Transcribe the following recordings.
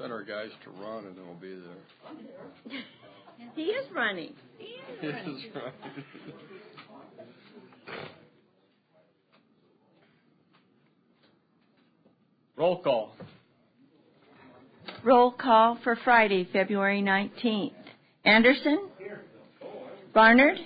send our guys to run, and then we'll be there. He is running. He is running. Roll call. Roll call for Friday, February 19th. Anderson? Barnard?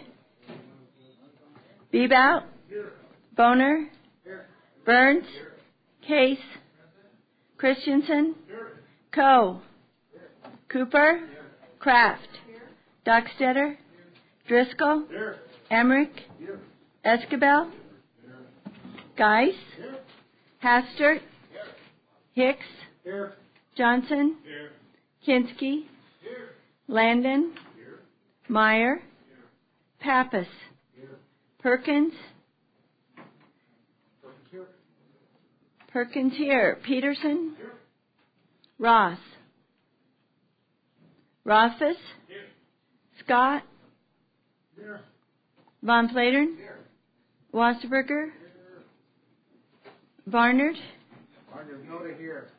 Bebout? Boner? Burns? Case? Christensen? Coe? Cooper? Kraft? Dockstetter? Driscoll? Emmerich? Escabel? Geis? Hastert? Hicks? Johnson? Kinski? Landon? Meyer? Pappas? Perkins? Perkins here. Peterson? Ross? Rothfuss? Scott? Von Flatern? Wasserberger? Barnard? Barnard, no to here.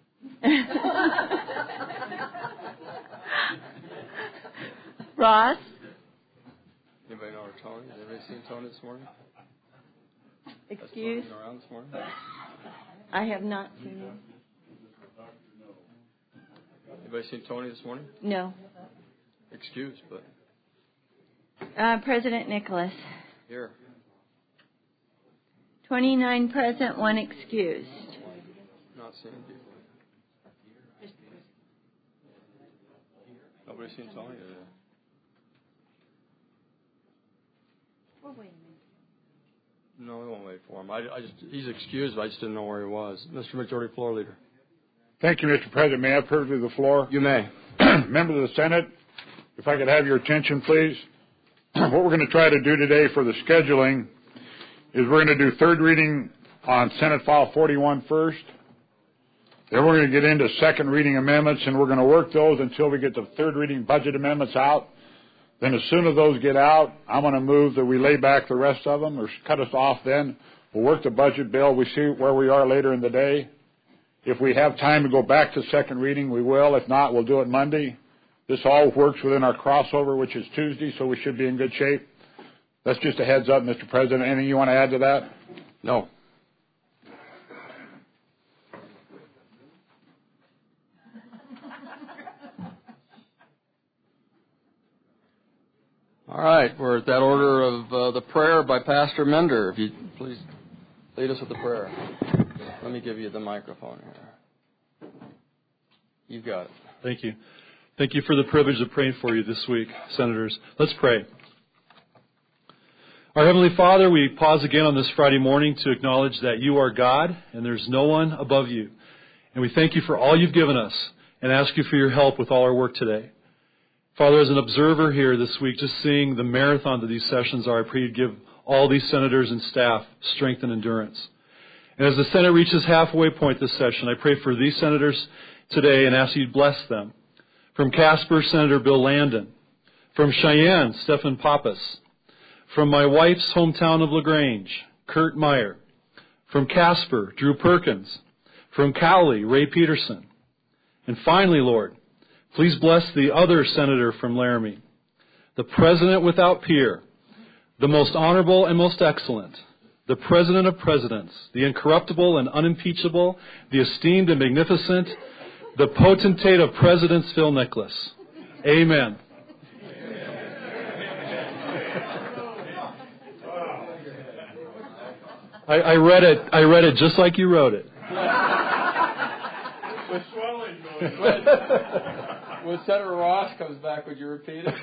Ross? Anybody know where Tony? Has anybody seen Tony this morning? Excuse? That's around this morning? I have not seen him. Anybody seen Tony this morning? No. Excuse, but President Nicholas. here. 29 present, 1 excused. Not seeing people. Nobody seen Tony today. We'll wait a minute. No, we won't wait for him. He's excused, but I just didn't know where he was. Mr. Majority Floor Leader. Thank you, Mr. President. May I have privilege of the floor? You may. Members of the Senate, if I could have your attention, please. What we're going to try to do today for the scheduling is we're going to do third reading on Senate File 41 first. Then we're going to get into second reading amendments, and we're going to work those until we get the third reading budget amendments out. Then as soon as those get out, I'm going to move that we lay back the rest of them or cut us off then. We'll work the budget bill. We see where we are later in the day. If we have time to go back to second reading, we will. If not, we'll do it Monday. This all works within our crossover, which is Tuesday, so we should be in good shape. That's just a heads up, Mr. President. Anything you want to add to that? No. All right, we're at that order of the prayer by Pastor Mender. If you please lead us with the prayer. Let me give you the microphone here. You've got it. Thank you. Thank you for the privilege of praying for you this week, Senators. Let's pray. Our Heavenly Father, we pause again on this Friday morning to acknowledge that you are God and there's no one above you. And we thank you for all you've given us and ask you for your help with all our work today. Father, as an observer here this week, just seeing the marathon that these sessions are, I pray you give all these senators and staff strength and endurance. And as the Senate reaches halfway point this session, I pray for these senators today and ask you to bless them. From Casper, Senator Bill Landon. From Cheyenne, Stephen Pappas. From my wife's hometown of LaGrange, Kurt Meyer. From Casper, Drew Perkins. From Cowley, Ray Peterson. And finally, Lord, please bless the other senator from Laramie, the president without peer, the most honorable and most excellent, the president of presidents, the incorruptible and unimpeachable, the esteemed and magnificent, the potentate of presidents, Phil Nicholas. Amen. I read it just like you wrote it. With swelling going. When Senator Ross comes back, would you repeat it?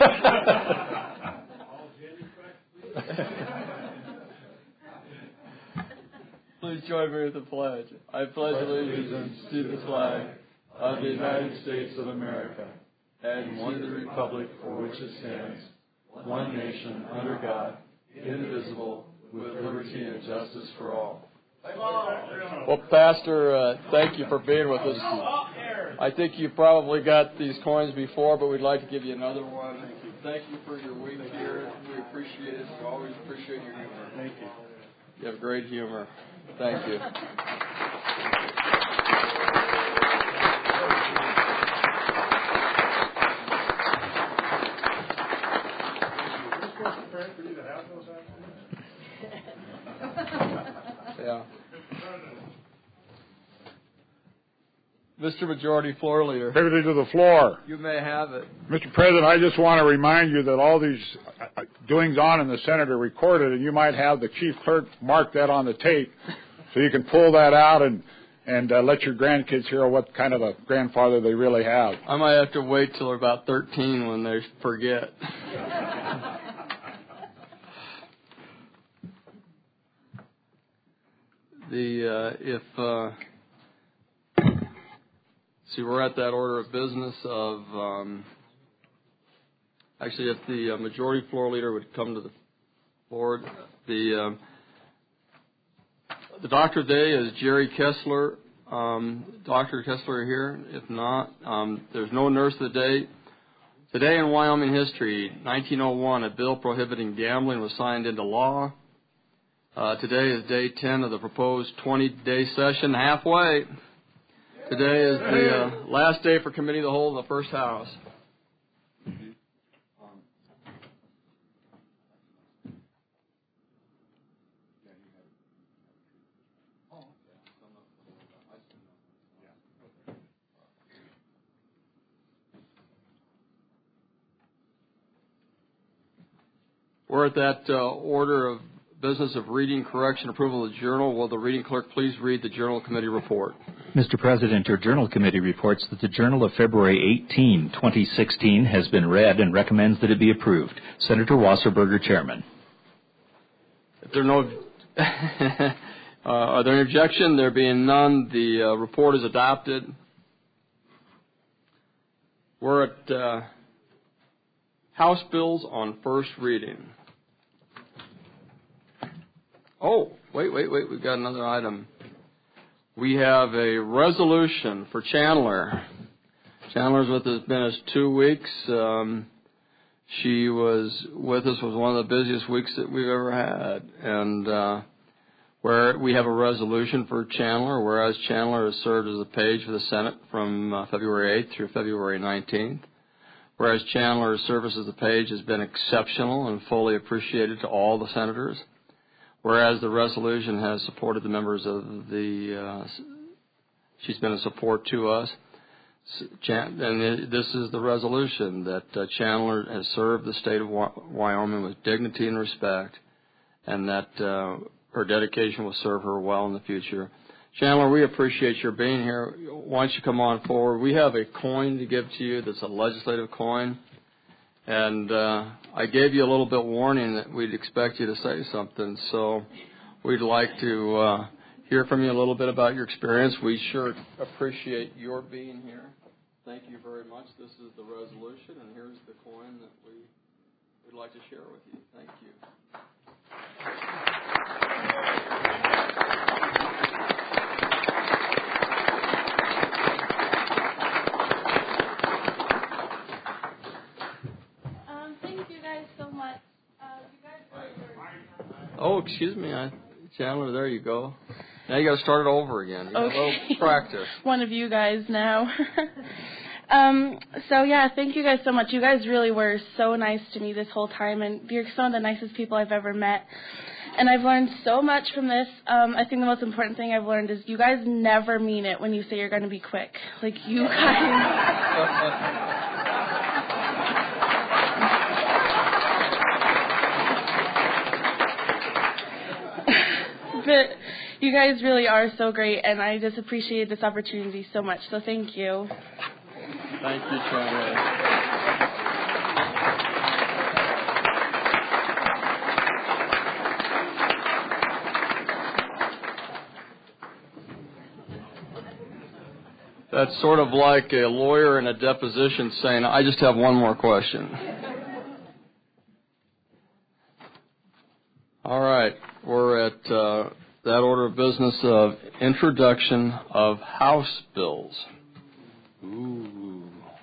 Please join me with the pledge. I pledge allegiance to the flag of the United States of America and to the republic for which it stands, one nation under God, indivisible, with liberty and justice for all. Well, Pastor, thank you for being with us. I think you probably got these coins before, but we'd like to give you another one. Thank you for your week here. We appreciate it. We always appreciate your humor. Thank you. You have great humor. Thank you. Yeah. Mr. Majority Floor Leader. Privilege of the floor. You may have it. Mr. President, I just want to remind you that all these doings on in the Senate are recorded, and you might have the chief clerk mark that on the tape so you can pull that out and let your grandkids hear what kind of a grandfather they really have. I might have to wait till they're about 13 when they forget. See, we're at that order of business of, actually, if the majority floor leader would come to the floor. The doctor of the day is Jerry Kessler. Dr. Kessler here. If not, there's no nurse of the day. Today in Wyoming history, 1901, a bill prohibiting gambling was signed into law. Today is day 10 of the proposed 20-day session, halfway. Today is the last day for committee of the whole in the first house. We're at that order of business of reading, correction, approval of the journal. Will the reading clerk please read the journal committee report? Mr. President, your journal committee reports that the journal of February 18, 2016 has been read and recommends that it be approved. Senator Wasserberger, Chairman. If there are no are there any objection? There being none, the report is adopted. We're at House bills on first reading. Oh, wait. We've got another item. We have a resolution for Chandler. Chandler's with us, been us 2 weeks. She was with us, was one of the busiest weeks that we've ever had. And where we have a resolution for Chandler, whereas Chandler has served as a page for the Senate from February 8th through February 19th. Whereas Chandler's service as a page has been exceptional and fully appreciated to all the senators. Whereas the resolution has supported the members of she's been a support to us. And this is the resolution that Chandler has served the state of Wyoming with dignity and respect, and that her dedication will serve her well in the future. Chandler, we appreciate your being here. Why don't you come on forward? We have a coin to give to you that's a legislative coin. And I gave you a little bit warning that we'd expect you to say something. So we'd like to hear from you a little bit about your experience. We sure appreciate your being here. Thank you very much. This is the resolution, and here's the coin that we'd like to share with you. Thank you. Oh, excuse me, Chandler, there you go. Now you got to start it over again. Okay. Well, practice. One of you guys now. Thank you guys so much. You guys really were so nice to me this whole time, and you're some of the nicest people I've ever met. And I've learned so much from this. I think the most important thing I've learned is you guys never mean it when you say you're going to be quick. Like, you guys... But you guys really are so great, and I just appreciate this opportunity so much. So thank you. Thank you, Chandler. That's sort of like a lawyer in a deposition saying, I just have one more question. All right. We're at that order of business of introduction of House bills. Ooh.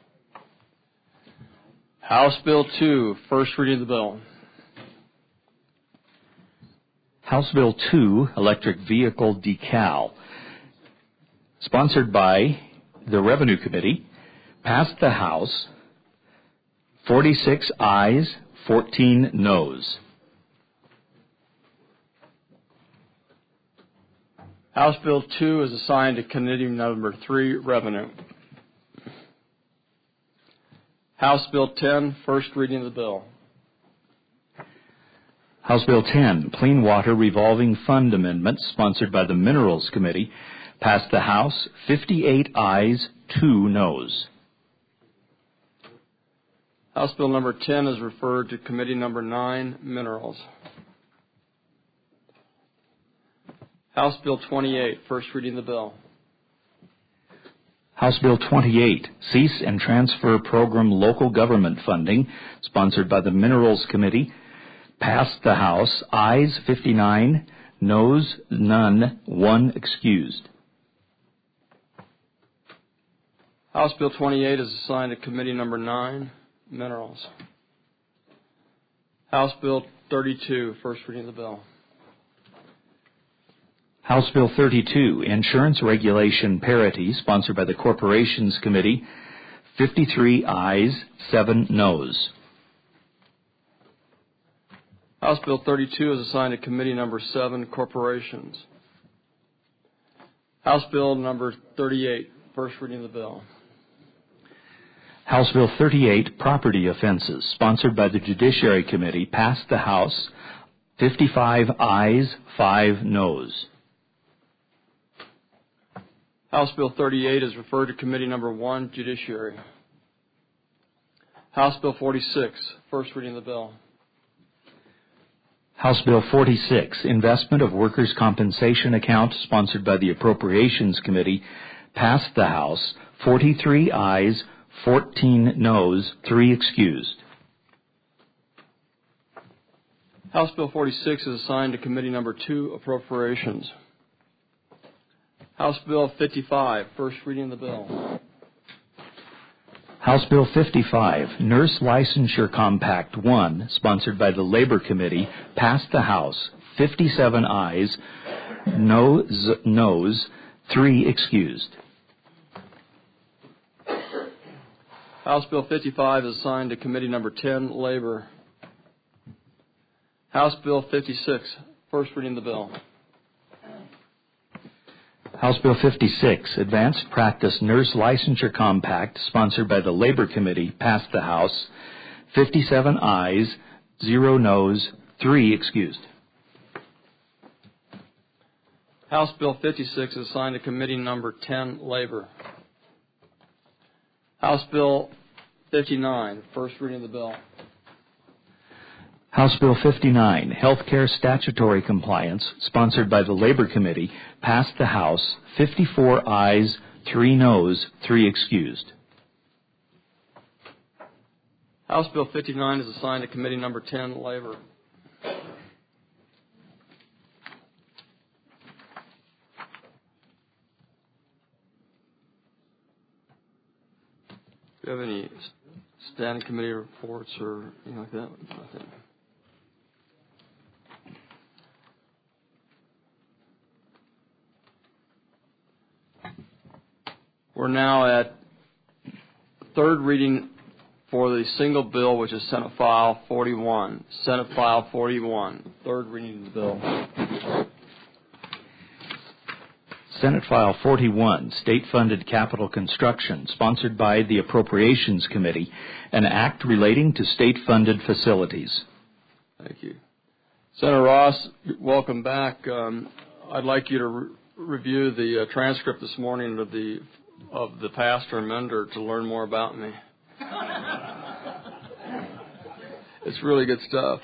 House Bill 2, first reading of the bill. House Bill 2, Electric Vehicle Decal, sponsored by the Revenue Committee, passed the House, 46 ayes, 14 noes. House Bill 2 is assigned to Committee Number 3, Revenue. House Bill 10, first reading of the bill. House Bill 10, Clean Water Revolving Fund Amendment, sponsored by the Minerals Committee, passed the House, 58 ayes, 2 noes. House Bill number 10 is referred to Committee number 9, Minerals. House Bill 28, first reading of the bill. House Bill 28, Cease and Transfer Program Local Government Funding, sponsored by the Minerals Committee, passed the House, ayes 59, noes none, 1 excused. House Bill 28 is assigned to Committee number 9, Minerals. House Bill 32, first reading of the bill. House Bill 32, Insurance Regulation Parity, sponsored by the Corporations Committee, 53 ayes, 7 noes. House Bill 32 is assigned to Committee number 7, Corporations. House Bill number 38, first reading of the bill. House Bill 38, Property Offenses, sponsored by the Judiciary Committee, passed the House, 55 ayes, 5 noes. House Bill 38 is referred to Committee number 1, Judiciary. House Bill 46, first reading of the bill. House Bill 46, Investment of Workers' Compensation Account, sponsored by the Appropriations Committee, passed the House, 43 ayes, 14 noes, 3 excused. House Bill 46 is assigned to Committee number 2, Appropriations. House Bill 55, first reading of the bill. House Bill 55, Nurse Licensure Compact 1, sponsored by the Labor Committee, passed the House, 57 ayes, noes, 3 excused. House Bill 55 is assigned to Committee number 10, Labor. House Bill 56, first reading of the bill. House Bill 56, Advanced Practice Nurse Licensure Compact, sponsored by the Labor Committee, passed the House, 57 ayes, 0 noes, 3 excused. House Bill 56 is assigned to Committee number 10, Labor. House Bill 59, first reading of the bill. House Bill 59, Healthcare Statutory Compliance, sponsored by the Labor Committee, passed the House, 54 ayes, 3 noes, 3 excused. House Bill 59 is assigned to Committee number 10, Labor. Do you have any standing committee reports or anything like that? Nothing. We're now at third reading for the single bill, which is Senate File 41. Senate File 41, third reading of the bill. Senate File 41, State-Funded Capital Construction, sponsored by the Appropriations Committee, an act relating to state-funded facilities. Thank you. Senator Ross, welcome back. I'd like you to review the transcript this morning of the pastor and mentor to learn more about me. It's really good stuff.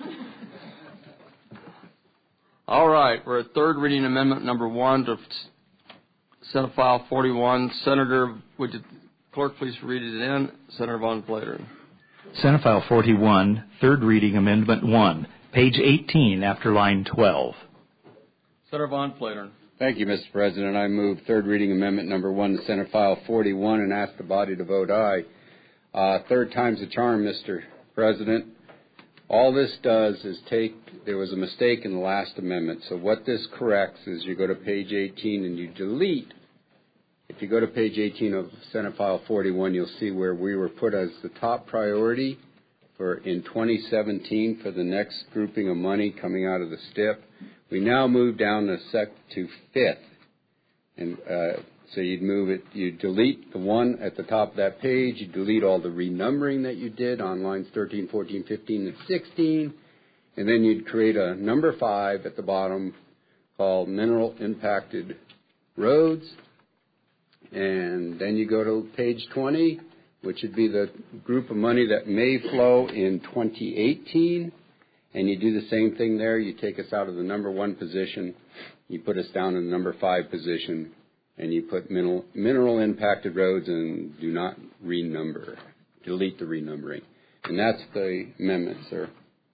All right, we're at third reading amendment number 1 to Senate File 41. Senator, would you, clerk, please read it in? Senator Von Plater. Senate File 41, third reading amendment 1, page 18 after line 12. Senator Von Plater. Thank you, Mr. President. I move third reading amendment number 1 to Senate File 41 and ask the body to vote aye. Third time's a charm, Mr. President. All this does is there was a mistake in the last amendment. So what this corrects is you go to page 18 and you delete. If you go to page 18 of Senate File 41, you'll see where we were put as the top priority in 2017 for the next grouping of money coming out of the STIP. We now move down to fifth. And so you'd move it, you delete the one at the top of that page, you delete all the renumbering that you did on lines 13, 14, 15, and 16, and then you'd create a number 5 at the bottom called Mineral Impacted Roads. And then you go to page 20, which would be the group of money that may flow in 2018. And you do the same thing there. You take us out of the number 1 position. You put us down in the number 5 position. And you put mineral impacted roads and do not renumber. Delete the renumbering. And that's the amendment, sir.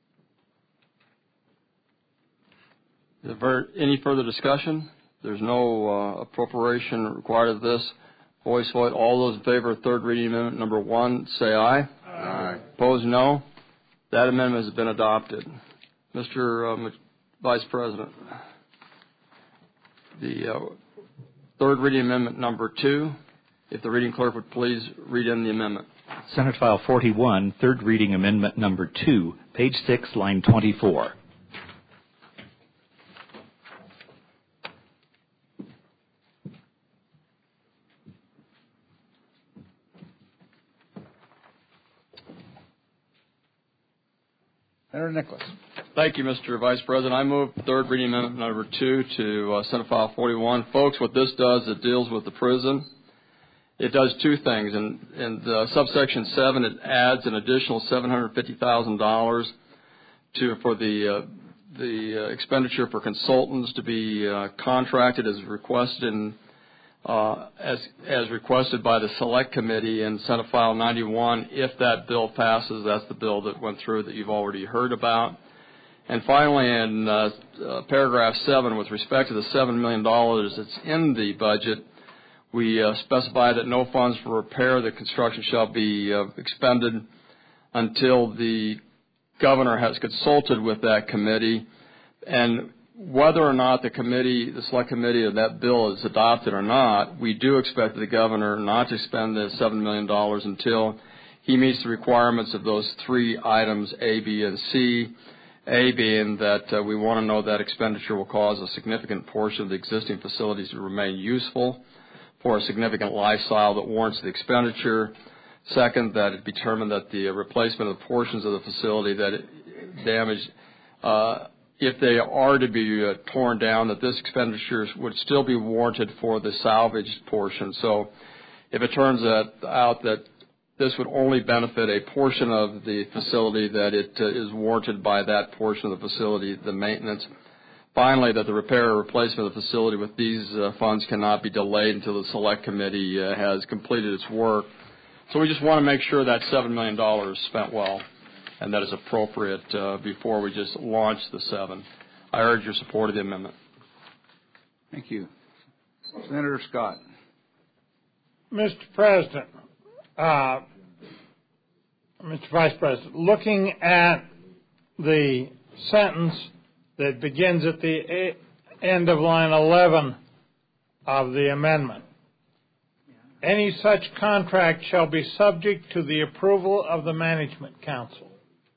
Is there any further discussion? There's no appropriation required of this. Voice vote. All those in favor of third reading amendment number 1, say aye. Aye. Opposed, no. That amendment has been adopted. Mr. Vice President, the third reading amendment number 2, if the reading clerk would please read in the amendment. Senate File 41, third reading amendment number 2, page 6, line 24. Senator Nicholas. Thank you, Mr. Vice President. I move third reading amendment number 2 to Senate File 41. Folks, what this does, it deals with the prison. It does two things. In subsection 7, it adds an additional $750,000 for the expenditure for consultants to be contracted as requested as requested by the Select Committee in Senate File 91. If that bill passes, that's the bill that went through that you've already heard about. And finally, in paragraph 7, with respect to the $7 million that's in the budget, we specify that no funds for repair of the construction shall be expended until the governor has consulted with that committee. And whether or not the Select Committee of that bill is adopted or not, we do expect the governor not to spend the $7 million until he meets the requirements of those 3 items, A, B, and C. A being that we want to know that expenditure will cause a significant portion of the existing facilities to remain useful for a significant lifestyle that warrants the expenditure. Second, that it determined that the replacement of the portions of the facility that it damaged, if they are to be torn down, that this expenditure would still be warranted for the salvaged portion. So if it turns out that this would only benefit a portion of the facility, that it is warranted by that portion of the facility, the maintenance. Finally, that the repair or replacement of the facility with these funds cannot be delayed until the Select Committee has completed its work. So we just want to make sure that $7 million is spent well and that is appropriate before we just launch the 7. I urge your support of the amendment. Thank you. Senator Scott. Mr. President, Mr. Vice President, looking at the sentence that begins at the end of line 11 of the amendment, any such contract shall be subject to the approval of the Management Council.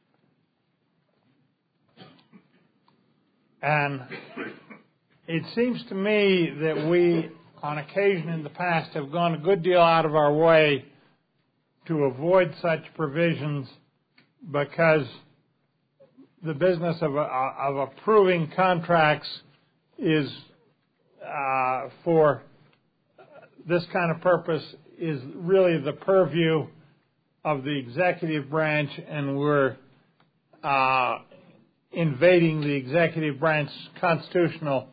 And it seems to me that we, on occasion in the past, have gone a good deal out of our way to avoid such provisions because the business of approving contracts is for this kind of purpose is really the purview of the executive branch, and we're invading the executive branch's constitutional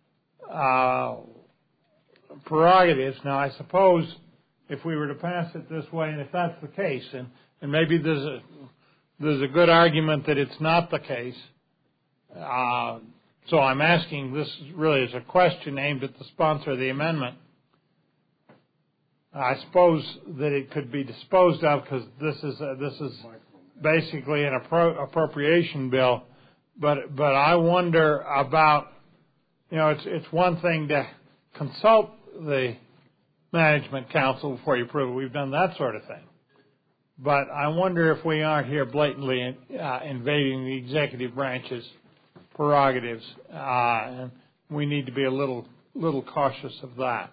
prerogatives. Now, I suppose if we were to pass it this way, and if that's the case, and maybe there's a good argument that it's not the case, so I'm asking this really as a question aimed at the sponsor of the amendment. I suppose that it could be disposed of because this is basically an appropriation bill, but I wonder about, it's one thing to consult the Management Council before you approve it. We've done that sort of thing. But I wonder if we aren't here blatantly invading the executive branch's prerogatives, and we need to be a little cautious of that.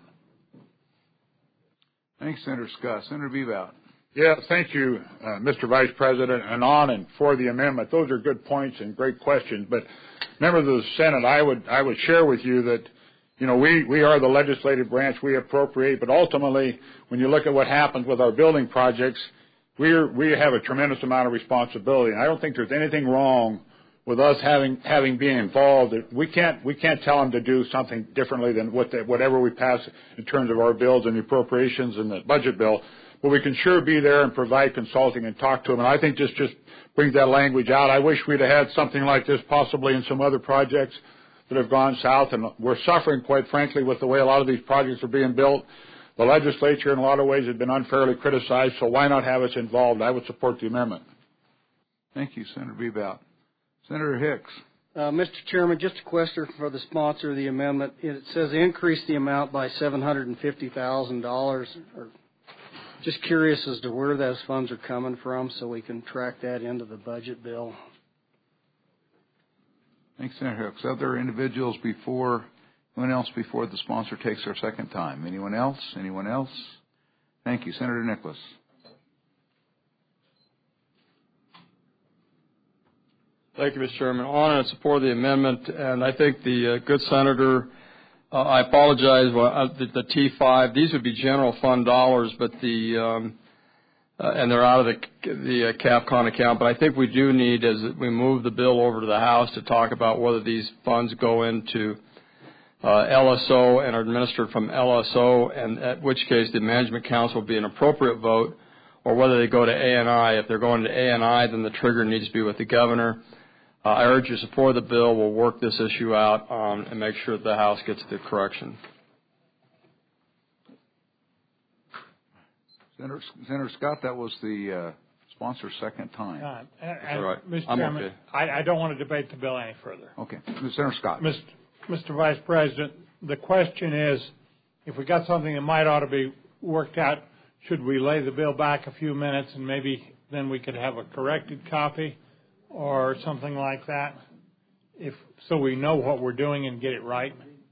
Thanks, Senator Scott. Senator Bebout. Yeah, thank you, Mr. Vice President, and for the amendment. Those are good points and great questions. But members of the Senate, I would share with you that, you know, we are the legislative branch. We appropriate, but ultimately, when you look at what happens with our building projects, we have a tremendous amount of responsibility. And I don't think there's anything wrong with us having been involved. We can't tell them to do something differently than whatever we pass in terms of our bills and the appropriations and the budget bill. But we can sure be there and provide consulting and talk to them. And I think this just brings that language out. I wish we'd have had something like this possibly in some other projects that have gone south. And we're suffering, quite frankly, with the way a lot of these projects are being built. The legislature, in a lot of ways, has been unfairly criticized. So why not have us involved? I would support the amendment. Thank you, Senator Bebout. Senator Hicks. Mr. Chairman, just a question for the sponsor of the amendment. It says increase the amount by $750,000. Just curious as to where those funds are coming from so we can track that into the budget bill. Thanks, Senator Hicks. Other individuals anyone else before the sponsor takes their second time? Anyone else? Anyone else? Thank you. Senator Nicholas. Thank you, Mr. Chairman. On and support the amendment, and I think the good senator, I apologize, the T5, these would be general fund dollars, but and they're out of the CAPCON account, but I think we do need, as we move the bill over to the House, to talk about whether these funds go into LSO and are administered from LSO, and at which case the Management Council will be an appropriate vote, or whether they go to ANI. If they're going to ANI, then the trigger needs to be with the governor. I urge your support of the bill. We'll work this issue out and make sure that the House gets the correction. Senator Scott, that was the sponsor's second time. That's right. Mr. I'm Chairman, okay. I don't want to debate the bill any further. Okay. Senator Scott. Mr. Vice President, the question is, if we got something that might ought to be worked out, should we lay the bill back a few minutes and maybe then we could have a corrected copy or something like that, so we know what we're doing and get it right?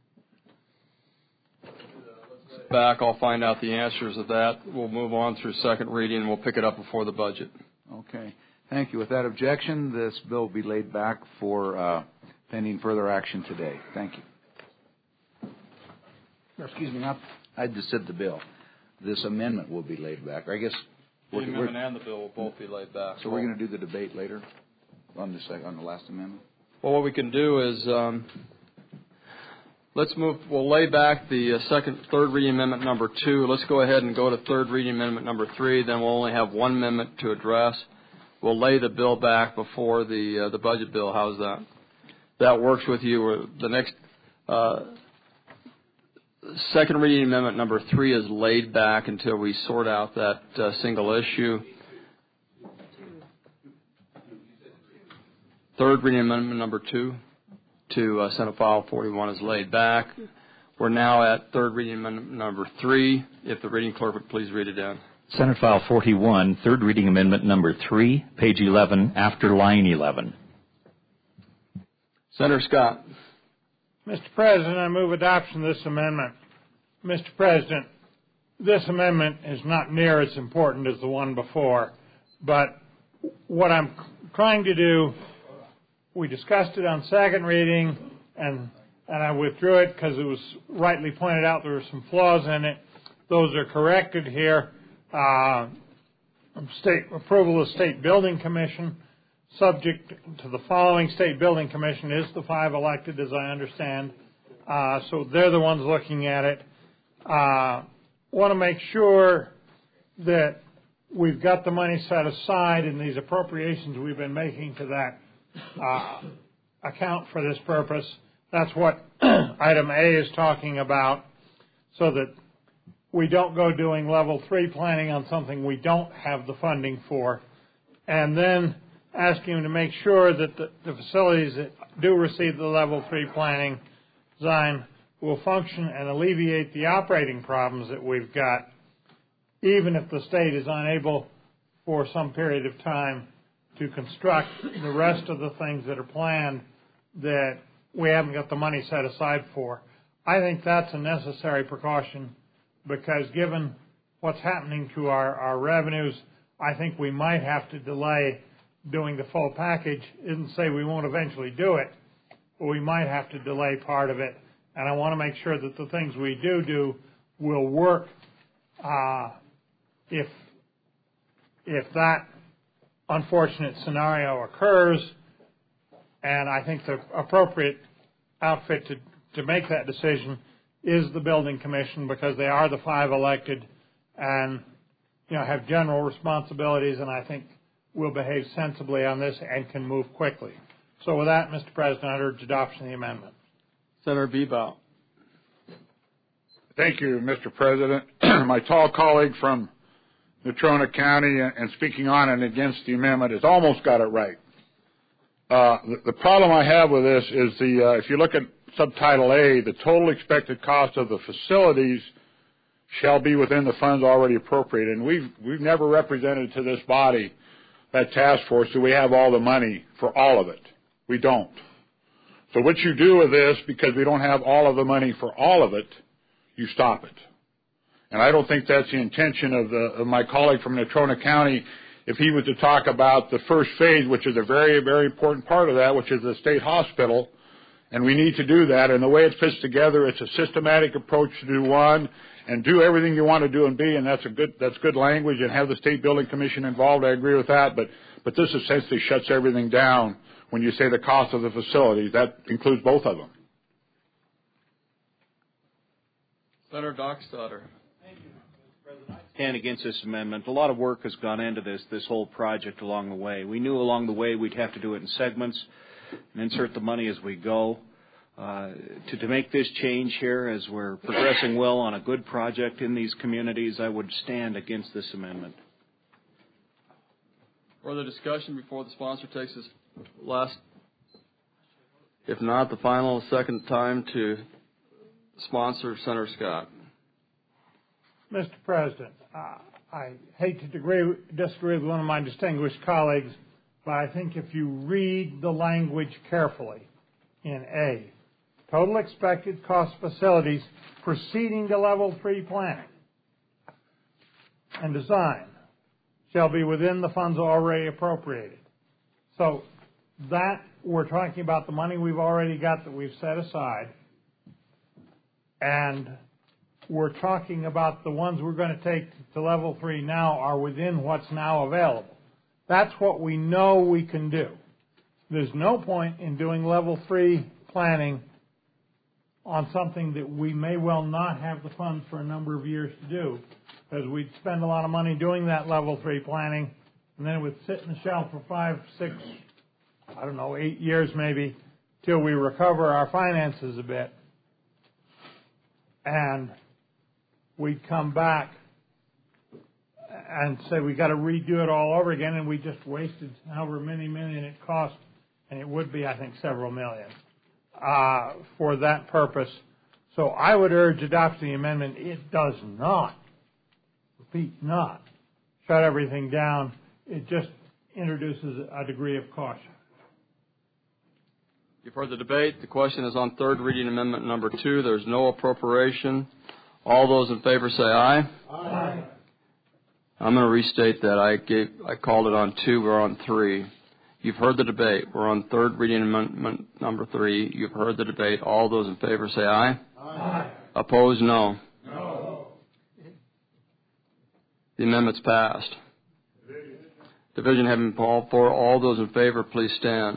Back, I'll find out the answers of that. We'll move on through second reading, and we'll pick it up before the budget. Okay. Thank you. With that objection, this bill will be laid back for pending further action today. Thank you. Excuse me. I just said the bill. This amendment will be laid back. I guess the amendment and the bill will both be laid back. So we're going to do the debate later on the last amendment? Well, what we can do is we'll lay back the third reading amendment number 2. Let's go ahead and go to third reading amendment number 3. Then we'll only have one amendment to address. We'll lay the bill back before the budget bill. How's that? That works with you. The next second reading amendment number 3 is laid back until we sort out that single issue. Third reading amendment number 2 to Senate File 41 is laid back. We're now at third reading amendment number 3. If the reading clerk would please read it down. Senate File 41, third reading amendment number 3, page 11, after line 11. Senator Scott. Mr. President, I move adoption of this amendment. Mr. President, this amendment is not near as important as the one before, but what I'm trying to do, we discussed it on second reading, and I withdrew it because it was rightly pointed out there were some flaws in it. Those are corrected here. State approval of State Building Commission, subject to the following. State Building Commission is the 5 elected, as I understand. So they're the ones looking at it. Want to make sure that we've got the money set aside in these appropriations we've been making to that account for this purpose. That's what item A is talking about, so that we don't go doing level 3 planning on something we don't have the funding for. And then asking them to make sure that the facilities that do receive the level 3 planning design will function and alleviate the operating problems that we've got, even if the state is unable for some period of time to construct the rest of the things that are planned that we haven't got the money set aside for. I think that's a necessary precaution because given what's happening to our revenues, I think we might have to delay doing the full package. Isn't say we won't eventually do it, but we might have to delay part of it. And I want to make sure that the things we do will work if that unfortunate scenario occurs. And I think the appropriate outfit to make that decision is the building commission because they are the 5 elected and have general responsibilities, and I think will behave sensibly on this and can move quickly. So with that, Mr. President, I urge adoption of the amendment. Senator Bebout. Thank you, Mr. President. My tall colleague from Natrona County and speaking on and against the amendment has almost got it right. The problem I have with this is if you look at subtitle A, the total expected cost of the facilities shall be within the funds already appropriated. And we've never represented to this body, that task force, do we have all the money for all of it? We don't. So what you do with this, because we don't have all of the money for all of it, you stop it. And I don't think that's the intention of my colleague from Natrona County. If he was to talk about the first phase, which is a very, very important part of that, which is the state hospital, and we need to do that. And the way it fits together, it's a systematic approach to do one and do everything you want to do in B, and that's good language, and have the State Building Commission involved. I agree with that, but this essentially shuts everything down when you say the cost of the facilities. That includes both of them. Senator Dockstader. Thank you, Mr. President. I stand against this amendment. A lot of work has gone into this whole project along the way. We knew along the way we'd have to do it in segments and insert the money as we go. To make this change here as we're progressing well on a good project in these communities, I would stand against this amendment. Further discussion before the sponsor takes his last, if not the final, second time to sponsor Senator Scott. Mr. President, I hate to disagree with one of my distinguished colleagues, but I think if you read the language carefully in A, total expected cost facilities proceeding to level 3 planning and design shall be within the funds already appropriated. So that we're talking about the money we've already got that we've set aside, and we're talking about the ones we're going to take to level 3 now are within what's now available. That's what we know we can do. There's no point in doing level 3 planning on something that we may well not have the funds for a number of years to do, because we'd spend a lot of money doing that level 3 planning, and then it would sit in the shelf for 5, 6, 8 years maybe, till we recover our finances a bit. And we'd come back and say we got to redo it all over again, and we just wasted however many million it cost, and it would be, I think, several million for that purpose. So I would urge adopting the amendment. It does not, repeat, not shut everything down. It just introduces a degree of caution. You've heard the debate. The question is on third reading amendment number 2. There's no appropriation. All those in favor say aye. Aye. I'm going to restate that. I called it on 2. We're on 3. You've heard the debate. We're on third reading amendment number 3. You've heard the debate. All those in favor say aye. Aye. Opposed, no. No. The amendment's passed. Division having been called for. All those in favor, please stand.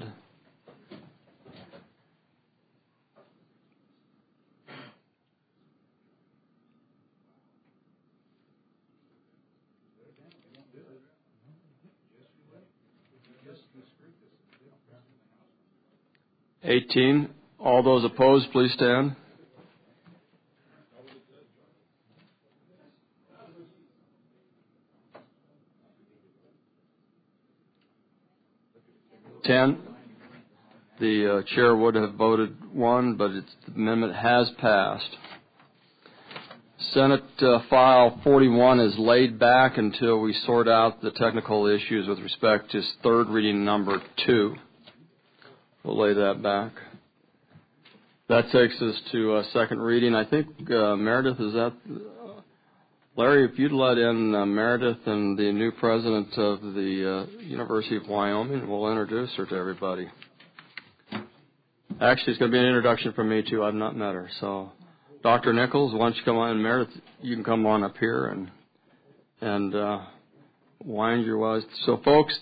All those opposed, please stand. The chair would have voted 1, but the amendment has passed. Senate File 41 is laid back until we sort out the technical issues with respect to third reading number 2. We'll lay that back. That takes us to second reading. I think Meredith is at. Larry, if you'd let in Meredith and the new president of the University of Wyoming, we'll introduce her to everybody. Actually, it's going to be an introduction from me, too. I've not met her. So, Dr. Nichols, why don't you come on? Meredith, you can come on up here and wind your wise. So, folks,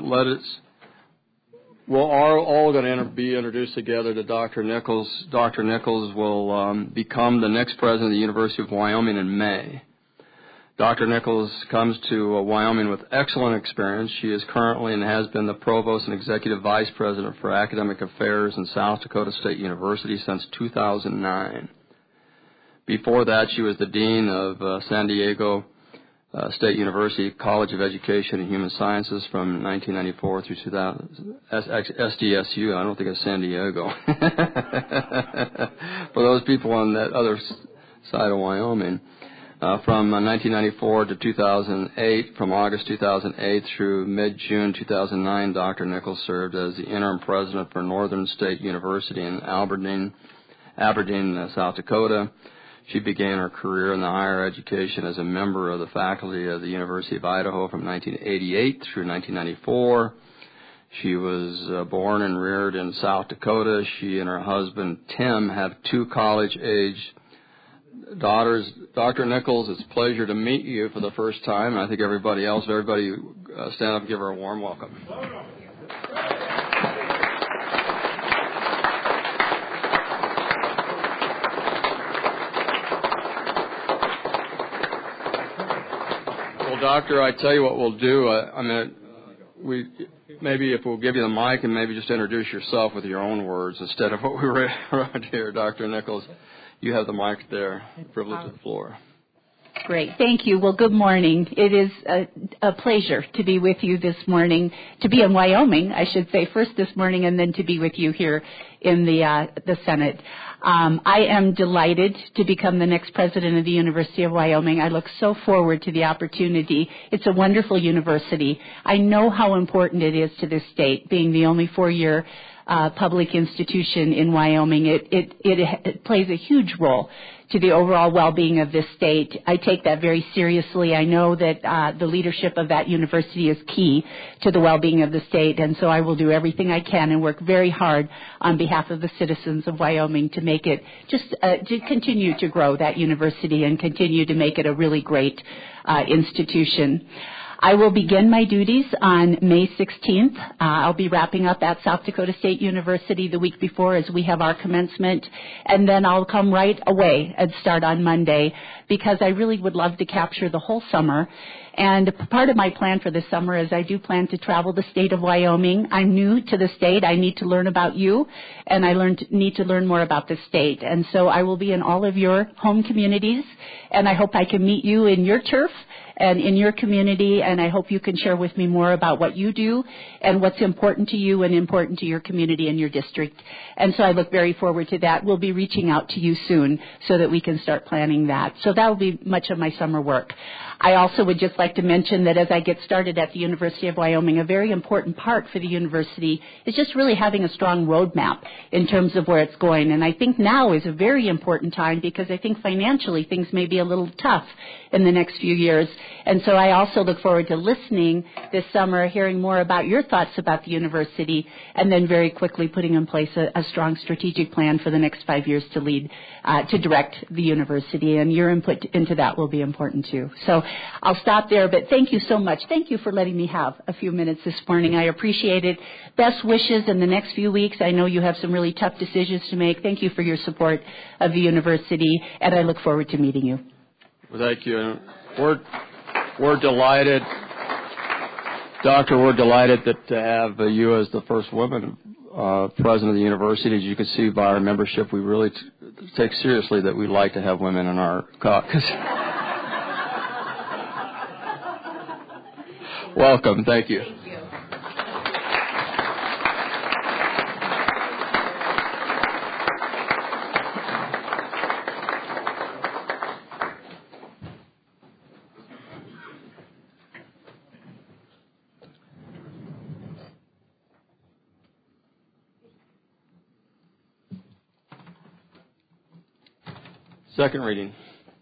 we're all going to be introduced together to Dr. Nichols. Dr. Nichols will become the next president of the University of Wyoming in May. Dr. Nichols comes to Wyoming with excellent experience. She is currently and has been the provost and executive vice president for academic affairs in South Dakota State University since 2009. Before that, she was the dean of San Diego State University College of Education and Human Sciences from 1994 through 2000. SDSU, I don't think it's San Diego. For those people on that other side of Wyoming. From 1994 to 2008, from August 2008 through mid-June 2009, Dr. Nichols served as the interim president for Northern State University in Aberdeen, South Dakota. She began her career in the higher education as a member of the faculty of the University of Idaho from 1988 through 1994. She was born and reared in South Dakota. She and her husband, Tim, have 2 college-aged daughters. Dr. Nichols, it's a pleasure to meet you for the first time. I think everybody stand up and give her a warm welcome. Well, Doctor, I tell you what we'll do. Maybe if we'll give you the mic and maybe just introduce yourself with your own words instead of what we wrote here, Dr. Nichols. You have the mic there. Privilege of the floor. Great. Thank you. Well, good morning. It is a pleasure to be with you this morning, to be in Wyoming, I should say, first this morning, and then to be with you here in the Senate. I am delighted to become the next president of the University of Wyoming. I look so forward to the opportunity. It's a wonderful university. I know how important it is to this state, being the only 4-year public institution in Wyoming. It plays a huge role to the overall well-being of this state. I take that very seriously. I know that the leadership of that university is key to the well-being of the state, and so I will do everything I can and work very hard on behalf of the citizens of Wyoming to make it to continue to grow that university and continue to make it a really great institution. I will begin my duties on May 16th. I'll be wrapping up at South Dakota State University the week before as we have our commencement, and then I'll come right away and start on Monday because I really would love to capture the whole summer. And part of my plan for this summer is I do plan to travel the state of Wyoming. I'm new to the state. I need to learn about you, and I need to learn more about the state. And so I will be in all of your home communities, and I hope I can meet you in your turf and in your community, and I hope you can share with me more about what you do and what's important to you and important to your community and your district. And so I look very forward to that. We'll be reaching out to you soon so that we can start planning that. So that will be much of my summer work. I also would just like to mention that as I get started at the University of Wyoming, a very important part for the university is just really having a strong roadmap in terms of where it's going. And I think now is a very important time because I think financially things may be a little tough in the next few years. And so I also look forward to listening this summer, hearing more about your thoughts about the university, and then very quickly putting in place a strong strategic plan for the next 5 years to lead, to direct the university. And your input into that will be important too. So I'll stop there, but thank you so much. Thank you for letting me have a few minutes this morning. I appreciate it. Best wishes in the next few weeks. I know you have some really tough decisions to make. Thank you for your support of the university, and I look forward to meeting you. Well, thank you. We're delighted, Doctor, we're delighted that to have you as the first woman president of the university. As you can see by our membership, we really take seriously that we'd like to have women in our caucus. Welcome. Thank you. Thank you. Second reading.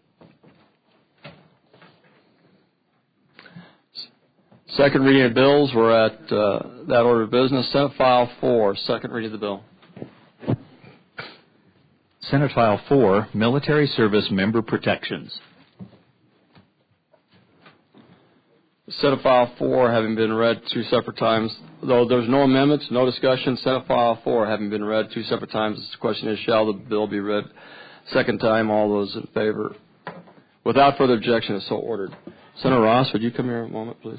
Second reading of bills. We're at that order of business. Senate File 4, second reading of the bill. Senate File 4, Military Service Member Protections. Senate File 4 having been read 2 separate times. Though there's no amendments, no discussion, Senate File 4 having been read 2 separate times. The question is, shall the bill be read second time? All those in favor? Without further objection, is so ordered. Senator Ross, would you come here a moment, please?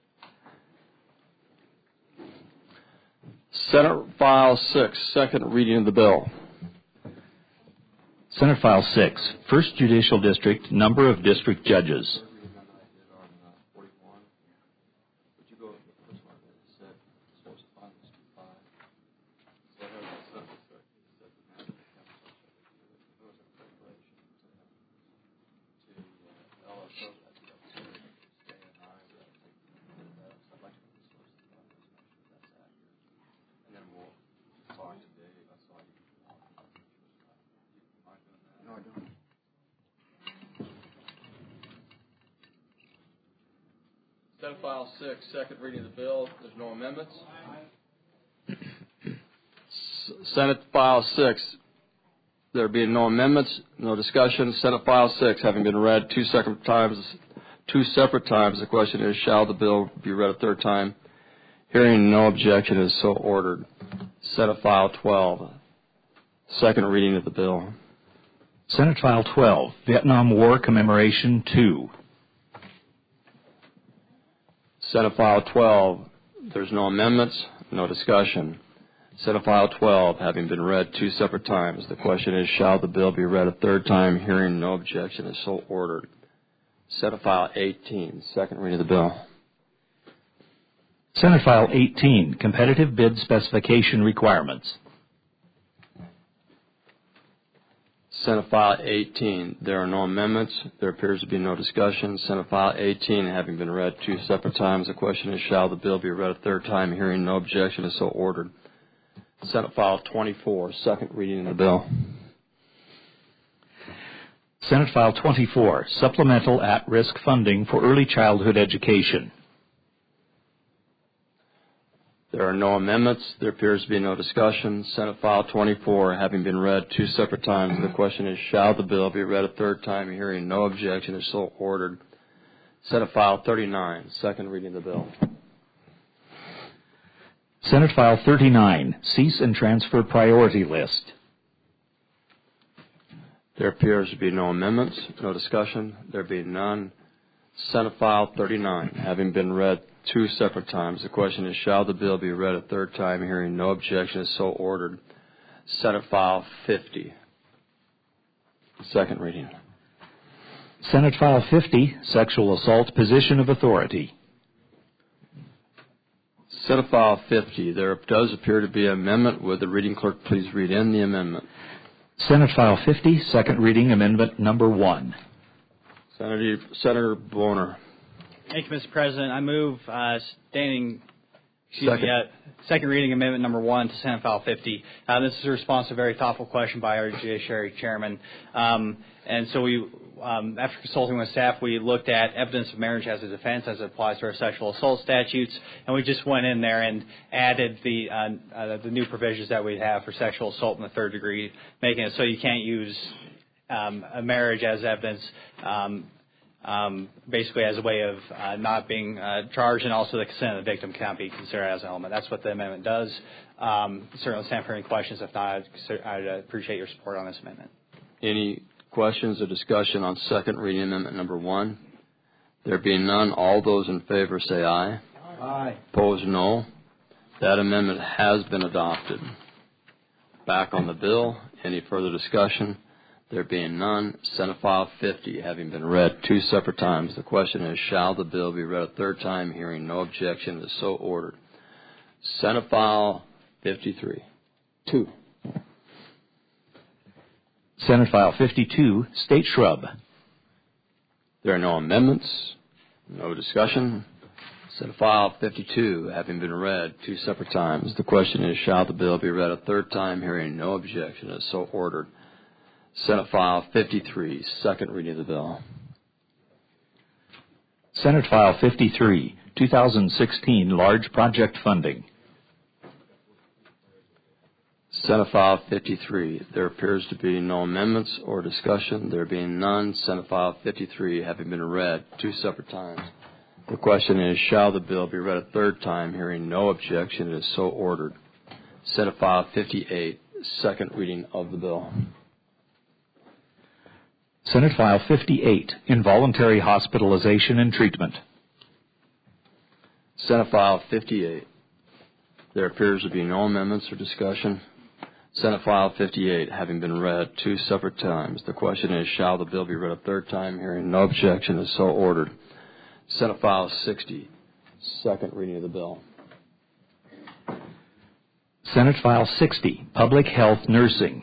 Senate File 6, second reading of the bill. Senate File 6, First Judicial District, number of district judges. Senate File 6, second reading of the bill. There's no amendments. Senate File 6, there being no amendments, no discussion. Senate File 6 having been read 2 separate times. The question is, shall the bill be read a third time? Hearing no objection, is so ordered. Senate File 12, second reading of the bill. Senate File 12, Vietnam War Commemoration 2. Senate File 12, there's no amendments, no discussion. Senate File 12 having been read 2 separate times. The question is, shall the bill be read a third time? Hearing no objection, is so ordered. Senate File 18, second reading of the bill. Senate File 18, Competitive Bid Specification Requirements. Senate File 18, there are no amendments. There appears to be no discussion. Senate File 18 having been read 2 separate times. The question is, shall the bill be read a third time? Hearing no objection, is so ordered. Senate File 24, second reading of the bill. Senate File 24, Supplemental At-Risk Funding for Early Childhood Education. There are no amendments. There appears to be no discussion. Senate File 24 having been read 2 separate times. The question is, shall the bill be read a third time? Hearing no objection, is so ordered. Senate File 39, second reading of the bill. Senate File 39, Cease and Transfer Priority List. There appears to be no amendments, no discussion. There being none. Senate File 39 having been read 2 separate times. The question is, shall the bill be read a third time? Hearing no objection, is so ordered. Senate File 50, second reading. Senate File 50, Sexual Assault Position of Authority. Senate File 50, there does appear to be an amendment. Would the reading clerk please read in the amendment? Senate File 50, second reading, amendment number 1. Senator Boner. Thank you, Mr. President. I move second reading amendment number 1 to Senate File 50. This is a response to a very thoughtful question by our Judiciary Chairman. And so we, after consulting with staff, we looked at evidence of marriage as a defense as it applies to our sexual assault statutes, and we just went in there and added the new provisions that we have for sexual assault in the third degree, making it so you can't use a marriage as evidence, basically as a way of not being charged, and also the consent of the victim cannot be considered as an element. That's what the amendment does. Certainly stand for any questions. If not, I'd appreciate your support on this amendment. Any questions or discussion on second reading amendment number 1? There being none, all those in favor say aye. Aye. Opposed, no. That amendment has been adopted. Back on the bill. Any further discussion? There being none, Senate File 50 having been read 2 separate times. The question is, shall the bill be read a third time? Hearing no objection, is so ordered. Senate File 53. 2. Senate File 52, State Shrub. There are no amendments, no discussion. Senate File 52 having been read 2 separate times. The question is, shall the bill be read a third time? Hearing no objection, is so ordered. Senate File 53, second reading of the bill. Senate File 53, 2016 Large Project Funding. Senate File 53. There appears to be no amendments or discussion. There being none, Senate File 53 having been read 2 separate times. The question is, shall the bill be read a third time? Hearing no objection, it is so ordered. Senate File 58, second reading of the bill. Senate File 58, Involuntary Hospitalization and Treatment. Senate File 58. There appears to be no amendments or discussion. Senate File 58 having been read 2 separate times. The question is, shall the bill be read a third time? Hearing no objection, is so ordered. Senate File 60, second reading of the bill. Senate File 60, Public Health Nursing.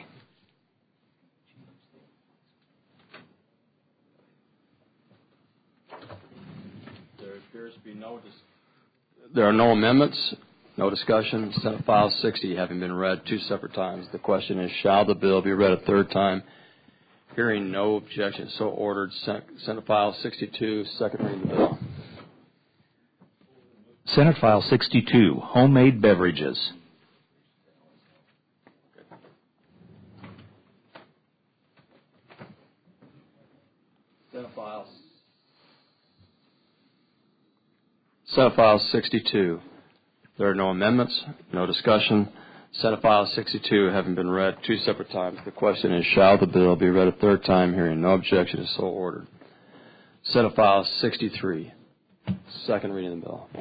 There appears to be there are no amendments, no discussion. Senate File 60 having been read 2 separate times. The question is, shall the bill be read a third time? Hearing no objection, so ordered. Senate File 62, second reading of the bill. Senate File 62, Homemade Beverages. Senate File 62. There are no amendments, no discussion. Senate File 62 having been read 2 separate times. The question is, shall the bill be read a third time? Hearing no objection, is so ordered. Senate File 63, second reading of the bill.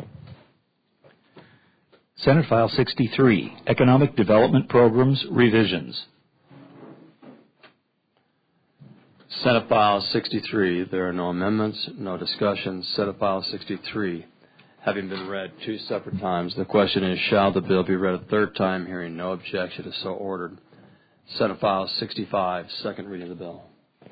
Senate File 63, Economic Development Programs Revisions. Senate File 63. There are no amendments, no discussion. Senate File 63 having been read 2 separate times. The question is, shall the bill be read a third time? Hearing no objection, is so ordered. Senate File 65, second reading of the bill.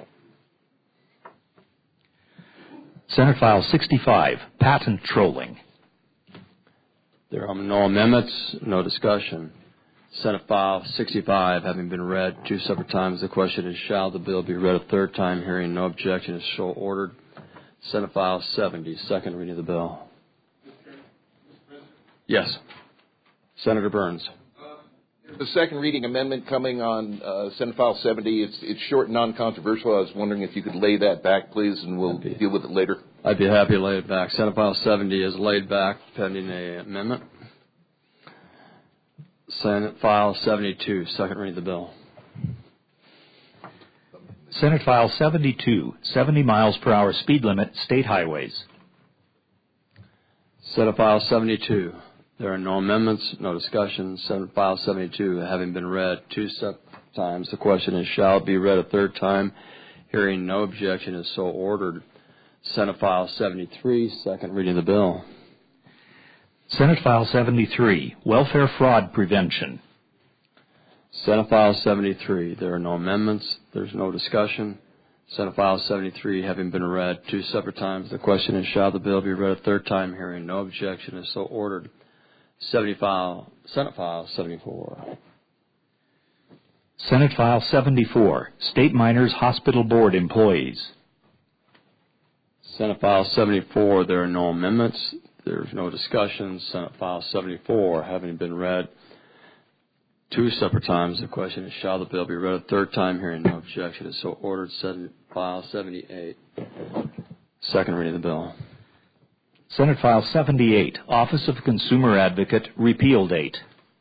Senate File 65, Patent Trolling. There are no amendments, no discussion. Senate File 65 having been read 2 separate times. The question is, shall the bill be read a third time? Hearing no objection, is so ordered. Senate File 70, second reading of the bill. Yes. Senator Burns. The second reading amendment coming on Senate File 70. It's short and non-controversial. I was wondering if you could lay that back, please, and we'll deal with it later. I'd be happy to lay it back. Senate File 70 is laid back pending an amendment. Senate File 72, second reading of the bill. Senate File 72, 70 miles per hour speed limit, state highways. Senate File 72. There are no amendments, no discussion. Senate File 72 having been read 2 separate times. The question is, shall it be read a third time? Hearing no objection, is so ordered. Senate File 73, second reading of the bill. Senate File 73, Welfare Fraud Prevention. Senate File 73. There are no amendments. There's no discussion. Senate File 73 having been read 2 separate times. The question is, shall the bill be read a third time? Hearing no objection, is so ordered. Senate File 74. Senate File 74, State Miners Hospital Board Employees. Senate File 74. There are no amendments. There's no discussion. Senate File 74 having been read 2 separate times. The question is, shall the bill be read a third time? Hearing no objection, is so ordered. Senate File 78, second reading of the bill. Senate File 78, Office of Consumer Advocate, repeal date.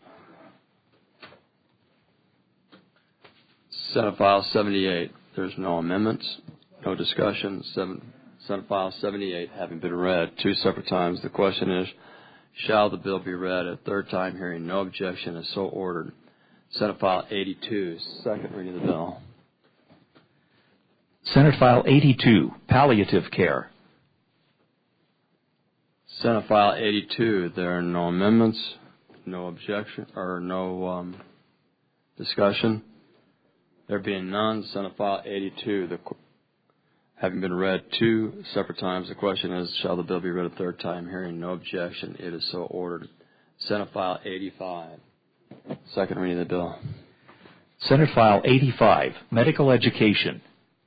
Senate File 78. There's no amendments, no discussion. Senate File 78 having been read 2 separate times. The question is, shall the bill be read a third time? Hearing no objection, is so ordered. Senate File 82, second reading of the bill. Senate File 82, Palliative Care. Senate File 82. There are no amendments, no objection, or no discussion. There being none, Senate File 82, having been read 2 separate times. The question is, shall the bill be read a third time? Hearing no objection, it is so ordered. Senate File 85, second reading of the bill. Senate File 85, Medical Education.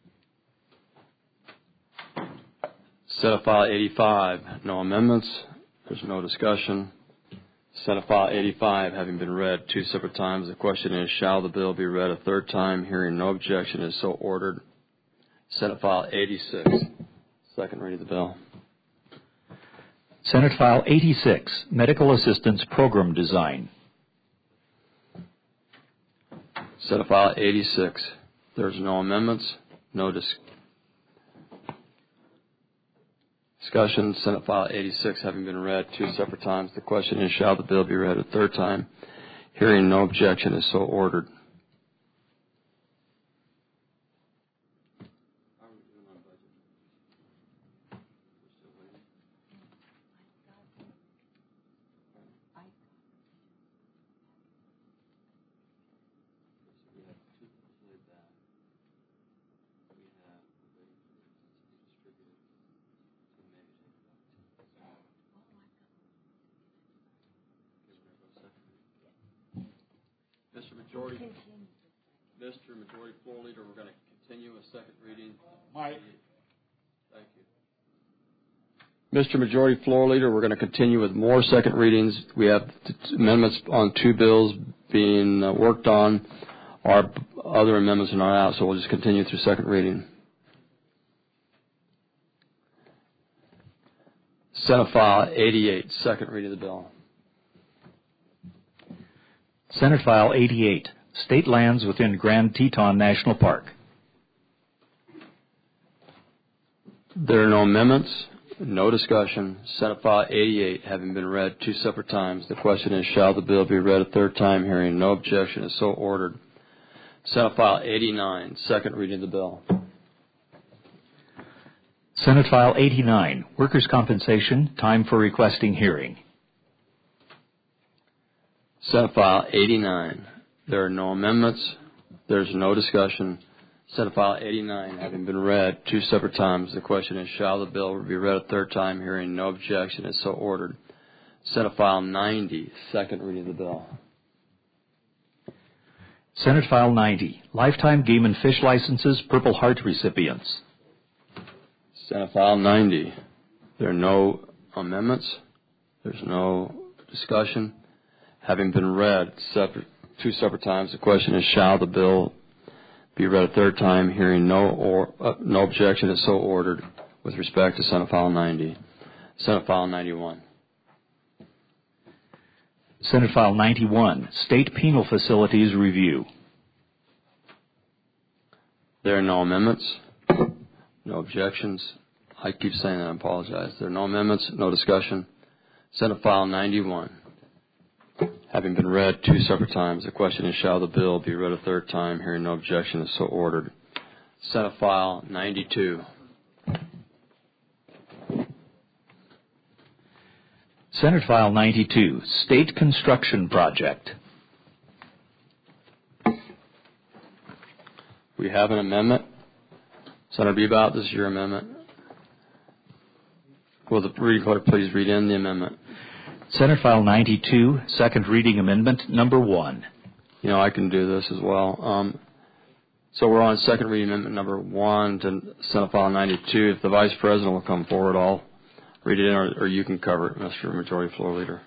Senate File 85, no amendments. There's no discussion. Senate File 85 having been read 2 separate times. The question is, shall the bill be read a third time? Hearing no objection is so ordered. Senate File 86, second reading of the bill. Senate File 86, Medical Assistance Program Design. Senate File 86. There's no amendments, no discussion. Senate File 86 having been read 2 separate times. The question is, shall the bill be read a third time? Hearing no objection is so ordered. Mr. Majority Floor Leader, we're going to continue a second reading. Mike. Thank you. Mr. Majority Floor Leader, we're going to continue with more second readings. We have amendments on 2 bills being worked on. Our other amendments are not out, so we'll just continue through second reading. Senate File 88, second reading of the bill. Senate File 88, State Lands Within Grand Teton National Park. There are no amendments, no discussion. Senate File 88 having been read 2 separate times. The question is, shall the bill be read a third time? Hearing no objection is so ordered. Senate File 89, second reading of the bill. Senate File 89, Workers' Compensation, time for requesting hearing. Senate File 89. There are no amendments. There's no discussion. Senate File 89 having been read 2 separate times. The question is, shall the bill be read a third time? Hearing no objection is so ordered. Senate File 90, second reading of the bill. Senate File 90, Lifetime Game and Fish Licenses, Purple Heart recipients. Senate File 90. There are no amendments. There's no discussion. Having been read 2 separate times, the question is, shall the bill be read a third time? Hearing no objection is so ordered with respect to Senate File 90. Senate File 91. Senate File 91, State Penal Facilities Review. There are no amendments, no objections. I keep saying that, I apologize. There are no amendments, no discussion. Senate File 91. Having been read 2 separate times, the question is, shall the bill be read a third time? Hearing no objection is so ordered. Senate File 92. Senate File 92, State Construction Project. We have an amendment. Senator Bebout, this is your amendment. Will the reading clerk please read in the amendment? Senate File 92, second reading amendment number 1. You know, I can do this as well. So we're on second reading amendment number 1 to Senate File 92. If the Vice President will come forward, I'll read it in, or you can cover it, Mr. Majority Floor Leader.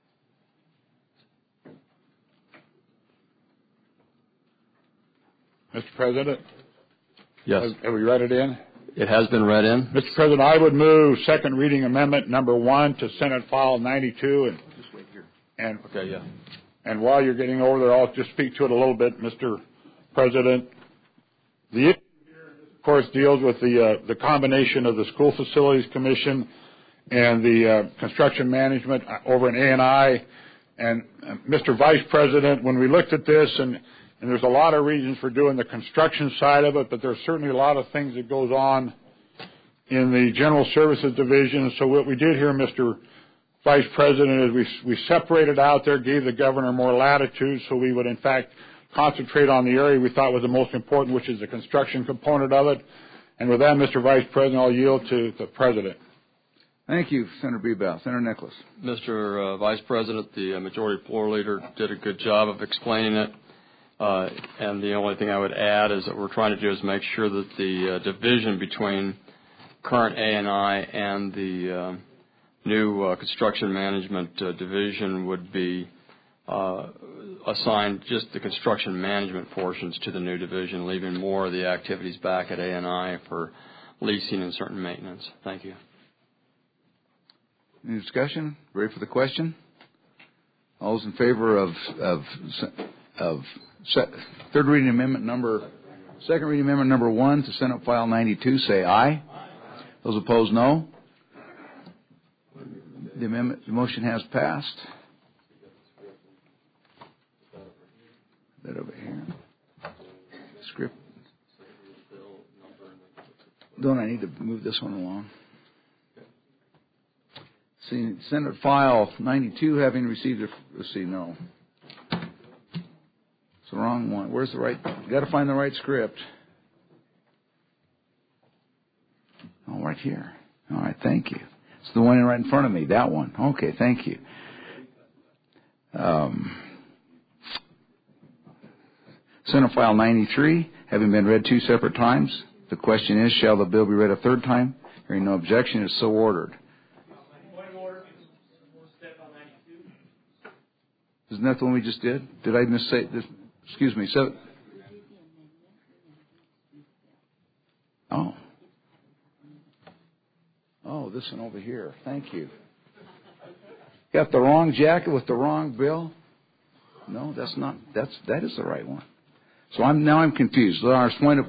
Mr. President? Yes. Have we read it in? It has been read in. Mr. President, I would move second reading amendment number 1 to Senate File 92. Just wait here. Okay, yeah. And while you're getting over there, I'll just speak to it a little bit, Mr. President. The issue here, of course, deals with the combination of the School Facilities Commission and the construction management over in A&I. And Mr. Vice President, when we looked at this, and there's a lot of reasons for doing the construction side of it, but there's certainly a lot of things that goes on in the General Services Division. So what we did here, Mr. Vice President, is we separated out there, gave the governor more latitude so we would, in fact, concentrate on the area we thought was the most important, which is the construction component of it. And with that, Mr. Vice President, I'll yield to the President. Thank you, Senator Bebout. Senator Nicholas. Mr. Vice President, the Majority Floor Leader did a good job of explaining it. And the only thing I would add is that we're trying to do is make sure that the division between current A&I and the new construction management division would be assigned just the construction management portions to the new division, leaving more of the activities back at A&I for leasing and certain maintenance. Thank you. Any discussion? Ready for the question? All those in favor of second reading amendment number 1 to Senate File 92, say aye. Those opposed, no. The motion has passed. That over here. Script. Don't I need to move this one along? See, Senate File 92, having received let's see, no. It's the wrong one. Where's the right? You got to find the right script. Oh, right here. All right, thank you. It's the one right in front of me, that one. Okay, thank you. Senate File 93, having been read 2 separate times. The question is, shall the bill be read a third time? Hearing no objection, it is so ordered. Isn't that the one we just did? Did I missay this? Excuse me. So, oh, this one over here. Thank you. Got the wrong jacket with the wrong bill? No, that is the right one. So I'm confused. Our point of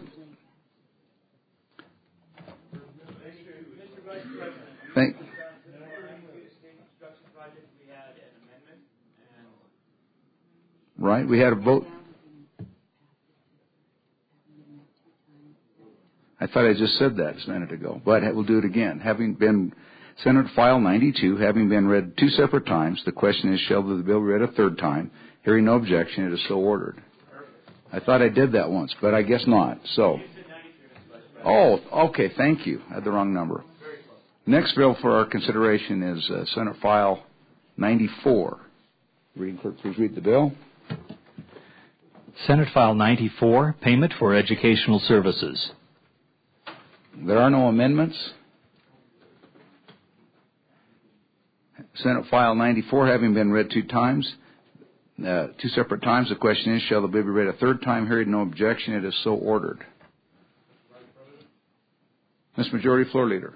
Right, we had a vote. I thought I just said that a minute ago, but we'll do it again. Having been Senate File 92, having been read 2 separate times, the question is, shall the bill be read a third time? Hearing no objection, it is so ordered. I thought I did that once, but I guess not. So, okay, thank you. I had the wrong number. Next bill for our consideration is Senate File 94. Reading clerk, please read the bill. Senate File 94, Payment for Educational Services. There are no amendments. Senate File 94, having been read 2 times, 2 separate times, the question is, shall the bill be read a third time? Hearing no objection, it is so ordered. Mr. Majority Floor Leader.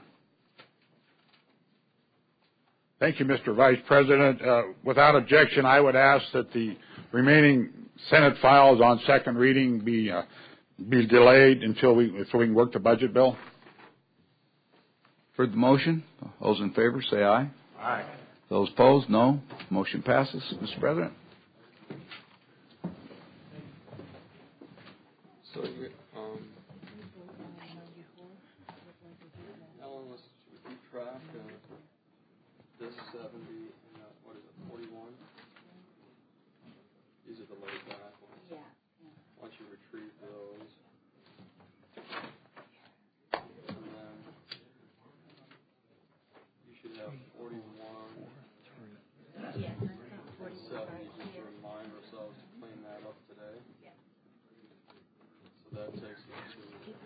Thank you, Mr. Vice President. Without objection, I would ask that the remaining Senate files on second reading be delayed until we can work the budget bill. Heard the motion. Those in favor, say aye. Aye. Those opposed, no. Motion passes. Mr. President. So, Ellen, let's keep track of this 70 and what is it, 41? These are the laid back ones. Yeah. Once you retrieve those, and then you should have 41. Yeah. 70, just to remind ourselves to clean that up today. Yeah. So that takes us to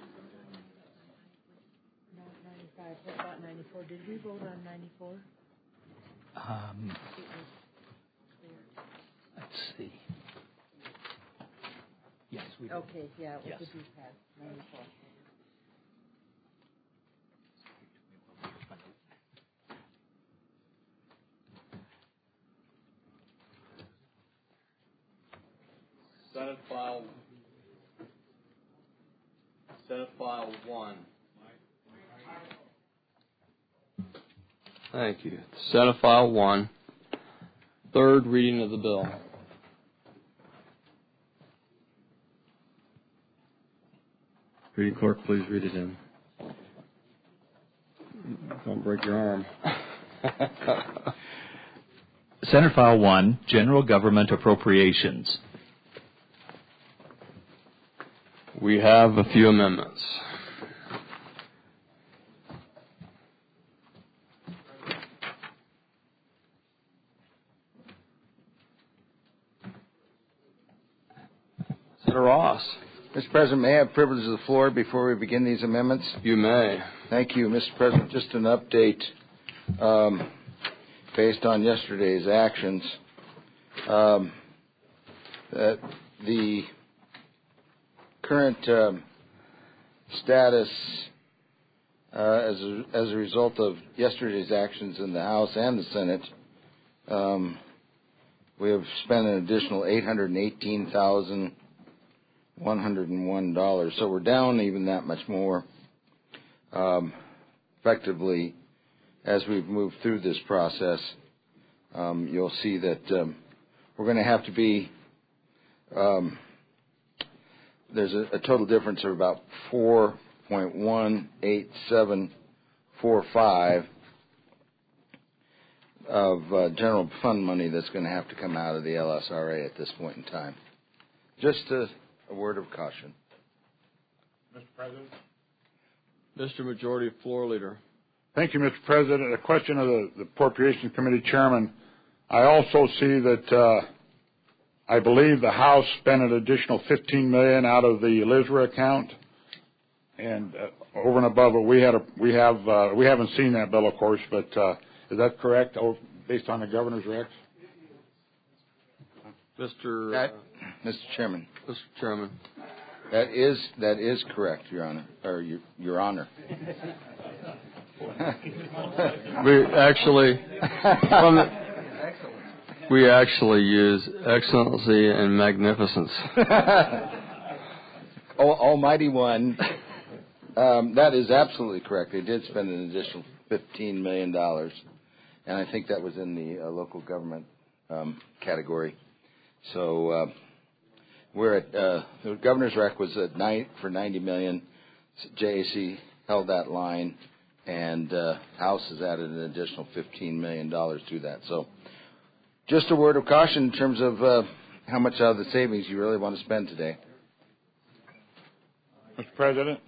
95. What about 94? Did we vote on 94? Let's see. Yes, we did. Okay, yeah, yes. It would pass 94. Senate File 1. Thank you. Senate File 1. Third reading of the bill. Reading clerk, please read it in. Don't break your arm. Senate File 1, General Government Appropriations. We have a few amendments. Senator Ross. Mr. President, may I have privilege of the floor before we begin these amendments? You may. Thank you, Mr. President. Just an update based on yesterday's actions. The current status as a result of yesterday's actions in the House and the Senate, we have spent an additional $818,101. So we're down even that much more. Effectively, as we've moved through this process, you'll see that we're going to have to be, there's a total difference of about 4.18745 of general fund money that's going to have to come out of the LSRA at this point in time. Just a word of caution. Mr. President? Mr. Majority Floor Leader. Thank you, Mr. President. A question of the Appropriations Committee Chairman. I also see that I believe the House spent an additional $15 million out of the LISRA account, and over and above it, we haven't seen that bill, of course, but is that correct? Based on the governor's recs? Mr. Chairman. Mr. Chairman. That is correct, Your Honor, or Your Honor. We actually use excellency and magnificence. Almighty One. That is absolutely correct. They did spend an additional $15 million, and I think that was in the local government category. So we're at the governor's rec was at for $90 million. JAC held that line, and House has added an additional $15 million to that. So just a word of caution in terms of how much out of the savings you really want to spend today. Mr. President.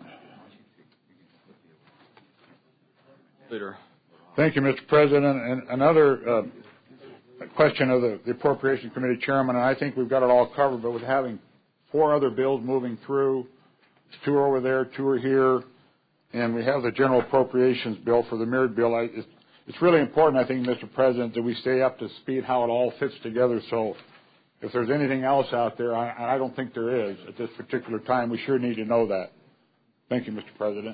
Leader. Thank you, Mr. President. And another question of the Appropriation Committee Chairman, and I think we've got it all covered, but with having 4 other bills moving through, 2 are over there, 2 are here, and we have the General Appropriations Bill for the mirrored bill. It's really important, I think, Mr. President, that we stay up to speed how it all fits together. So if there's anything else out there, and I don't think there is at this particular time, we sure need to know that. Thank you, Mr. President.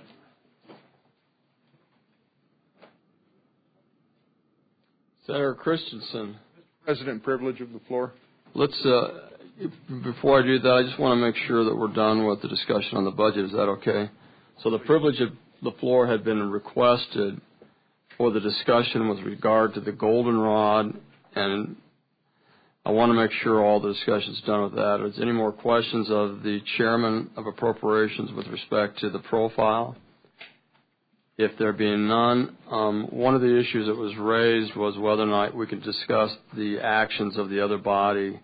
Senator Christensen. President, privilege of the floor. Let's, before I do that, I just want to make sure that we're done with the discussion on the budget. Is that okay? So the privilege of the floor had been requested for the discussion with regard to the goldenrod, and I want to make sure all the discussion is done with that. Is there any more questions of the Chairman of Appropriations with respect to the profile? If there being none, one of the issues that was raised was whether or not we could discuss the actions of the other body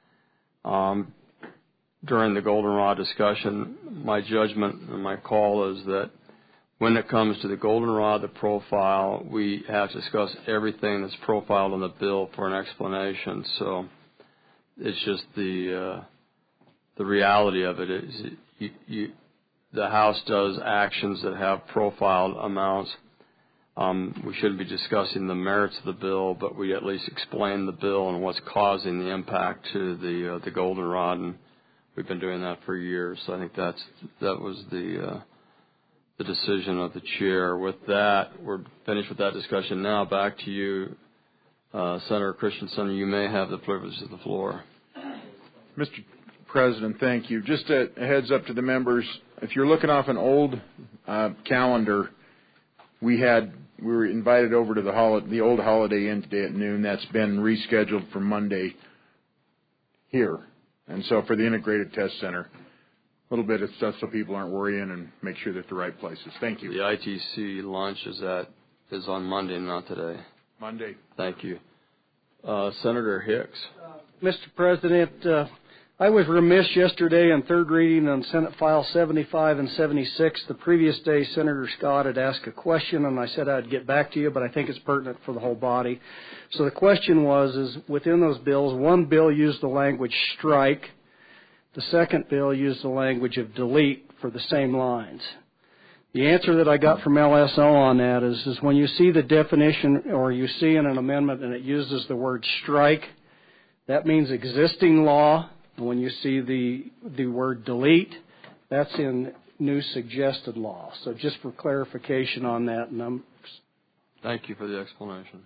during the goldenrod discussion. My judgment and my call is that when it comes to the goldenrod, the profile, we have to discuss everything that's profiled in the bill for an explanation. So it's just the reality of it is the House does actions that have profiled amounts. We shouldn't be discussing the merits of the bill, but we at least explain the bill and what's causing the impact to the goldenrod, and we've been doing that for years. So I think that was the decision of the chair. With that, we're finished with that discussion. Now back to you, Senator Christensen. You may have the privilege of the floor. Mr. President, thank you. Just a heads up to the members. If you're looking off an old calendar, we were invited over to the old Holiday Inn today at noon. That's been rescheduled for Monday here. And so for the Integrated Test Center, a little bit of stuff so people aren't worrying and make sure they're at the right places. Thank you. The ITC lunch is on Monday, not today. Monday. Thank you. Senator Hicks. Mr. President, I was remiss yesterday on third reading on Senate File 75 and 76. The previous day, Senator Scott had asked a question, and I said I'd get back to you, but I think it's pertinent for the whole body. So the question is within those bills, one bill used the language strike. The second bill used the language of delete for the same lines. The answer that I got from LSO on that is when you see the definition or you see in an amendment and it uses the word strike, that means existing law. And when you see the word delete, that's in new suggested law. So just for clarification on that. Thank you for the explanation.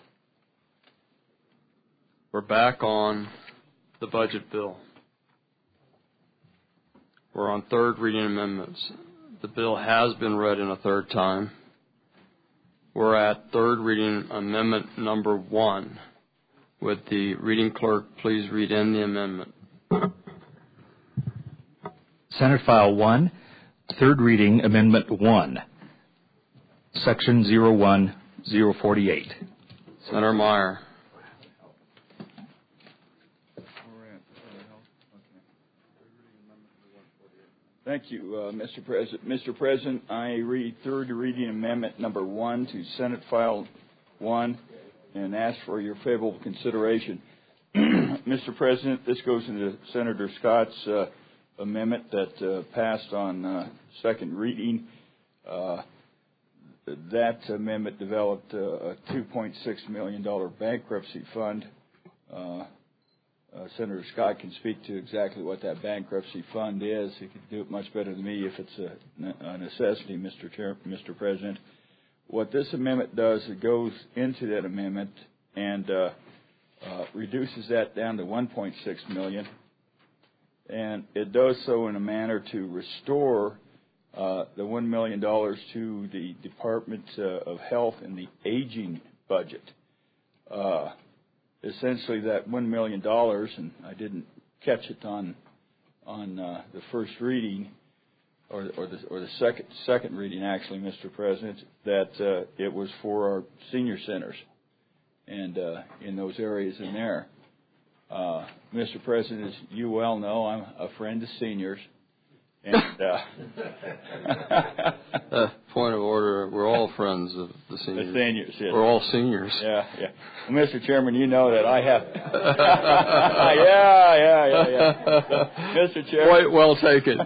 We're back on the budget bill. We're on third reading amendments. The bill has been read in a third time. We're at third reading amendment number 1. Would the reading clerk please read in the amendment? Senate File 1, third reading amendment 1, Section 01048. Senator Meyer. Thank you, Mr. President. Mr. President, I read third reading amendment number 1 to Senate File 1 and ask for your favorable consideration. Mr. President, this goes into Senator Scott's amendment that passed on second reading. That amendment developed a $2.6 million bankruptcy fund. Senator Scott can speak to exactly what that bankruptcy fund is. He can do it much better than me if it's a necessity, Mr. President. What this amendment does, it goes into that amendment and reduces that down to $1.6 million, and it does so in a manner to restore the $1 million to the Department of Health and the aging budget. Essentially, that $1 million, and I didn't catch it on the first reading, or the second reading, actually, Mr. President, that it was for our senior centers and in those areas in there. Mr. President, as you well know, I'm a friend of seniors. And point of order, we're all friends of the seniors. The seniors, yes. We're all seniors. Yeah. Well, Mr. Chairman, you know that I have... yeah. Mr. Chairman... Quite well taken.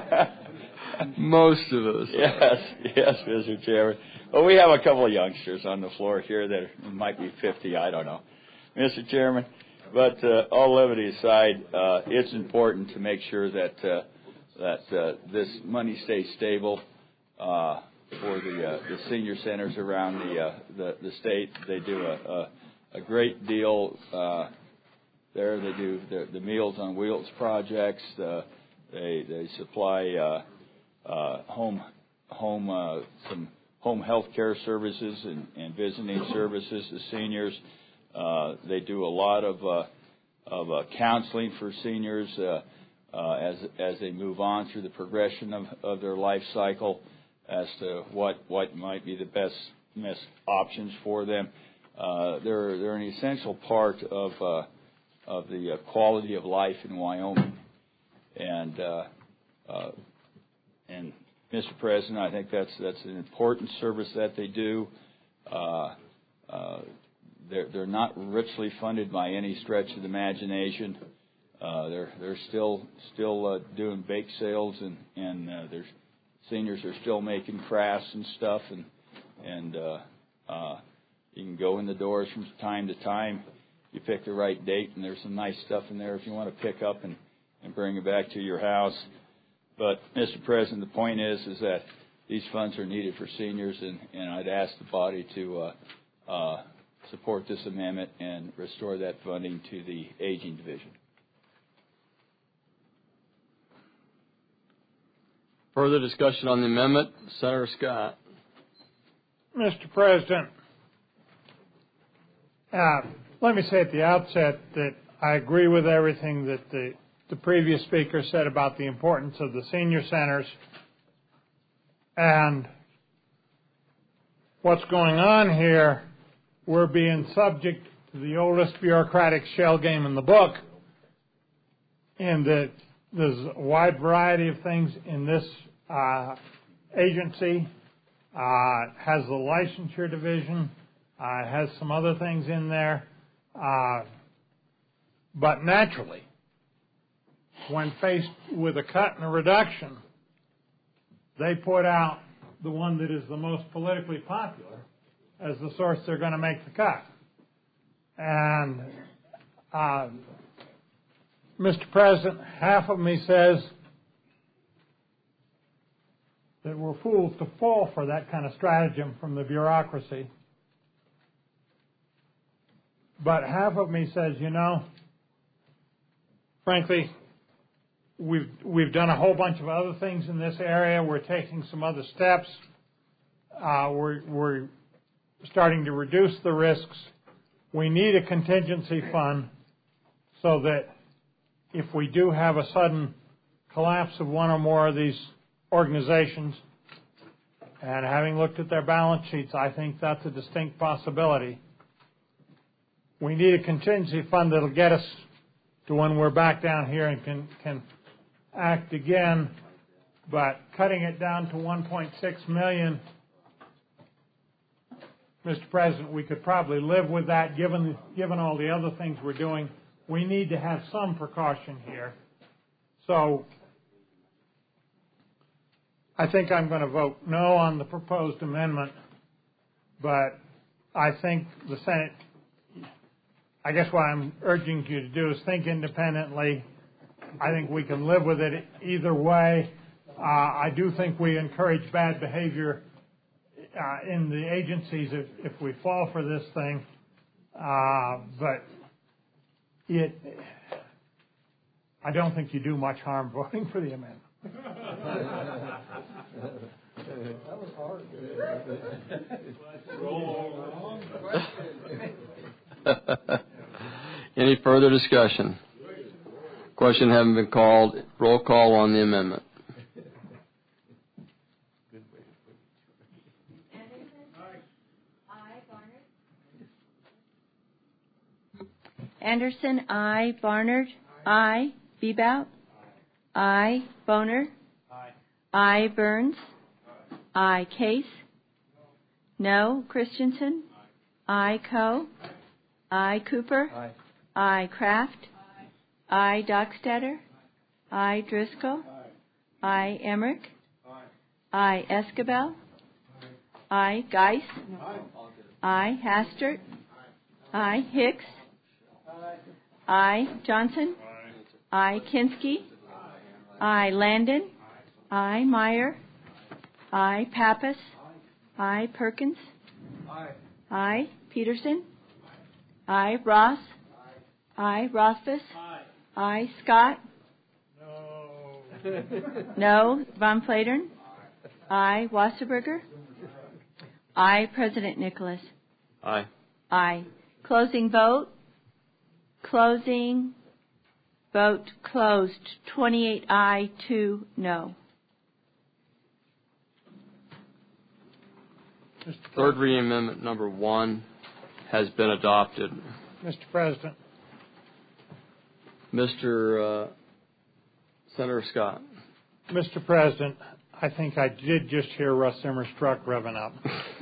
Most of us. Yes, Mr. Chairman. Well, we have a couple of youngsters on the floor here that might be 50, I don't know. Mr. Chairman, but all levity aside, it's important to make sure that this money stays stable for the senior centers around the state. They do a great deal there. They do the Meals on Wheels projects. They supply some home health care services and visiting services to seniors. They do a lot of counseling for seniors as they move on through the progression of their life cycle as to what might be the best options for them. They're an essential part of the quality of life in Wyoming. And Mr. President, I think that's an important service that they do. They're not richly funded by any stretch of the imagination. They're still doing bake sales, and their seniors are still making crafts and stuff, and you can go in the doors from time to time. You pick the right date, and there's some nice stuff in there if you want to pick up and bring it back to your house. But, Mr. President, the point is that these funds are needed for seniors, and I'd ask the body to support this amendment and restore that funding to the Aging Division. Further discussion on the amendment? Senator Scott. Mr. President, let me say at the outset that I agree with everything that the previous speaker said about the importance of the senior centers and what's going on here. We're being subject to the oldest bureaucratic shell game in the book, in that there's a wide variety of things in this agency. Has the licensure division, has some other things in there, but naturally, when faced with a cut and a reduction, they put out the one that is the most politically popular as the source they're going to make the cut. And, Mr. President, half of me says that we're fools to fall for that kind of stratagem from the bureaucracy. But half of me says, frankly, we've done a whole bunch of other things in this area. We're taking some other steps. We're starting to reduce the risks. We need a contingency fund so that if we do have a sudden collapse of one or more of these organizations, and having looked at their balance sheets, I think that's a distinct possibility. We need a contingency fund that'll get us to when we're back down here and can act again, but cutting it down to 1.6 million, Mr. President, we could probably live with that given all the other things we're doing. We need to have some precaution here. So I think I'm going to vote no on the proposed amendment, but I think the Senate, I guess what I'm urging you to do is think independently. I think we can live with it either way. I do think we encourage bad behavior in the agencies if we fall for this thing, but I don't think you do much harm voting for the amendment. That was hard. Any further discussion? Question having been called. Roll call on the amendment. Anderson, aye. Barnard, aye. Bebout, aye. Boner, aye. Burns, aye. Case, no. Christensen, aye. Coe, aye. Cooper, aye. Kraft, aye. Dockstader, aye. Driscoll, aye. Emmerich, aye. Escabel, aye. Geis, aye. Hastert, aye. Hicks, aye. Johnson, aye. Kinski, aye. Landon, aye. Meyer, aye. Pappas, aye. Perkins, aye. Peterson, aye. Ross, aye. Rothfuss, aye. Scott, no. Von Flatern, aye. Wasserberger, aye. President Nicholas, Aye. aye. Closing vote. Closing vote closed. 28 aye, 2 no. Third reading amendment number 1 has been adopted. Mr. President. Mr. Senator Scott. Mr. President, I think I did just hear Russ Zimmer's truck revving up.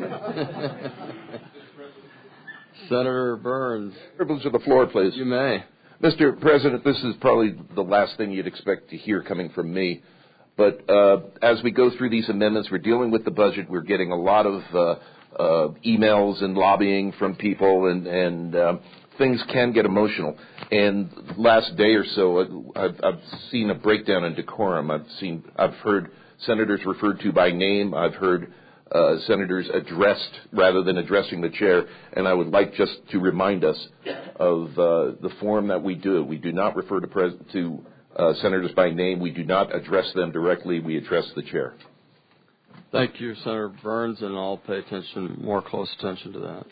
Senator Burns. Privilege of the floor, please. You may. Mr. President, this is probably the last thing you'd expect to hear coming from me. But as we go through these amendments, we're dealing with the budget. We're getting a lot of emails and lobbying from people, and things can get emotional. And last day or so, I've seen a breakdown in decorum. I've heard senators referred to by name. I've heard senators addressed rather than addressing the chair. And I would like just to remind us of the form that we do. We do not refer to senators by name. We do not address them directly. We address the chair. Thank you, Senator Burns, and I'll pay more close attention to that.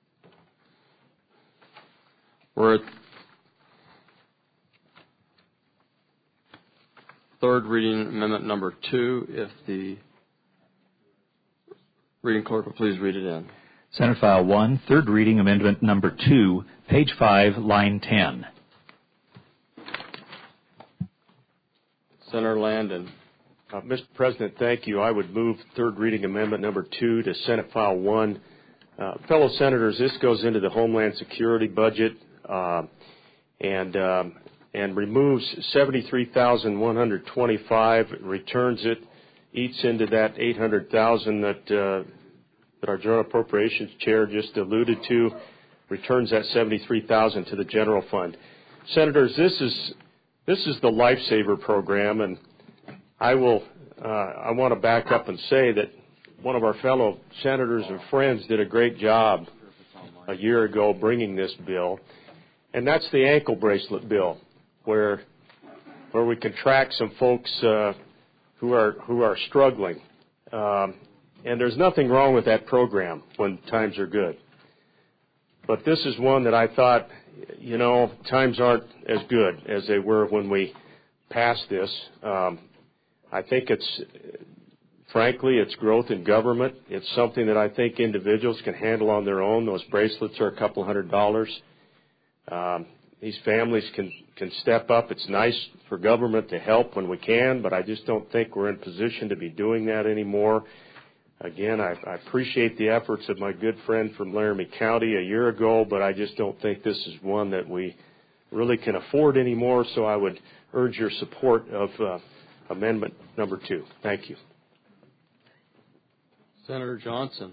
We're at third reading amendment number 2. If the reading clerk will please read it in. Senate File 1, third reading amendment number 2, page 5, line 10. Senator Landon. Mr. President, thank you. I would move third reading amendment number 2 to Senate File 1. Fellow senators, this goes into the Homeland Security budget, and and removes $73,125, returns it, eats into that $800,000 that our General Appropriations Chair just alluded to, returns that $73,000 to the general fund. Senators, this is the Lifesaver program, and I want to back up and say that one of our fellow senators and friends did a great job a year ago bringing this bill, and that's the ankle bracelet bill, where we can track some folks who are struggling. And there's nothing wrong with that program when times are good. But this is one that I thought, times aren't as good as they were when we passed this. I think frankly, it's growth in government. It's something that I think individuals can handle on their own. Those bracelets are a couple $100. These families can step up. It's nice for government to help when we can, but I just don't think we're in position to be doing that anymore. Again, I appreciate the efforts of my good friend from Laramie County a year ago, but I just don't think this is one that we really can afford anymore, so I would urge your support of Amendment number 2. Thank you. Senator Johnson.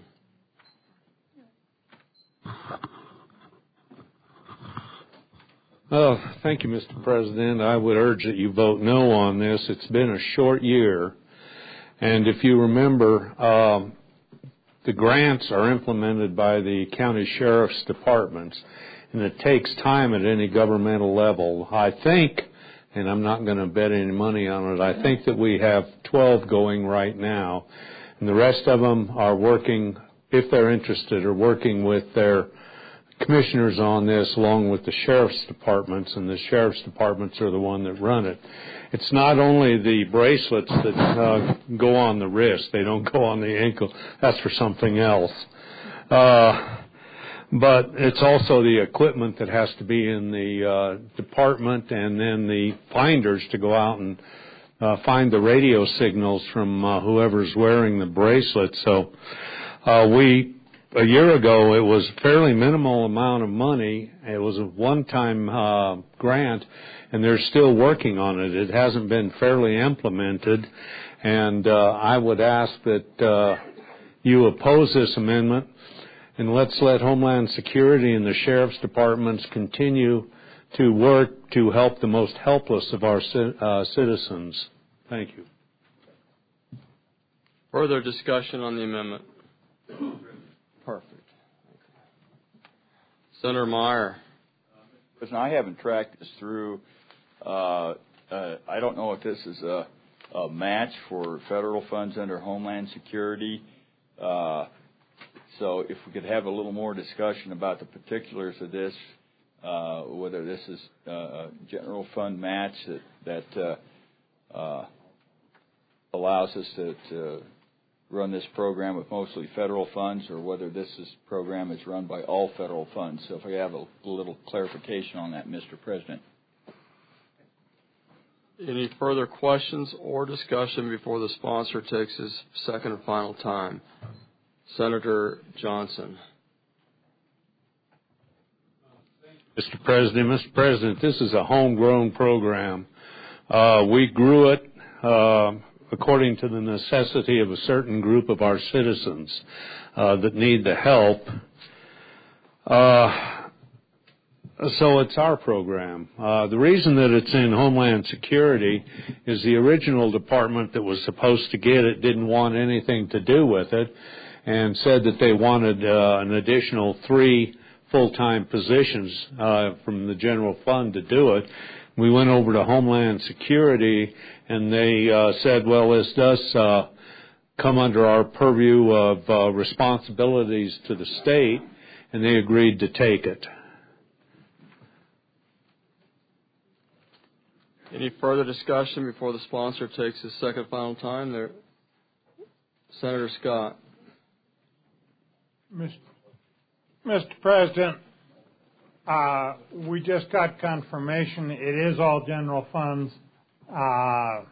Oh, thank you, Mr. President. I would urge that you vote no on this. It's been a short year. And if you remember, the grants are implemented by the county sheriff's departments, and it takes time at any governmental level. I think, and I'm not going to bet any money on it, I think that we have 12 going right now, and the rest of them are working, if they're interested, are working with their commissioners on this along with the sheriff's departments, and the sheriff's departments are the one that run it. It's not only the bracelets that go on the wrist. They don't go on the ankle. That's for something else. But it's also the equipment that has to be in the department, and then the finders to go out and find the radio signals from whoever's wearing the bracelet. So a year ago, it was a fairly minimal amount of money. It was a one-time grant, and they're still working on it. It hasn't been fairly implemented, and I would ask that you oppose this amendment, and let's let Homeland Security and the Sheriff's Departments continue to work to help the most helpless of our citizens. Thank you. Further discussion on the amendment? Perfect. Senator Meyer. Listen, I haven't tracked this through. I don't know if this is a match for federal funds under Homeland Security. So if we could have a little more discussion about the particulars of this, whether this is a general fund match that allows us to run this program with mostly federal funds, or whether this program is run by all federal funds. So if we have a little clarification on that, Mr. President. Any further questions or discussion before the sponsor takes his second and final time? Senator Johnson. Mr. President, this is a homegrown program. We grew it according to the necessity of a certain group of our citizens that need the help. So it's our program. The reason that it's in Homeland Security is the original department that was supposed to get it didn't want anything to do with it, and said that they wanted an additional 3 full-time positions from the general fund to do it. We went over to Homeland Security, and they said, well, this does come under our purview of responsibilities to the state, and they agreed to take it. Any further discussion before the sponsor takes his second final time? There, Senator Scott. Mr. President, we just got confirmation it is all general funds. I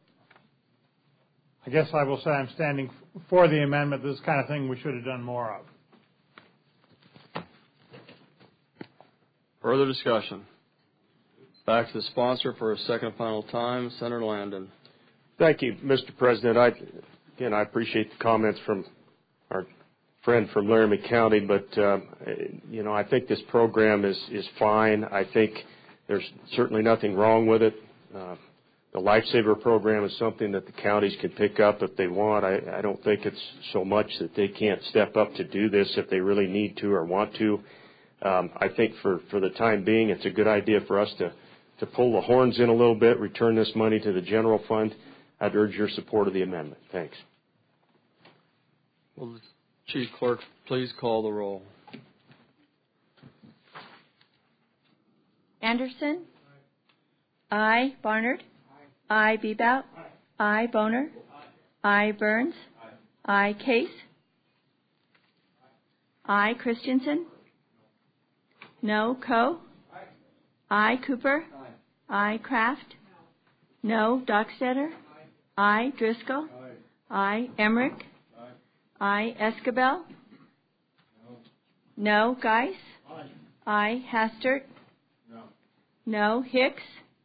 guess I will say I'm standing for the amendment. This kind of thing we should have done more of. Further discussion? Back to the sponsor for a second and final time, Senator Landon. Thank you, Mr. President. I appreciate the comments from our friend from Laramie County, but I think this program is fine. I think there's certainly nothing wrong with it. The Lifesaver program is something that the counties can pick up if they want. I don't think it's so much that they can't step up to do this if they really need to or want to. I think for the time being, it's a good idea for us to pull the horns in a little bit, return this money to the general fund. I'd urge your support of the amendment. Thanks. Will the Chief Clerk please call the roll? Anderson? Aye. Barnard? Aye. Bebout? Aye. Boner? Aye. Burns? Aye. Case? Aye. Christensen? No. Coe? Aye. Cooper? Aye. Kraft? No. Dockstader? Aye. Driscoll? Aye. Emmerich? Aye. Escabel? No. Geis? Aye. Hastert? No. Hicks?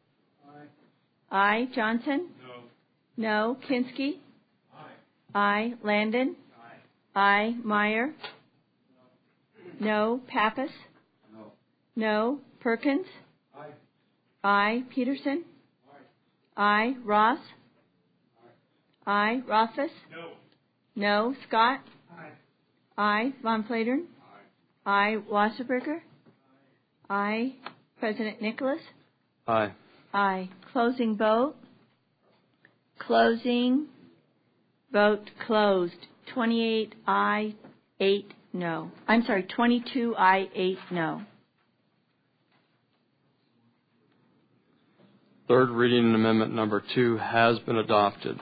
Aye. Johnson? No. Kinski? Aye. Landon? Aye. Meyer? No. Pappas? No. Perkins? Aye. Peterson? Aye. Ross? Aye. Rothfuss? No. Scott? Aye. Von Flatern? Aye. Wasserberger? Aye. President Nicholas? Aye. Aye. Closing vote. Closing. Vote closed. 28 aye, 8 no. I'm sorry, 22 aye, 8 no. Third reading amendment number 2 has been adopted.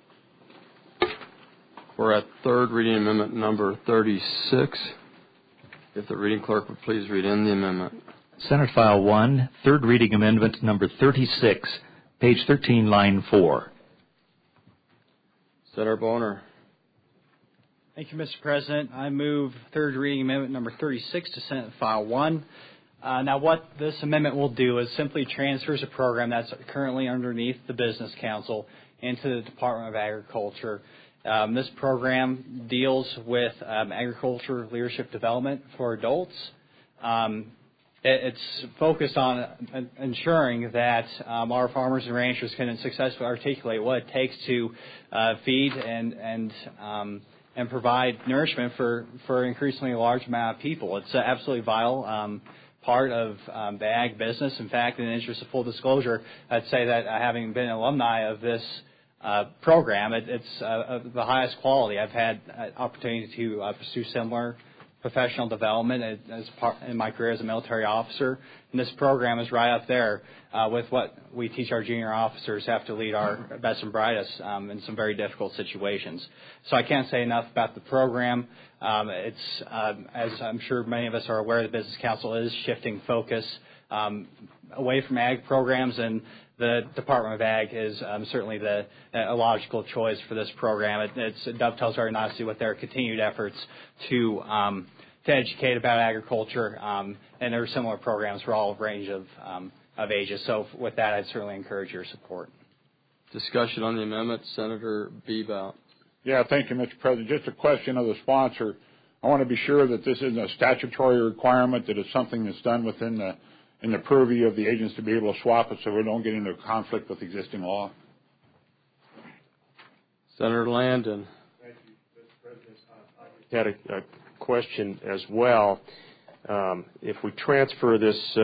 We're at third reading amendment number 36. If the reading clerk would please read in the amendment. Senate File 1, third reading amendment number 36, page 13, line 4. Senator Boner. Thank you, Mr. President. I move third reading amendment number 36 to Senate File 1. Now, what this amendment will do is simply transfers a program that's currently underneath the Business Council into the Department of Agriculture. This program deals with agriculture leadership development for adults. It's focused on ensuring that our farmers and ranchers can successfully articulate what it takes to feed and provide nourishment for an increasingly large amount of people. It's an absolutely vital part of the ag business. In fact, in the interest of full disclosure, I'd say that having been an alumni of this program, it's the highest quality. I've had an opportunity to pursue similar professional development as part in my career as a military officer, and this program is right up there with what we teach our junior officers have to lead our best and brightest in some very difficult situations. So I can't say enough about the program. It's as I'm sure many of us are aware, the Business Council is shifting focus away from ag programs, and the Department of Ag is certainly a logical choice for this program. It dovetails very nicely with their continued efforts to educate about agriculture, and there are similar programs for all range of ages. So with that, I'd certainly encourage your support. Discussion on the amendment, Senator Bebout. Yeah, thank you, Mr. President. Just a question of the sponsor. I want to be sure that this isn't a statutory requirement, that it's something that's done within the purview of the agents to be able to swap it so we don't get into a conflict with existing law. Senator Landon. Thank you, Mr. President. I had a question as well. If we transfer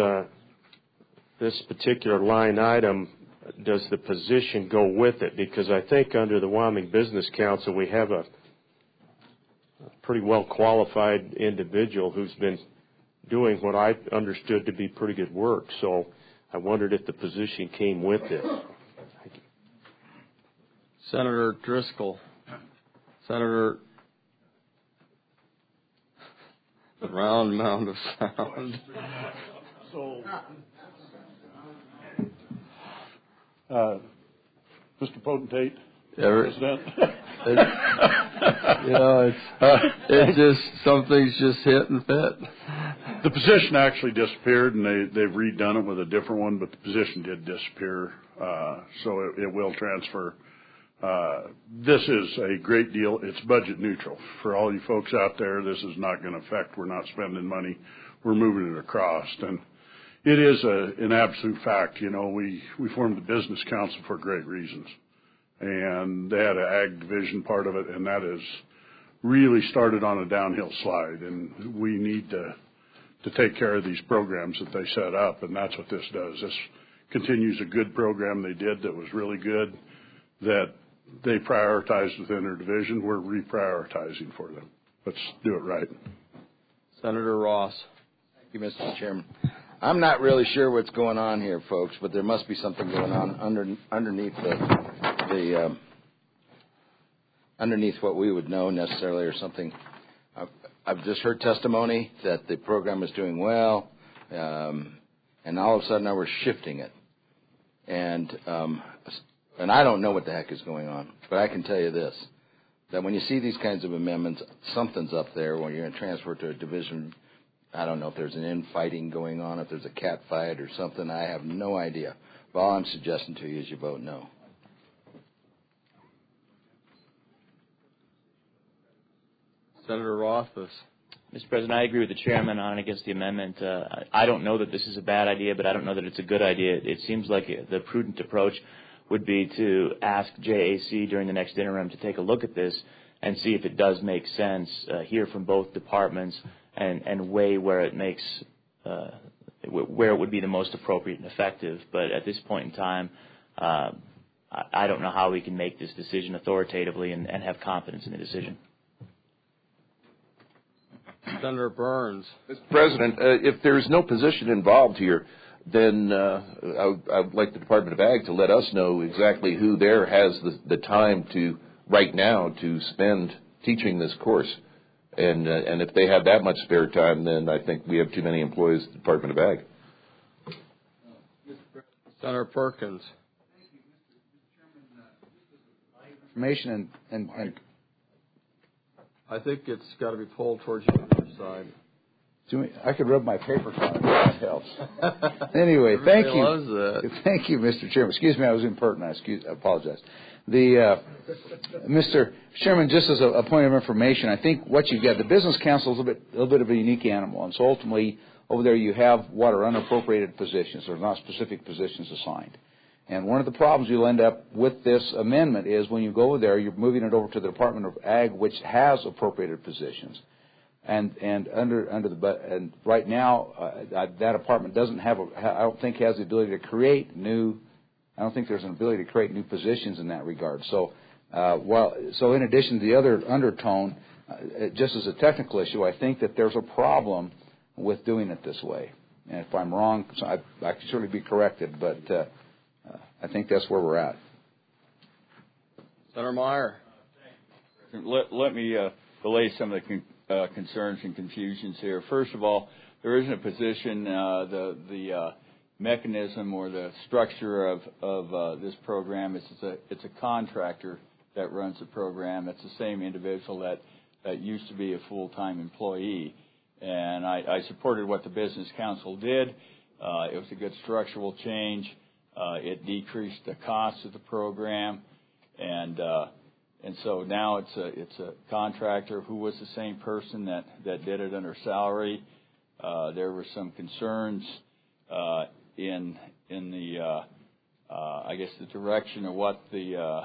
this particular line item, does the position go with it? Because I think under the Wyoming Business Council we have a pretty well qualified individual who's been doing what I understood to be pretty good work. So I wondered if the position came with it. Thank you. Senator Driscoll. Senator, the round mound of sound. Mr. Potentate, President. It's just some things just hit and fit. The position actually disappeared, and they've redone it with a different one, but the position did disappear, so it will transfer. This is a great deal. It's budget neutral. For all you folks out there, this is not going to affect. We're not spending money. We're moving it across. And it is an absolute fact. You know, we formed the business council for great reasons. And they had an ag division part of it, and that has really started on a downhill slide. And we need to take care of these programs that they set up, and that's what this does. This continues a good program they did that was really good, that they prioritized within their division. We're reprioritizing for them. Let's do it right. Senator Ross. Thank you, Mr. Chairman. I'm not really sure what's going on here, folks, but there must be something going on underneath underneath what we would know necessarily, or something. I've just heard testimony that the program is doing well, and all of a sudden now we're shifting it. And I don't know what the heck is going on, but I can tell you this, that when you see these kinds of amendments, something's up there when you're going to transfer to a division. I don't know if there's an infighting going on, if there's a cat fight or something. I have no idea. But all I'm suggesting to you is you vote no. Senator Rothfuss. Mr. President, I agree with the chairman on and against the amendment. I don't know that this is a bad idea, but I don't know that it's a good idea. It seems like the prudent approach would be to ask JAC during the next interim to take a look at this and see if it does make sense, hear from both departments, and weigh where it makes where it would be the most appropriate and effective. But at this point in time, I don't know how we can make this decision authoritatively and have confidence in the decision. Senator Burns. Mr. President, if there's no position involved here, then I would like the Department of Ag to let us know exactly who there has the time to, right now, to spend teaching this course. And if they have that much spare time, then I think we have too many employees at the Department of Ag. Senator Perkins. Information and I think it's got to be pulled towards the other side. I could rub my paper cloth if that helps. Anyway, thank you. Loves that. Thank you, Mr. Chairman. Excuse me, I was impertinent. I apologize. Mr. Chairman, just as a point of information, I think what you've got, the Business Council is a little bit of a unique animal, and so ultimately over there you have what are unappropriated positions. They're not specific positions assigned. And one of the problems you'll end up with this amendment is when you go over there, you're moving it over to the Department of Ag, which has appropriated positions. And right now, that department doesn't have I don't think has the ability to create I don't think there's an ability to create new positions in that regard. So, so in addition to the other undertone, just as a technical issue, I think that there's a problem with doing it this way. And if I'm wrong, I can certainly be corrected, but I think that's where we're at. Senator Meyer. Let me relay some of the concerns and confusions here. First of all, there isn't a position, the mechanism or the structure of this program. It's a contractor that runs the program. It's the same individual that used to be a full-time employee. And I supported what the Business Council did. It was a good structural change. It decreased the cost of the program, and so now it's a contractor who was the same person that did it under salary. There were some concerns in the I guess the direction of what the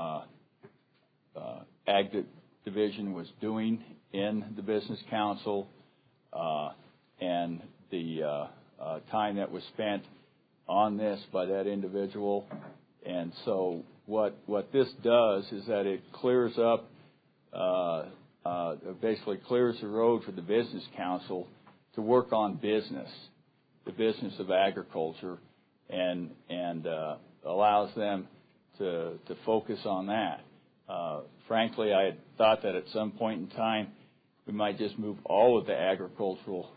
Ag Division was doing in the Business Council, and the time that was spent on this by that individual. And so what this does is that it clears up, basically clears the road for the Business Council to work on business, the business of agriculture, and allows them to focus on that. Frankly, I had thought that at some point in time we might just move all of the agricultural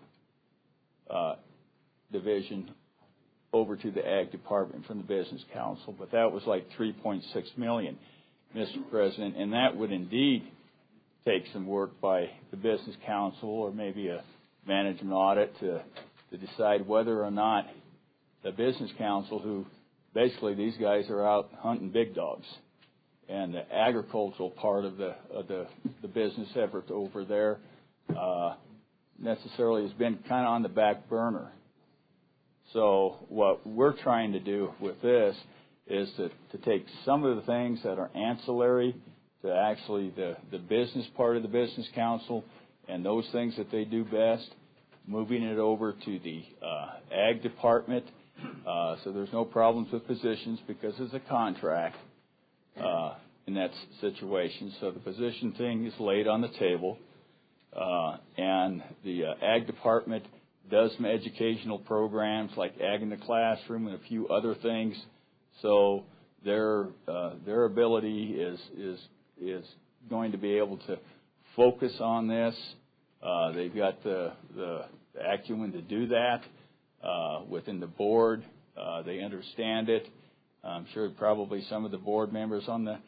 division over to the Ag Department from the Business Council, but that was like $3.6 million, Mr. President, and that would indeed take some work by the Business Council or maybe a management audit to decide whether or not the business council, who basically these guys are out hunting big dogs, and the agricultural part of the business effort over there necessarily has been kind of on the back burner. So what we're trying to do with this is to take some of the things that are ancillary to actually the business part of the business council and those things that they do best, moving it over to the ag department, so there's no problems with positions because it's a contract in that situation. So the position thing is laid on the table, and the ag department does some educational programs like Ag in the Classroom and a few other things. So their ability is going to be able to focus on this. They've got the acumen to do that within the board. They understand it. I'm sure probably some of the board members on the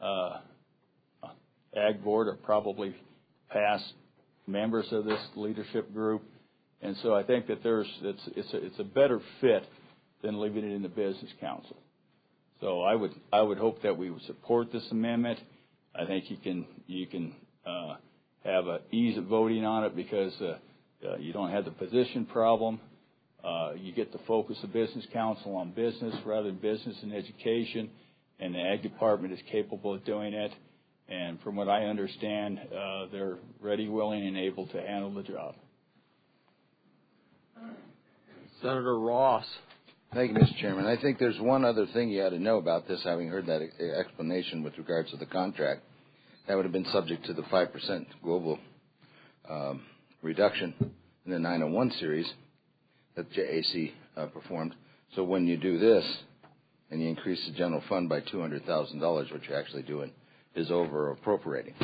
ag board are probably past members of this leadership group, and so I think that it's a better fit than leaving it in the business council. So I would hope that we would support this amendment. I think you can have an ease of voting on it because you don't have the position problem. You get to focus the business council on business rather than business and education, and the ag department is capable of doing it. And from what I understand, they're ready, willing, and able to handle the job. Senator Ross. Thank you, Mr. Chairman. I think there's one other thing you ought to know about this, having heard that explanation with regards to the contract. That would have been subject to the 5% global reduction in the 901 series that JAC performed. So when you do this and you increase the general fund by $200,000, what you're actually doing is over appropriating.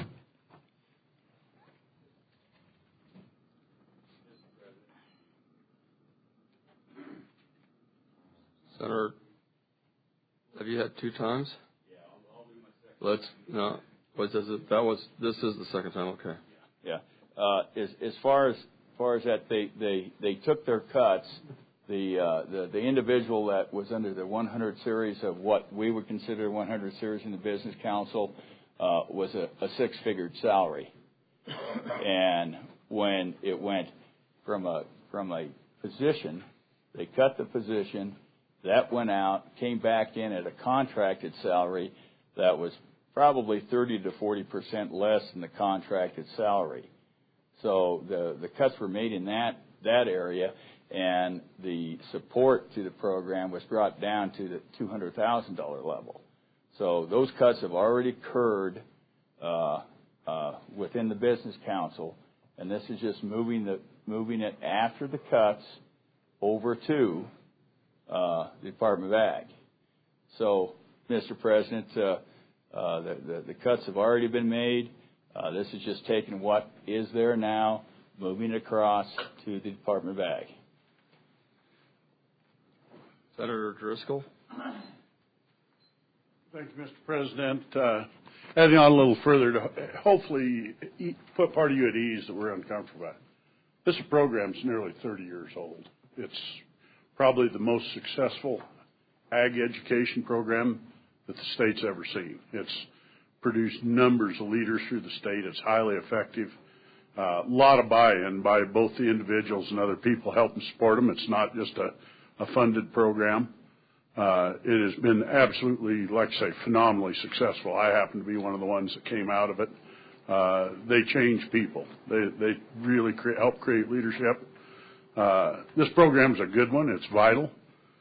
Senator, have you had 2 times? Yeah, I'll do my second. This is the second time. Okay. Yeah. As far as that, they took their cuts. The individual that was under the 100 series of what we would consider 100 series in the business council was a 6-figured salary, and when it went from a position, they cut the position. That went out, came back in at a contracted salary that was probably 30 to 40% less than the contracted salary. So the cuts were made in that area, and the support to the program was brought down to the $200,000 level. So those cuts have already occurred within the business council, and this is just moving it after the cuts over to the Department of Ag. So, Mr. President, the cuts have already been made. This is just taking what is there now, moving it across to the Department of Ag. Senator Driscoll. Thank you, Mr. President. Adding on a little further to hopefully put part of you at ease that we're uncomfortable about. This program is nearly 30 years old. It's probably the most successful ag education program that the state's ever seen. It's produced numbers of leaders through the state. It's highly effective. A lot of buy-in by both the individuals and other people helping support them. It's not just a funded program. It has been absolutely, like I say, phenomenally successful. I happen to be one of the ones that came out of it. They change people. They really help create leadership. This program is a good one. It's vital.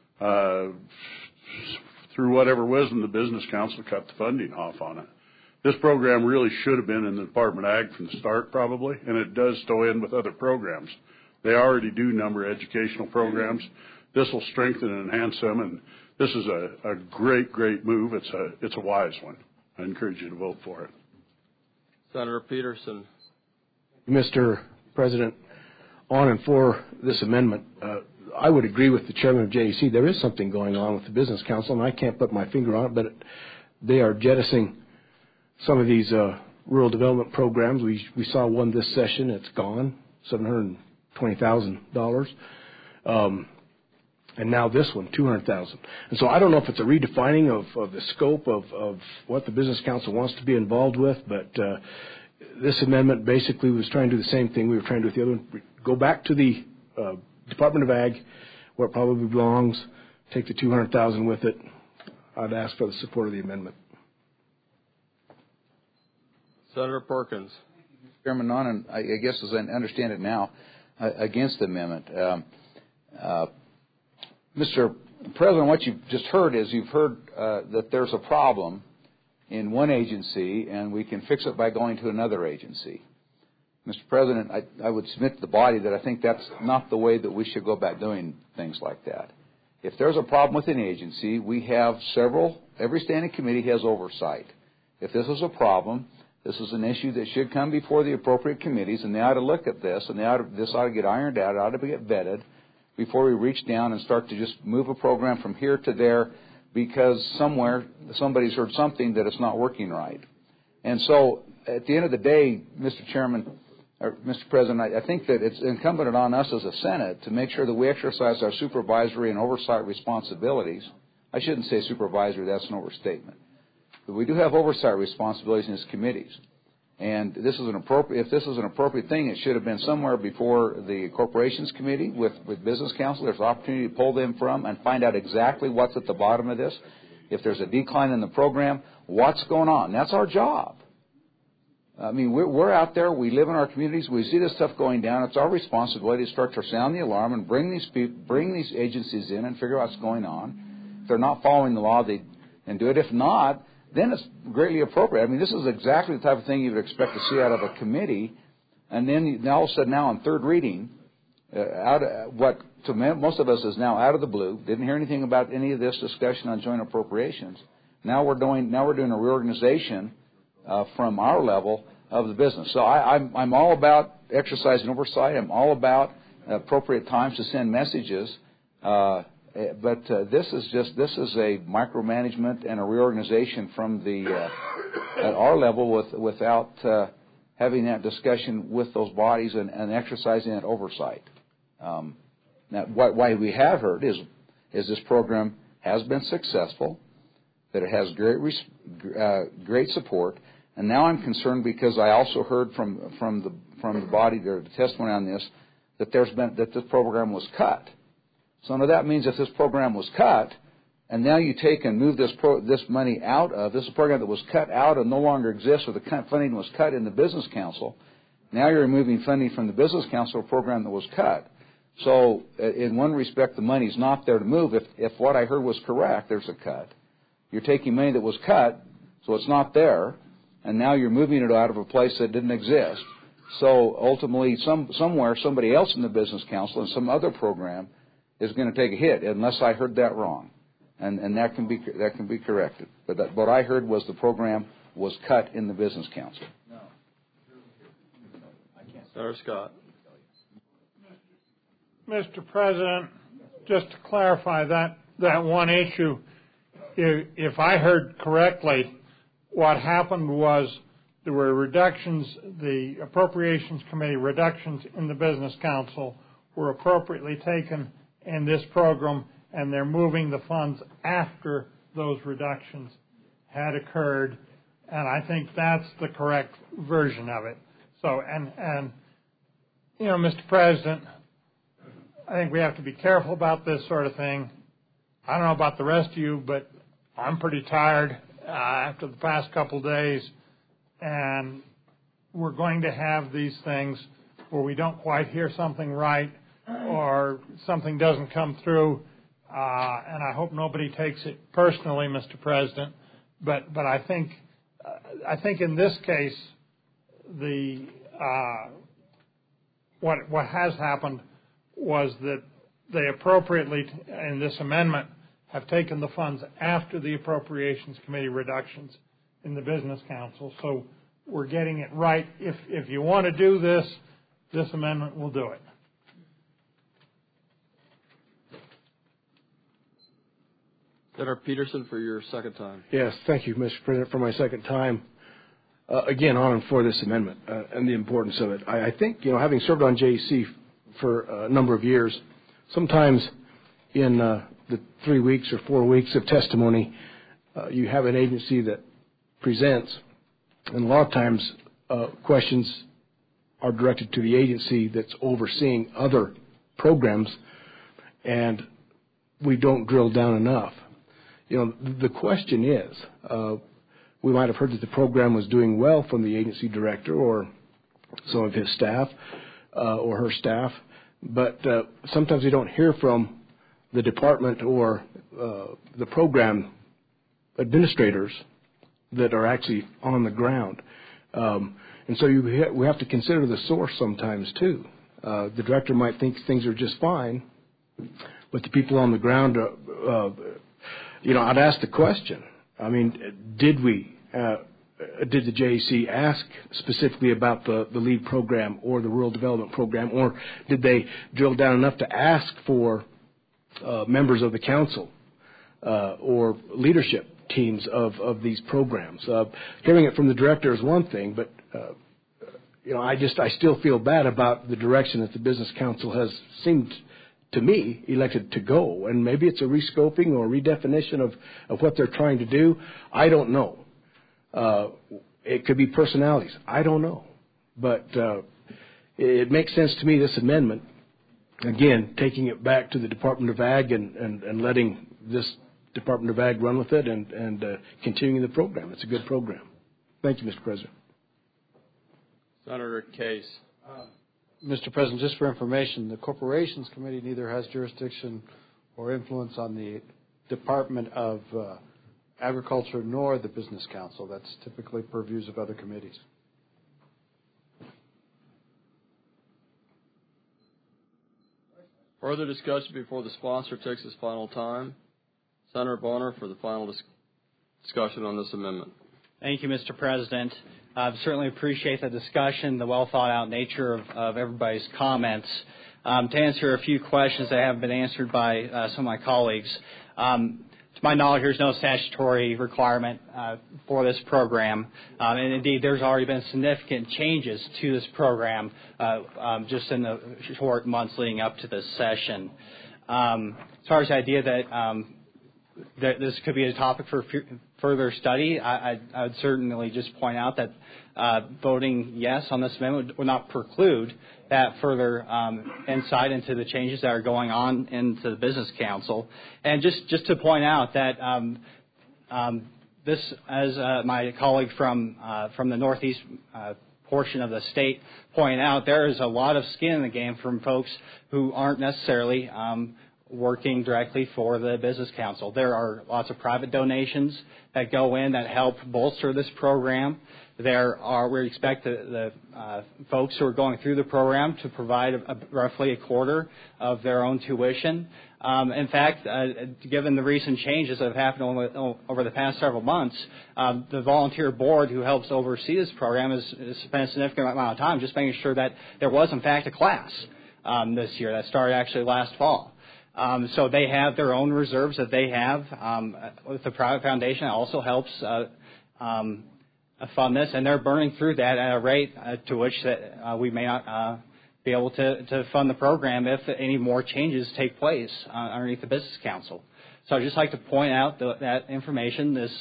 Through whatever wisdom, the Business Council cut the funding off on it. This program really should have been in the Department of Ag from the start, probably, and it does stow in with other programs. They already do a number of educational programs. This will strengthen and enhance them, and this is a great, great move. It's a wise one. I encourage you to vote for it. Senator Peterson. Mr. President, on and for this amendment, I would agree with the chairman of JAC. There is something going on with the Business Council, and I can't put my finger on it, but they are jettisoning some of these rural development programs. We saw one this session. It's gone, $750,000 $20,000. And now this one, $200,000. And so I don't know if it's a redefining of the scope of what the Business Council wants to be involved with, but this amendment basically was trying to do the same thing we were trying to do with the other one. Go back to the Department of Ag, where it probably belongs, take the $200,000 with it. I'd ask for the support of the amendment. Senator Perkins. Chairman, on, I guess as I understand it now, against the amendment. Mr. President, what you've just heard is you've heard that there's a problem in one agency and we can fix it by going to another agency. Mr. President, I would submit to the body that I think that's not the way that we should go about doing things like that. If there's a problem with an agency, we have every standing committee has oversight. If this is a problem, this is an issue that should come before the appropriate committees, and they ought to look at this, and this ought to get ironed out, it ought to get vetted before we reach down and start to just move a program from here to there because somewhere somebody's heard something that it's not working right. And so at the end of the day, Mr. Chairman, or Mr. President, I think that it's incumbent on us as a Senate to make sure that we exercise our supervisory and oversight responsibilities. I shouldn't say supervisory, that's an overstatement. But we do have oversight responsibilities in these committees. And if this is an appropriate thing, it should have been somewhere before the Corporations Committee with Business Council. There's an opportunity to pull them from and find out exactly what's at the bottom of this. If there's a decline in the program, what's going on? That's our job. I mean, we're out there. We live in our communities. We see this stuff going down. It's our responsibility to start to sound the alarm and bring these agencies in and figure out what's going on. If they're not following the law, and do it. If not, then it's greatly appropriate. I mean, this is exactly the type of thing you would expect to see out of a committee. And then all of a sudden, now on third reading, what to most of us is now out of the blue. Didn't hear anything about any of this discussion on joint appropriations. Now we're doing a reorganization from our level of the business. So I'm all about exercising oversight. I'm all about appropriate times to send messages. But this is a micromanagement and a reorganization from at our level without having that discussion with those bodies and exercising that oversight. Now, what we have heard is this program has been successful, that it has great support, and now I'm concerned because I also heard from the body, the testimony on this, that this program was cut. So now that means if this program was cut, and now you take and move this money out of this program that was cut out and no longer exists, or the funding was cut in the Business Council, now you're removing funding from the Business Council, a program that was cut. So in one respect, the money's not there to move. If what I heard was correct, there's a cut. You're taking money that was cut, so it's not there, and now you're moving it out of a place that didn't exist. So ultimately, somewhere, somebody else in the Business Council and some other program is going to take a hit, unless I heard that wrong, and that can be corrected. But what I heard was the program was cut in the Business Council. Senator Scott. Mr. President, just to clarify that one issue, if I heard correctly, what happened was there were reductions, the Appropriations Committee reductions in the Business Council were appropriately taken in this program, and they're moving the funds after those reductions had occurred, and I think that's the correct version of it. So, and you know, Mr. President, I think we have to be careful about this sort of thing. I don't know about the rest of you, but I'm pretty tired after the past couple of days, and we're going to have these things where we don't quite hear something right or something doesn't come through, and I hope nobody takes it personally, Mr. President. But I think in this case, what has happened was that they appropriately, in this amendment, have taken the funds after the Appropriations Committee reductions in the Business Council. So we're getting it right. If you want to do this amendment will do it. Senator Peterson for your second time. Yes, thank you, Mr. President, for my second time. Again, on and for this amendment and the importance of it. I think, having served on JEC for a number of years. Sometimes in the 3 weeks or 4 weeks of testimony, you have an agency that presents, and a lot of times questions are directed to the agency that's overseeing other programs, and we don't drill down enough. The question is, we might have heard that the program was doing well from the agency director or some of his staff or her staff, but sometimes we don't hear from the department or the program administrators that are actually on the ground. And so we have to consider the source sometimes too. The director might think things are just fine, but the people on the ground, I'd ask the question. I mean, did the JAC ask specifically about the LEAD program or the Rural Development Program, or did they drill down enough to ask for members of the council or leadership teams of these programs? Hearing it from the director is one thing, but I still feel bad about the direction that the Business Council has seemed to me elected to go, and maybe it's a rescoping or redefinition of what they're trying to do. I don't know. It could be personalities. I don't know. But it makes sense to me, this amendment, again, taking it back to the Department of Ag and letting this Department of Ag run with it and continuing the program. It's a good program. Thank you, Mr. President. Senator Case. Mr. President, just for information, the Corporations Committee neither has jurisdiction or influence on the Department of Agriculture nor the Business Council. That's typically purviews of other committees. Further discussion before the sponsor takes his final time. Senator Bonner for the final discussion on this amendment. Thank you, Mr. President. I certainly appreciate the discussion, the well-thought-out nature of everybody's comments. To answer a few questions that haven't been answered by some of my colleagues, to my knowledge, there's no statutory requirement for this program. And indeed, there's already been significant changes to this program just in the short months leading up to this session. As far as the idea that this could be a topic for further study, I would certainly just point out that voting yes on this amendment would not preclude that further insight into the changes that are going on into the Business Council. And just to point out that this, as my colleague from the Northeast portion of the state pointed out, there is a lot of skin in the game from folks who aren't necessarily working directly for the Business Council. There are lots of private donations that go in that help bolster this program. We expect the folks who are going through the program to provide roughly a quarter of their own tuition. In fact, given the recent changes that have happened over the past several months, the volunteer board who helps oversee this program has spent a significant amount of time just making sure that there was, in fact, a class this year that started actually last fall. So they have their own reserves that they have with the private foundation. It also helps fund this, and they're burning through that at a rate to which that we may not be able to fund the program if any more changes take place underneath the Business Council. So I'd just like to point out that information. This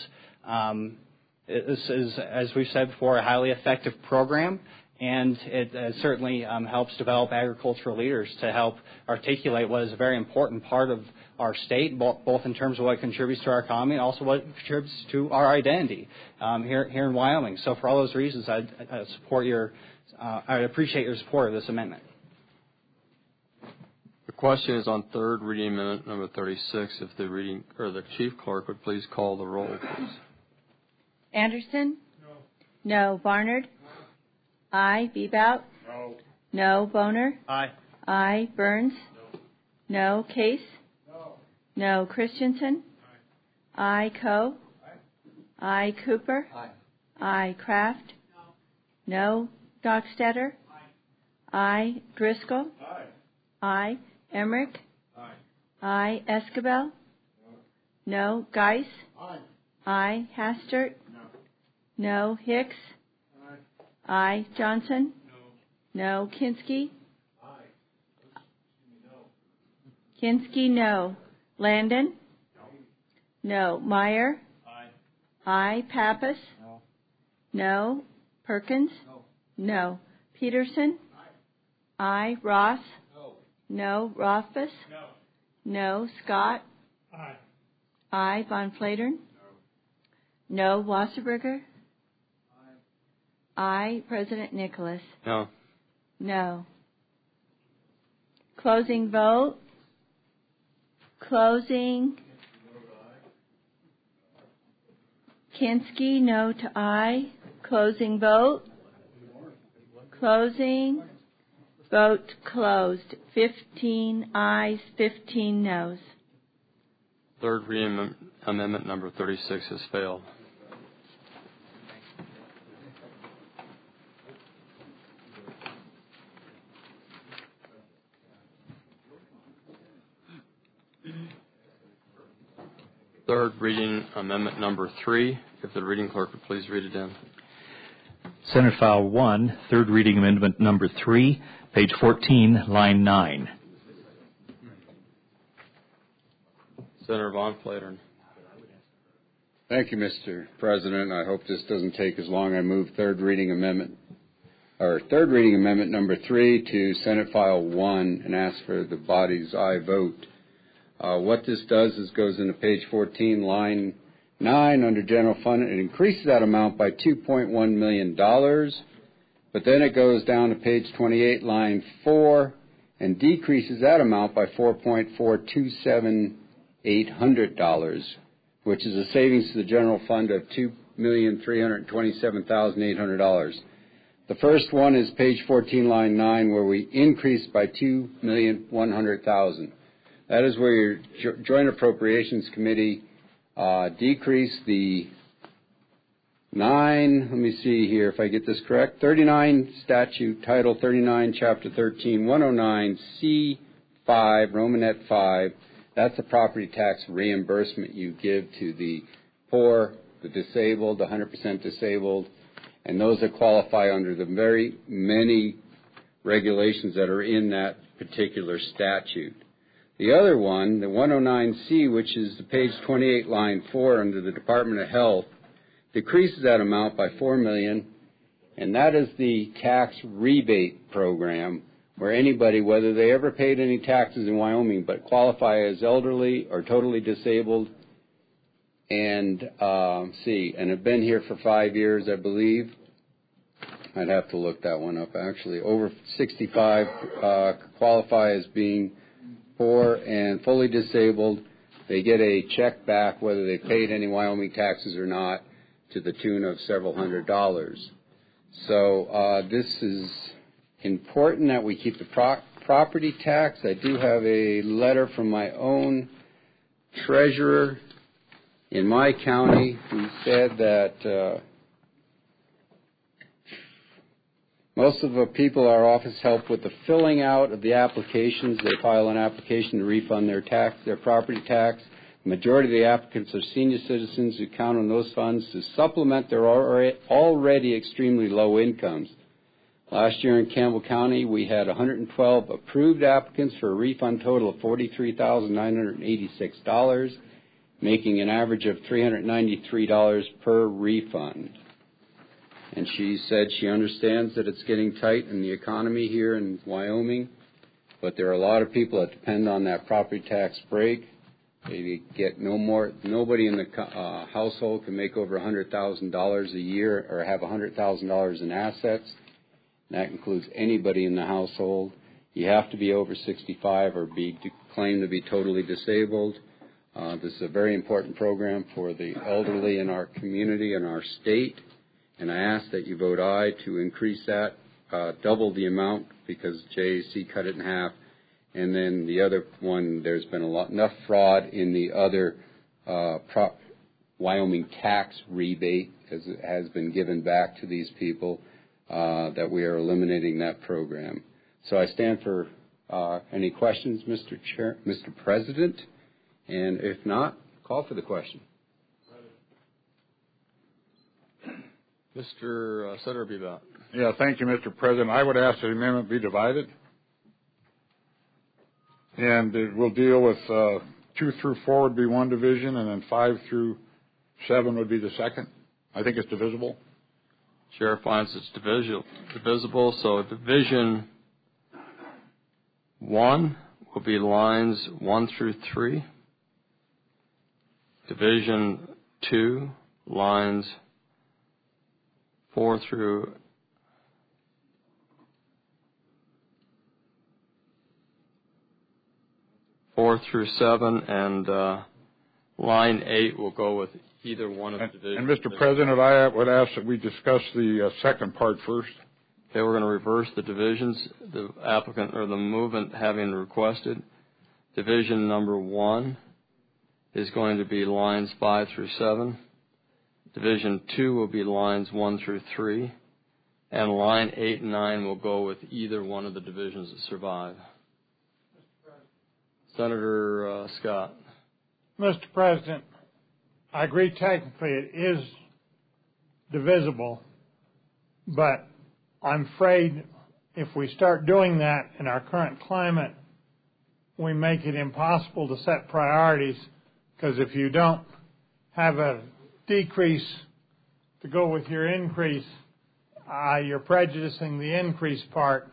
is, as we've said before, a highly effective program, and it certainly helps develop agricultural leaders to help articulate what is a very important part of our state, both in terms of what it contributes to our economy and also what it contributes to our identity here in Wyoming. So for all those reasons, I appreciate your support of this amendment. The question is on third reading amendment number 36. If the chief clerk would please call the roll, please. Anderson? No. Barnard? Aye. Bebout? No. No. Boner? Aye. Aye. Burns? No. Case? No. Christensen? Aye. Coe? Aye. Cooper? Aye. Kraft? No. Dockstetter? Aye. Driscoll? Aye. Emmerich? Aye. Escabel? No. Geis? Aye. Hastert? No. Hicks? Aye. Johnson? No. Kinski? Kinski, no. Landon? No. Meyer? Aye. Pappas? No. Perkins? No. Peterson? Aye. Ross? No. Rothfuss? No. Scott? Aye. Von Flatern? No. Wasserberger? Aye. President Nicholas? No. No. Closing vote. Closing. Kinski, no to aye. Closing vote. Closing. Vote closed. 15 ayes, 15 noes. Third reading amendment number 36 has failed. Third reading amendment number 3. If the reading clerk would please read it in. Senate File 1, third reading amendment number 3, page 14, line 9. Senator Von Flatern. Thank you, Mr. President. I hope this doesn't take as long. I move third reading amendment number 3 to Senate File 1 and ask for the body's aye vote. What this does is goes into page 14, line 9 under general fund. It increases that amount by $2.1 million, but then it goes down to page 28, line 4, and decreases that amount by $4.427800, which is a savings to the general fund of $2,327,800. The first one is page 14, line 9, where we increased by $2,100,000. That is where your Joint Appropriations Committee decreased the 39 statute, Title 39, Chapter 13, 109, C5, Romanet 5. That's the property tax reimbursement you give to the poor, the disabled, the 100% disabled, and those that qualify under the very many regulations that are in that particular statute. The other one, the 109C, which is the page 28, line 4 under the Department of Health, decreases that amount by $4 million, and that is the tax rebate program where anybody, whether they ever paid any taxes in Wyoming but qualify as elderly or totally disabled and have been here for 5 years, I believe. I'd have to look that one up, actually. Over 65 qualify as being poor and fully disabled. They get a check back whether they paid any Wyoming taxes or not to the tune of several $100s. So this is important that we keep the property tax. I do have a letter from my own treasurer in my county who said that most of the people in our office help with the filling out of the applications. They file an application to refund their property tax. The majority of the applicants are senior citizens who count on those funds to supplement their already extremely low incomes. Last year in Campbell County, we had 112 approved applicants for a refund total of $43,986, making an average of $393 per refund. And she said she understands that it's getting tight in the economy here in Wyoming, but there are a lot of people that depend on that property tax break. They get no more. Nobody in the household can make over $100,000 a year or have $100,000 in assets. That includes anybody in the household. You have to be over 65 or be claimed to be totally disabled. This is a very important program for the elderly in our community and our state. And I ask that you vote aye to increase that, double the amount because JAC cut it in half. And then the other one, there's been enough fraud in the other Wyoming tax rebate as it has been given back to these people that we are eliminating that program. So I stand for any questions, Mr. President. And if not, call for the question. Mr. Senator Bebot. Yeah, thank you, Mr. President. I would ask that the amendment be divided. And we'll deal with 2 through 4 would be one division, and then 5 through 7 would be the second. I think it's divisible. Chair finds it's divisible, so Division 1 will be lines 1 through 3. Division 2, lines 4 through 7, and line 8 will go with either one of the divisions. And Mr. President, I would ask that we discuss the second part first. Okay, we're going to reverse the divisions, the applicant or the movement having requested. Division number 1 is going to be lines 5 through 7. Division 2 will be lines 1 through 3. And line 8 and 9 will go with either one of the divisions that survive. Senator Scott. Mr. President, I agree technically it is divisible, but I'm afraid if we start doing that in our current climate, we make it impossible to set priorities, because if you don't have a decrease to go with your increase, you're prejudicing the increase part.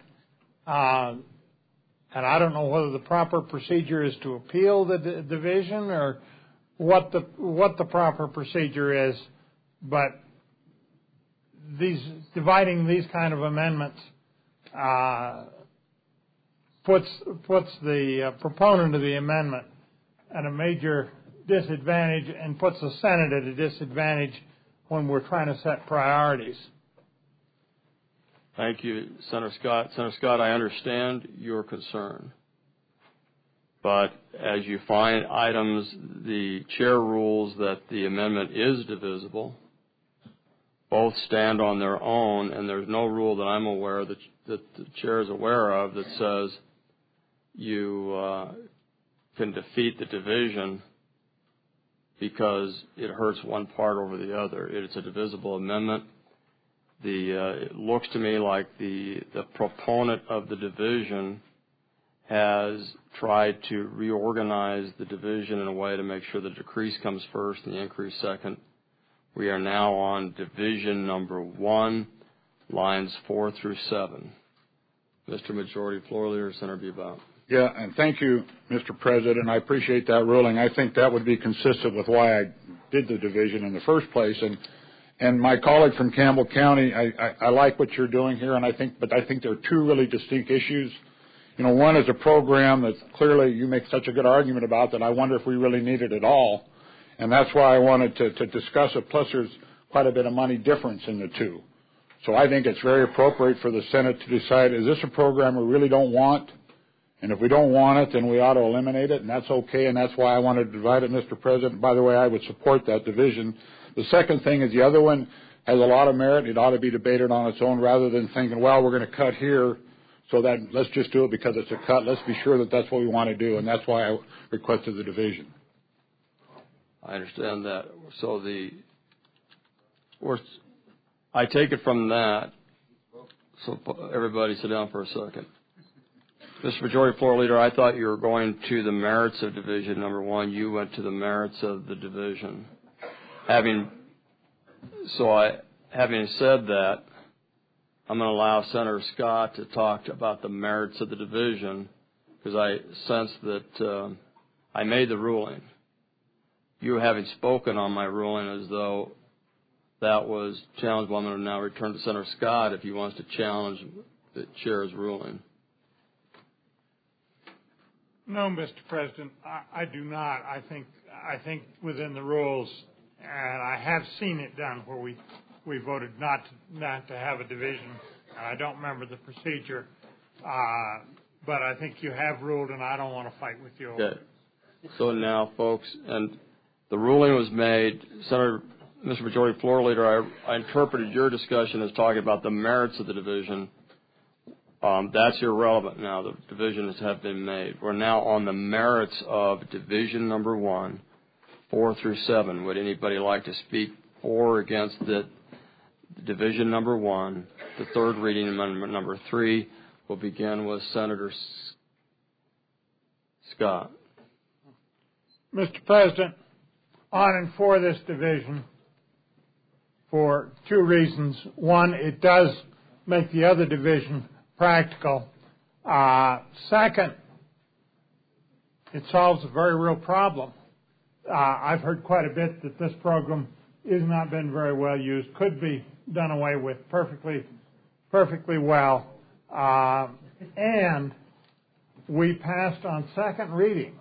And I don't know whether the proper procedure is to appeal the division or what the proper procedure is, but dividing these kind of amendments puts the proponent of the amendment at a major disadvantage and puts the Senate at a disadvantage when we're trying to set priorities. Thank you, Senator Scott. Senator Scott, I understand your concern. But as you find items, the chair rules that the amendment is divisible. Both stand on their own, and there's no rule that I'm aware that the chair is aware of that says you can defeat the division because it hurts one part over the other. It's a divisible amendment. It looks to me like the proponent of the division has tried to reorganize the division in a way to make sure the decrease comes first and the increase second. We are now on division number 1, lines 4 through 7. Mr. Majority Floor Leader, Senator Bebout. Yeah, and thank you, Mr. President. I appreciate that ruling. I think that would be consistent with why I did the division in the first place. And my colleague from Campbell County, I like what you're doing here, but I think there are two really distinct issues. You know, one is a program that clearly you make such a good argument about that I wonder if we really need it at all. And that's why I wanted to discuss it. Plus, there's quite a bit of money difference in the two. So I think it's very appropriate for the Senate to decide, is this a program we really don't want? And if we don't want it, then we ought to eliminate it, and that's okay, and that's why I wanted to divide it, Mr. President. By the way, I would support that division. The second thing is the other one has a lot of merit. It ought to be debated on its own rather than thinking, well, we're going to cut here, so that let's just do it because it's a cut. Let's be sure that that's what we want to do, and that's why I requested the division. I understand that. So I take it from that. So everybody sit down for a second. Mr. Majority Floor Leader, I thought you were going to the merits of division number 1. You went to the merits of the division. Having said that, I'm going to allow Senator Scott to talk about the merits of the division because I sense that I made the ruling. You having spoken on my ruling as though that was challenged, well, I'm going to now return to Senator Scott if he wants to challenge the chair's ruling. No, Mr. President, I do not. I think within the rules, and I have seen it done where we voted not to have a division. I don't remember the procedure, but I think you have ruled, and I don't want to fight with you. Okay. So now, folks, and the ruling was made. Mr. Majority Floor Leader, I interpreted your discussion as talking about the merits of the division. That's irrelevant now. The divisions have been made. We're now on the merits of division number 1, 4 through 7. Would anybody like to speak for or against the division number 1? The third reading amendment number 3 will begin with Senator Scott. Mr. President, on and for this division for two reasons. One, it does make the other division practical. Second, it solves a very real problem. I've heard quite a bit that this program has not been very well used, could be done away with perfectly well. And we passed on second reading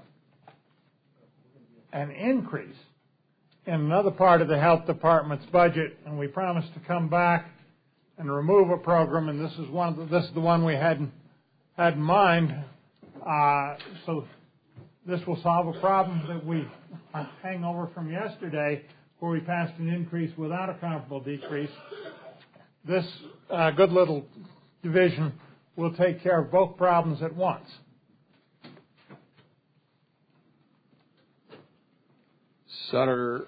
an increase in another part of the health department's budget, and we promised to come back and remove a program, and this is the one we had in mind. So this will solve a problem that we hang over from yesterday, where we passed an increase without a comparable decrease. This good little division will take care of both problems at once. Senator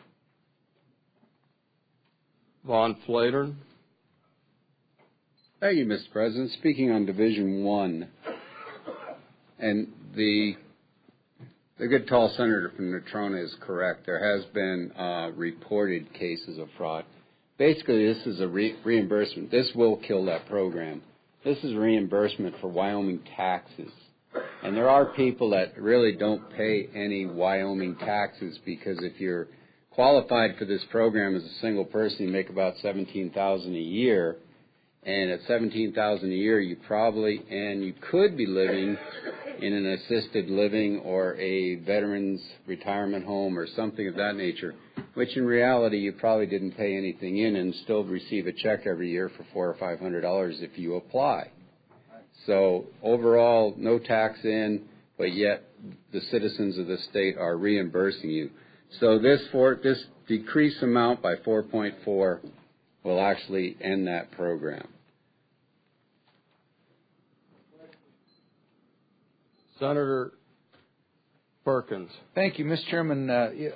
Von Flatern. Thank you, Mr. President. Speaking on Division 1, and the good tall senator from Natrona is correct. There has been reported cases of fraud. Basically, this is a reimbursement. This will kill that program. This is reimbursement for Wyoming taxes. And there are people that really don't pay any Wyoming taxes, because if you're qualified for this program as a single person, you make about $17,000 a year. And at $17,000 a year, you could be living in an assisted living or a veteran's retirement home or something of that nature, which in reality you probably didn't pay anything in and still receive a check every year for $400 or $500 if you apply. So overall, no tax in, but yet the citizens of the state are reimbursing you. So this decreased amount by 4.4 will actually end that program. Senator Perkins. Thank you, Mr. Chairman.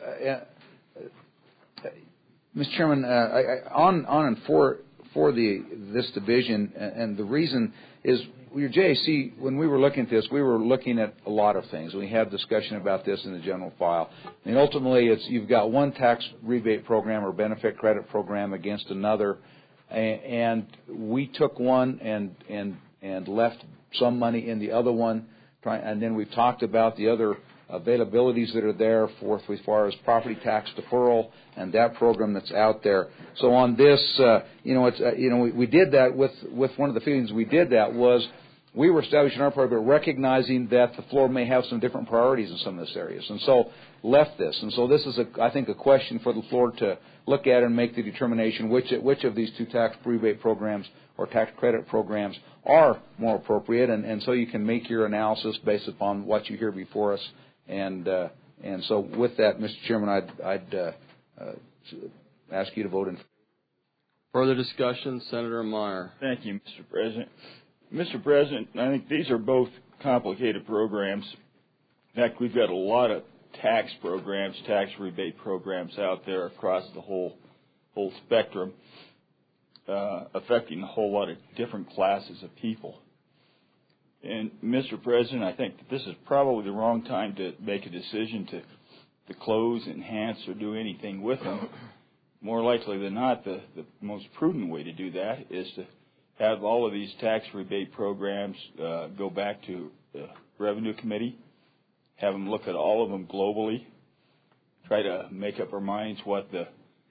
Mr. Chairman, on and for this division, and the reason is your JAC, when we were looking at this, we were looking at a lot of things. We had discussion about this in the general file. And ultimately, you've got one tax rebate program or benefit credit program against another, and we took one and left some money in the other one, and then we've talked about the other availabilities that are there as far as property tax deferral and that program that's out there. So on this, we did that with one of the feelings we did that was we were establishing our program, recognizing that the floor may have some different priorities in some of this areas, and so left this. And so this is, I think, a question for the floor to look at and make the determination which of these two tax rebate programs or tax credit programs are more appropriate, and so you can make your analysis based upon what you hear before us. And so with that, Mr. Chairman, I'd ask you to vote in favor. Further discussion, Senator Meyer. Thank you, Mr. President. Mr. President, I think these are both complicated programs. In fact, we've got a lot of tax programs, tax rebate programs out there across the whole spectrum, affecting a whole lot of different classes of people. And, Mr. President, I think that this is probably the wrong time to make a decision to close, enhance, or do anything with them. More likely than not, the most prudent way to do that is to have all of these tax rebate programs go back to the Revenue Committee, have them look at all of them globally, try to make up our minds what the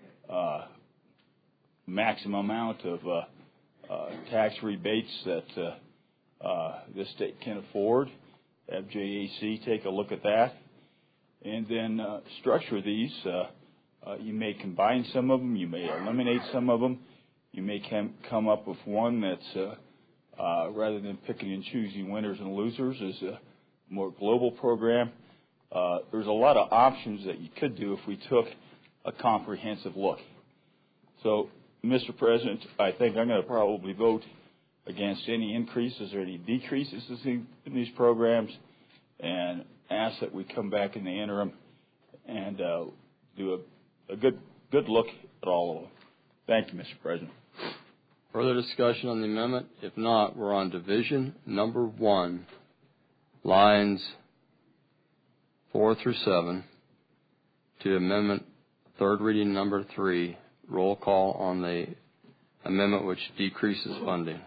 maximum amount of tax rebates that this state can afford, have JAC take a look at that, and then structure these. You may combine some of them, you may eliminate some of them, you may come up with one that's, rather than picking and choosing winners and losers, is a more global program. There's a lot of options that you could do if we took a comprehensive look. So, Mr. President, I think I'm going to probably vote against any increases or any decreases in these programs, and ask that we come back in the interim and do a good look at all of them. Thank you, Mr. President. Further discussion on the amendment? If not, we're on division number 1, lines 4 through 7 to amendment third reading number 3. Roll call on the amendment which decreases funding.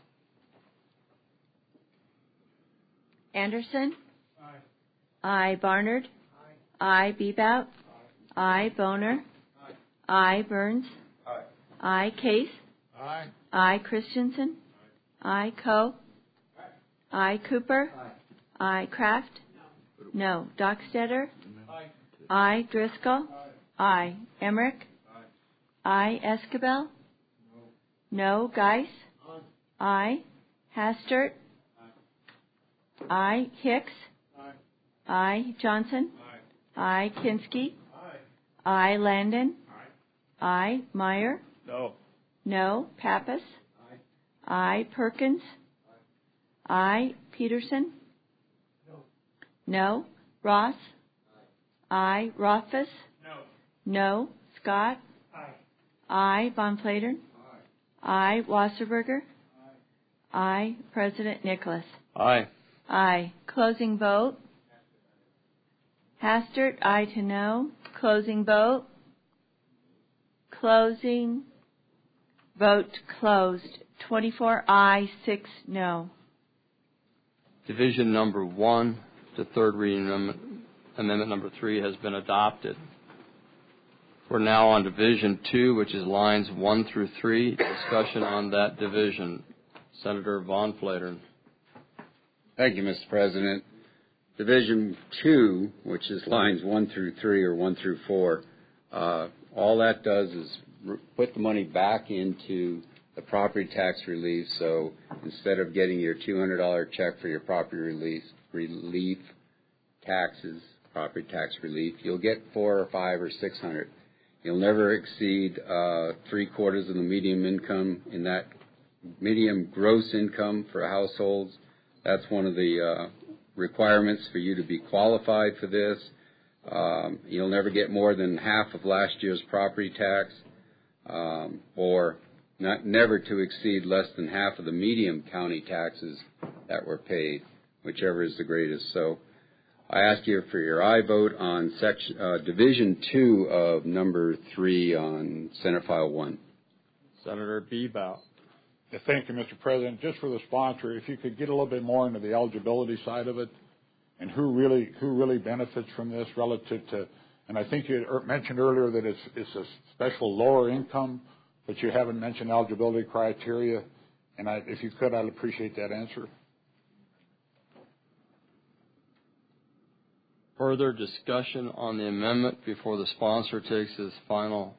Anderson? I. Barnard? I. Bebout? I. Boner? I. Burns? I. Case? I. Christensen? I. Coe? I. Cooper? I. Kraft? No. Dockstetter? I. Driscoll? I. Emmerich? I. Escabel? No. Geis? I. Hastert? I. Hicks? I. Johnson? I. Kinski? I. Landon? I. Meyer? No. No. Pappas? I. Perkins? I. Peterson? No. Ross? I. Rothfuss? No. Scott? I. Von Flatern? I. Wasserberger? I. President Nicholas? Aye. Aye. Closing vote. Hastert, aye to no. Closing vote. Closing. Vote closed. 24 aye, 6 no. Division number 1 to third reading amendment number 3 has been adopted. We're now on Division 2, which is lines 1 through 3. Discussion on that division. Senator Von Flatern. Thank you, Mr. President. Division 2, which is lines 1 through 3 or 1 through 4, all that does is put the money back into the property tax relief. So instead of getting your $200 check for your property relief taxes, property tax relief, you'll get $400 or $500 or $600. You'll never exceed 3/4 of the median income in that medium gross income for households. That's one of the requirements for you to be qualified for this. You'll never get more than half of last year's property tax, or never to exceed less than half of the median county taxes that were paid, whichever is the greatest. So I ask you for your aye vote on Division 2 of number 3 on Senate File 1. Senator Bebout. Yeah, thank you, Mr. President. Just for the sponsor, if you could get a little bit more into the eligibility side of it and who really benefits from this relative to, and I think you mentioned earlier that it's a special lower income, but you haven't mentioned eligibility criteria. And if you could, I'd appreciate that answer. Further discussion on the amendment before the sponsor takes his final.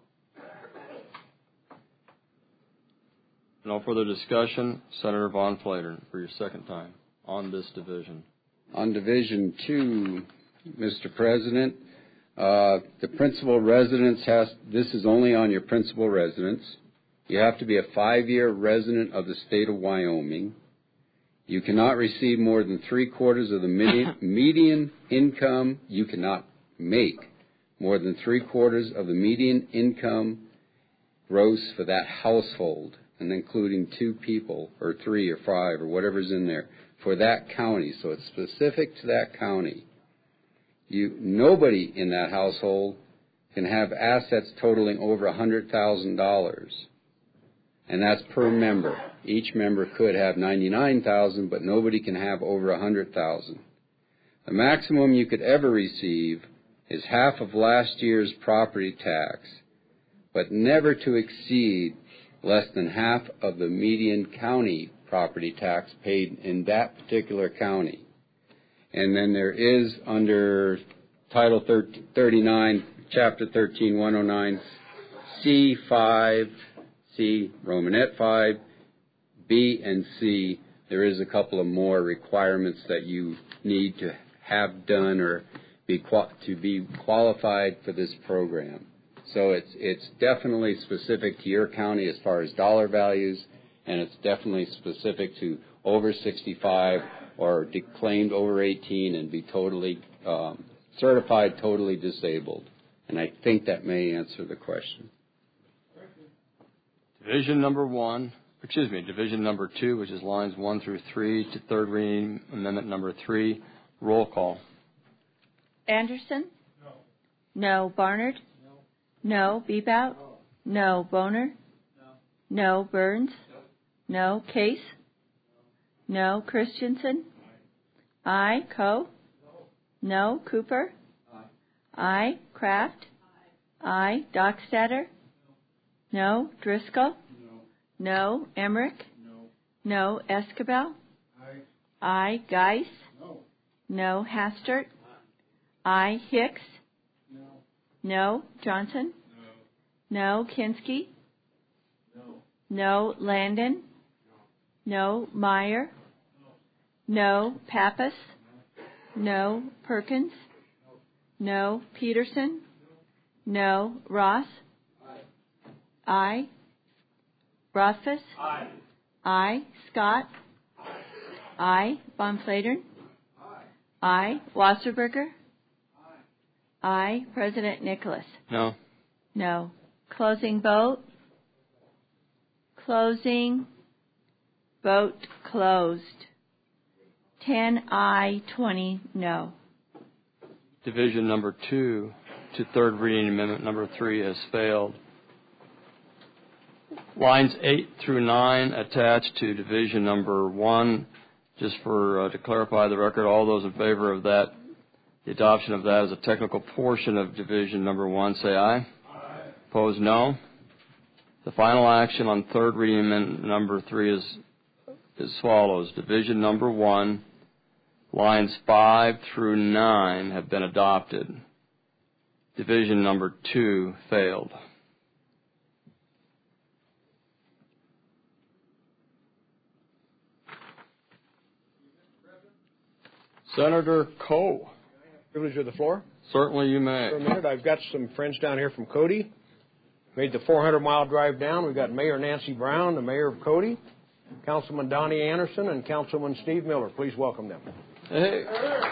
No further discussion. Senator Von Flatern for your second time on this division. On Division 2, Mr. President, the principal residence this is only on your principal residence. You have to be a 5-year resident of the state of Wyoming. You cannot receive more than 3/4 of the median income. You cannot make more than 3/4 of the median income gross for that household, and including 2 people or 3 or 5 or whatever's in there for that county. So it's specific to that county. Nobody in that household can have assets totaling over $100,000, and that's per member. Each member could have $99,000, but nobody can have over $100,000. The maximum you could ever receive is half of last year's property tax, but never to exceed less than half of the median county property tax paid in that particular county. And then there is under Title 39, Chapter 13, 109, C5, C, Romanet 5, B, and C, there is a couple of more requirements that you need to have done or to be qualified for this program. So it's definitely specific to your county as far as dollar values, and it's definitely specific to over 65 or claimed over 18 and be totally certified totally disabled. And I think that may answer the question. Division number 2, which is lines 1 through 3 to third reading amendment number 3. Roll call. Anderson? No. Barnard? No. Bebout? No. Boner? No. Burns? No. Case? No. Christensen? Aye. Coe? No. Cooper? Aye. Kraft? Aye. Dockstader? No. Driscoll? No. Emmerich? No. Escabel? Aye. Geis? No. Hastert? Aye. Hicks? No. Johnson? No. Kinski? No. Landon? No. Meyer? No. Pappas? No. Perkins? No. Peterson? No. Ross? Aye. Rothfuss? Aye. Scott? Aye. Von Flatern? Aye. Wasserberger? Aye. President Nicholas? No. No. Closing vote? Closing. Vote closed. 10 aye, 20 no. Division number 2 to third reading amendment number 3 has failed. Lines 8 through 9 attached to division number 1. Just to clarify the record, all those in favor of that, the adoption of that as a technical portion of division number 1, say aye. Aye. Opposed, no. The final action on third reading amendment number 3 is as follows. Division number 1, lines 5 through 9 have been adopted. Division number 2 failed. Senator Coe. Privilege of the floor? Certainly you may. For a minute, I've got some friends down here from Cody. Made the 400-mile drive down. We've got Mayor Nancy Brown, the mayor of Cody, Councilman Donnie Anderson, and Councilman Steve Miller. Please welcome them. Hey.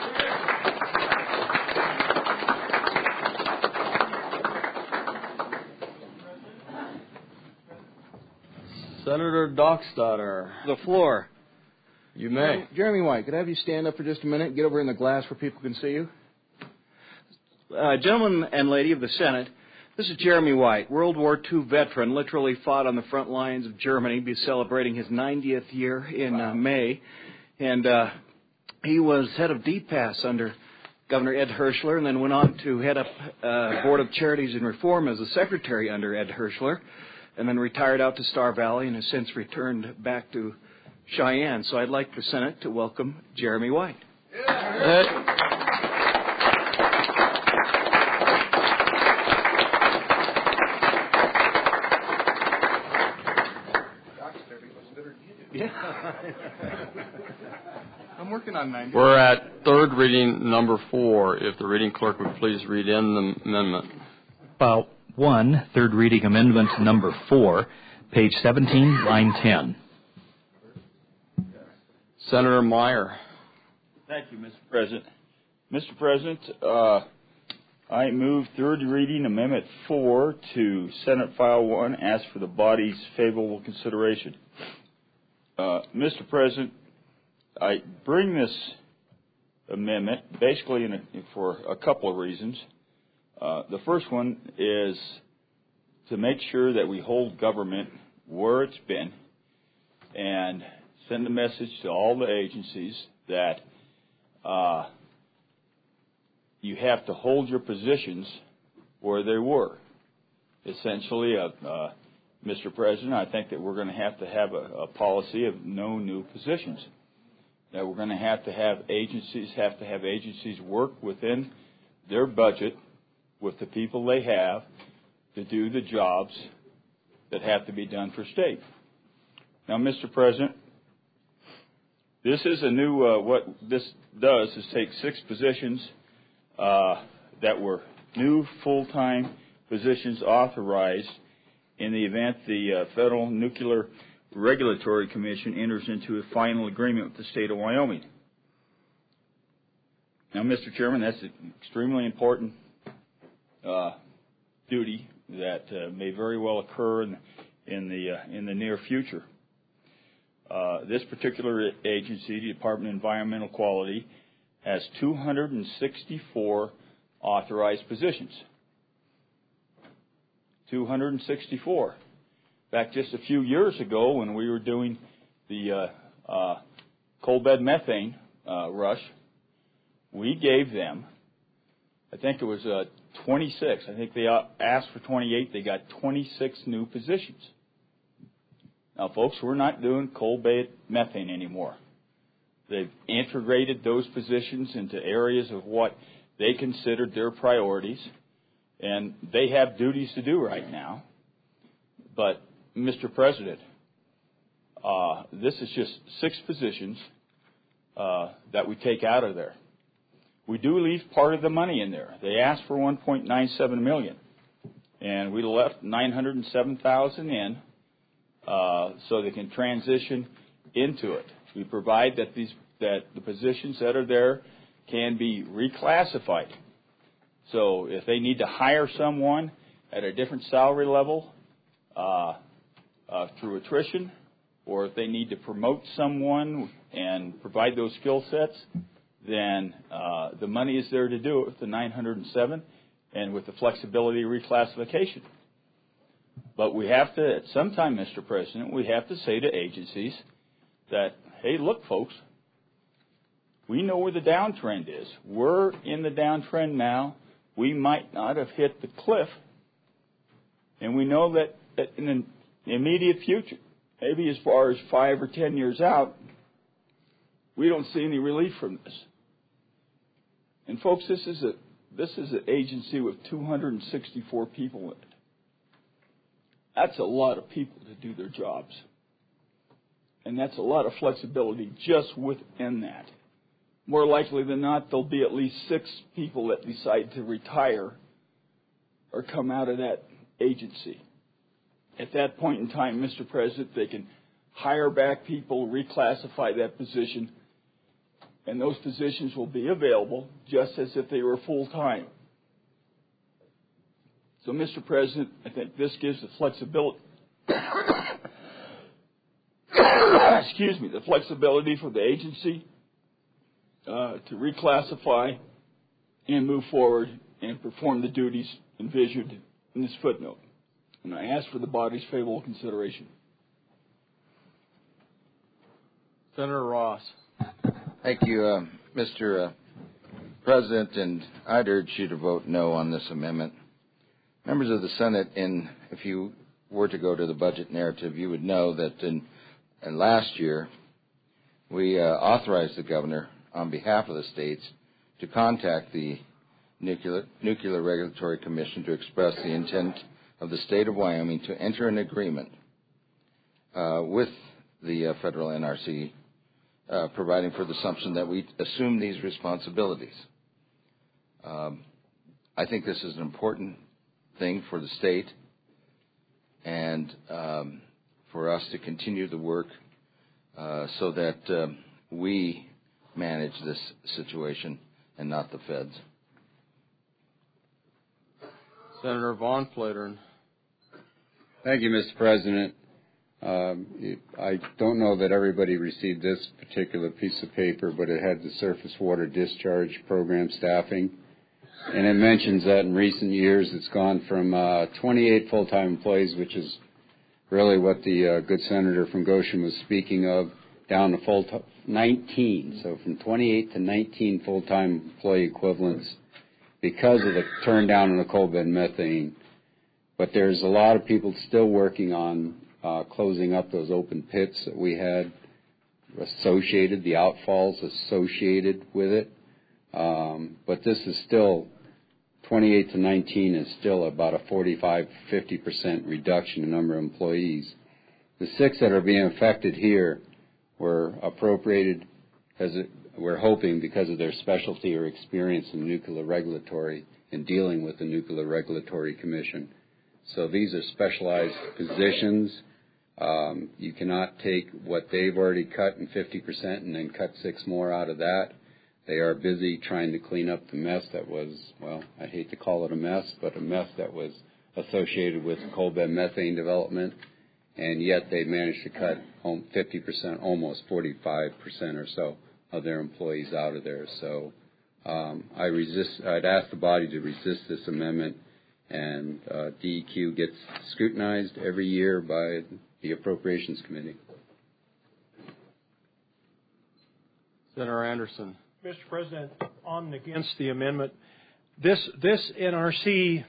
Senator Dockstader. The floor. You may. Jeremy White, could I have you stand up for just a minute? Get over in the glass where people can see you. Gentlemen and lady of the Senate, this is Jeremy White, World War II veteran, literally fought on the front lines of Germany, be celebrating his 90th year in May. And he was head of DPAS under Governor Ed Herschler, and then went on to head up Board of Charities and Reform as a secretary under Ed Herschler, and then retired out to Star Valley and has since returned back to Cheyenne. So I'd like the Senate to welcome Jeremy White. I'm working on 90. We're at third reading number 4. If the reading clerk would please read in the amendment. About 1, third reading amendment number 4, page 17, line 10. Senator Meyer. Thank you, Mr. President. Mr. President, I move third reading Amendment 4 to Senate File 1, ask for the body's favorable consideration. Mr. President, I bring this amendment basically for a couple of reasons. The first one is to make sure that we hold government where it's been and send a message to all the agencies that you have to hold your positions where they were. Essentially, Mr. President, I think that we're going to have a policy of no new positions. That we're going to have agencies work within their budget with the people they have to do the jobs that have to be done for state. Now, Mr. President, this is a new, what this does is take 6 positions that were new full-time positions authorized in the event the Federal Nuclear Regulatory Commission enters into a final agreement with the state of Wyoming. Now, Mr. Chairman, that's an extremely important duty that may very well occur in the near future. This particular agency, the Department of Environmental Quality, has 264 authorized positions. 264. In fact, just a few years ago when we were doing the coal bed methane rush, we gave them, I think it was 26. I think they asked for 28. They got 26 new positions. Now, folks, we're not doing coal bed methane anymore. They've integrated those positions into areas of what they considered their priorities, and they have duties to do right now. But, Mr. President, this is just 6 positions that we take out of there. We do leave part of the money in there. They asked for $1.97 million, and we left $907,000 in so they can transition into it. We provide that the positions that are there can be reclassified. So if they need to hire someone at a different salary level through attrition, or if they need to promote someone and provide those skill sets, then the money is there to do it with the $907 and with the flexibility reclassification. But we have to, at some time, Mr. President, we have to say to agencies that, hey, look, folks, we know where the downtrend is. We're in the downtrend now. We might not have hit the cliff. And we know that in the immediate future, maybe as far as 5 or 10 years out, we don't see any relief from this. And folks, this is an agency with 264 people in it. That's a lot of people to do their jobs. And that's a lot of flexibility just within that. More likely than not, there'll be at least 6 people that decide to retire or come out of that agency. At that point in time, Mr. President, they can hire back people, reclassify that position, and those positions will be available just as if they were full-time. So, Mr. President, I think this gives the flexibility, the flexibility for the agency to reclassify and move forward and perform the duties envisioned in this footnote. And I ask for the body's favorable consideration. Senator Ross. Thank you, Mr. President, and I'd urge you to vote no on this amendment. Members of the Senate, if you were to go to the budget narrative, you would know that in last year we authorized the governor on behalf of the states to contact the Nuclear Regulatory Commission to express the intent of the state of Wyoming to enter an agreement with the federal NRC, providing for the assumption that we assume these responsibilities. I think this is an important thing for the state and for us to continue the work so that we manage this situation and not the feds. Senator Von Flatern. Thank you, Mr. President. I don't know that everybody received this particular piece of paper, but it had the surface water discharge program staffing. And it mentions that in recent years it's gone from 28 full-time employees, which is really what the good senator from Goshen was speaking of, down to 19. So from 28 to 19 full-time employee equivalents because of the turn down in the coal bed methane. But there's a lot of people still working on closing up those open pits that we had associated, the outfalls associated with it. But this is still, 28 to 19 is still about a 45-50% reduction in number of employees. The 6 that are being affected here were appropriated, we're hoping, because of their specialty or experience in nuclear regulatory and dealing with the Nuclear Regulatory Commission. So these are specialized positions. You cannot take what they've already cut in 50% and then cut 6 more out of that. They are busy trying to clean up the mess that was, well, I hate to call it a mess, but a mess that was associated with coal bed methane development. And yet they managed to cut 50%, almost 45% or so of their employees out of there. So I'd ask the body to resist this amendment, and DEQ gets scrutinized every year by the Appropriations Committee. Senator Anderson. Mr. President, on and against the amendment, this NRC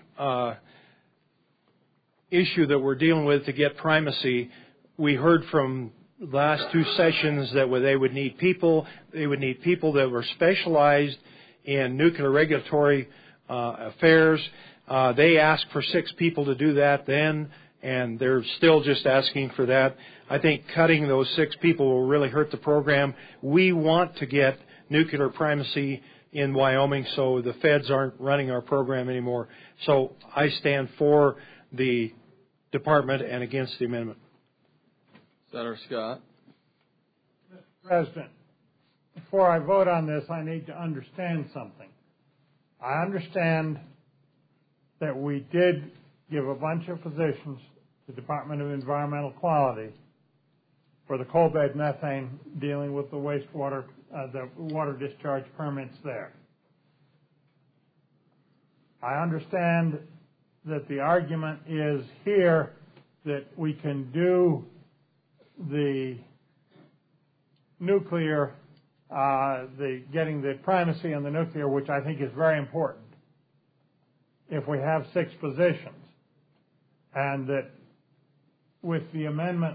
issue that we're dealing with to get primacy, we heard from the last two sessions that they would need people. They would need people that were specialized in nuclear regulatory affairs. They asked for 6 people to do that then, and they're still just asking for that. I think cutting those 6 people will really hurt the program. We want to get nuclear primacy in Wyoming so the feds aren't running our program anymore. So I stand for the department and against the amendment. Senator Scott. Mr. President, before I vote on this, I need to understand something. I understand that we did give a bunch of positions to the Department of Environmental Quality for the coal bed methane dealing with the wastewater, the water discharge permits there. I understand that the argument is here that we can do the nuclear, getting the primacy on the nuclear, which I think is very important, if we have 6 positions, and that with the amendment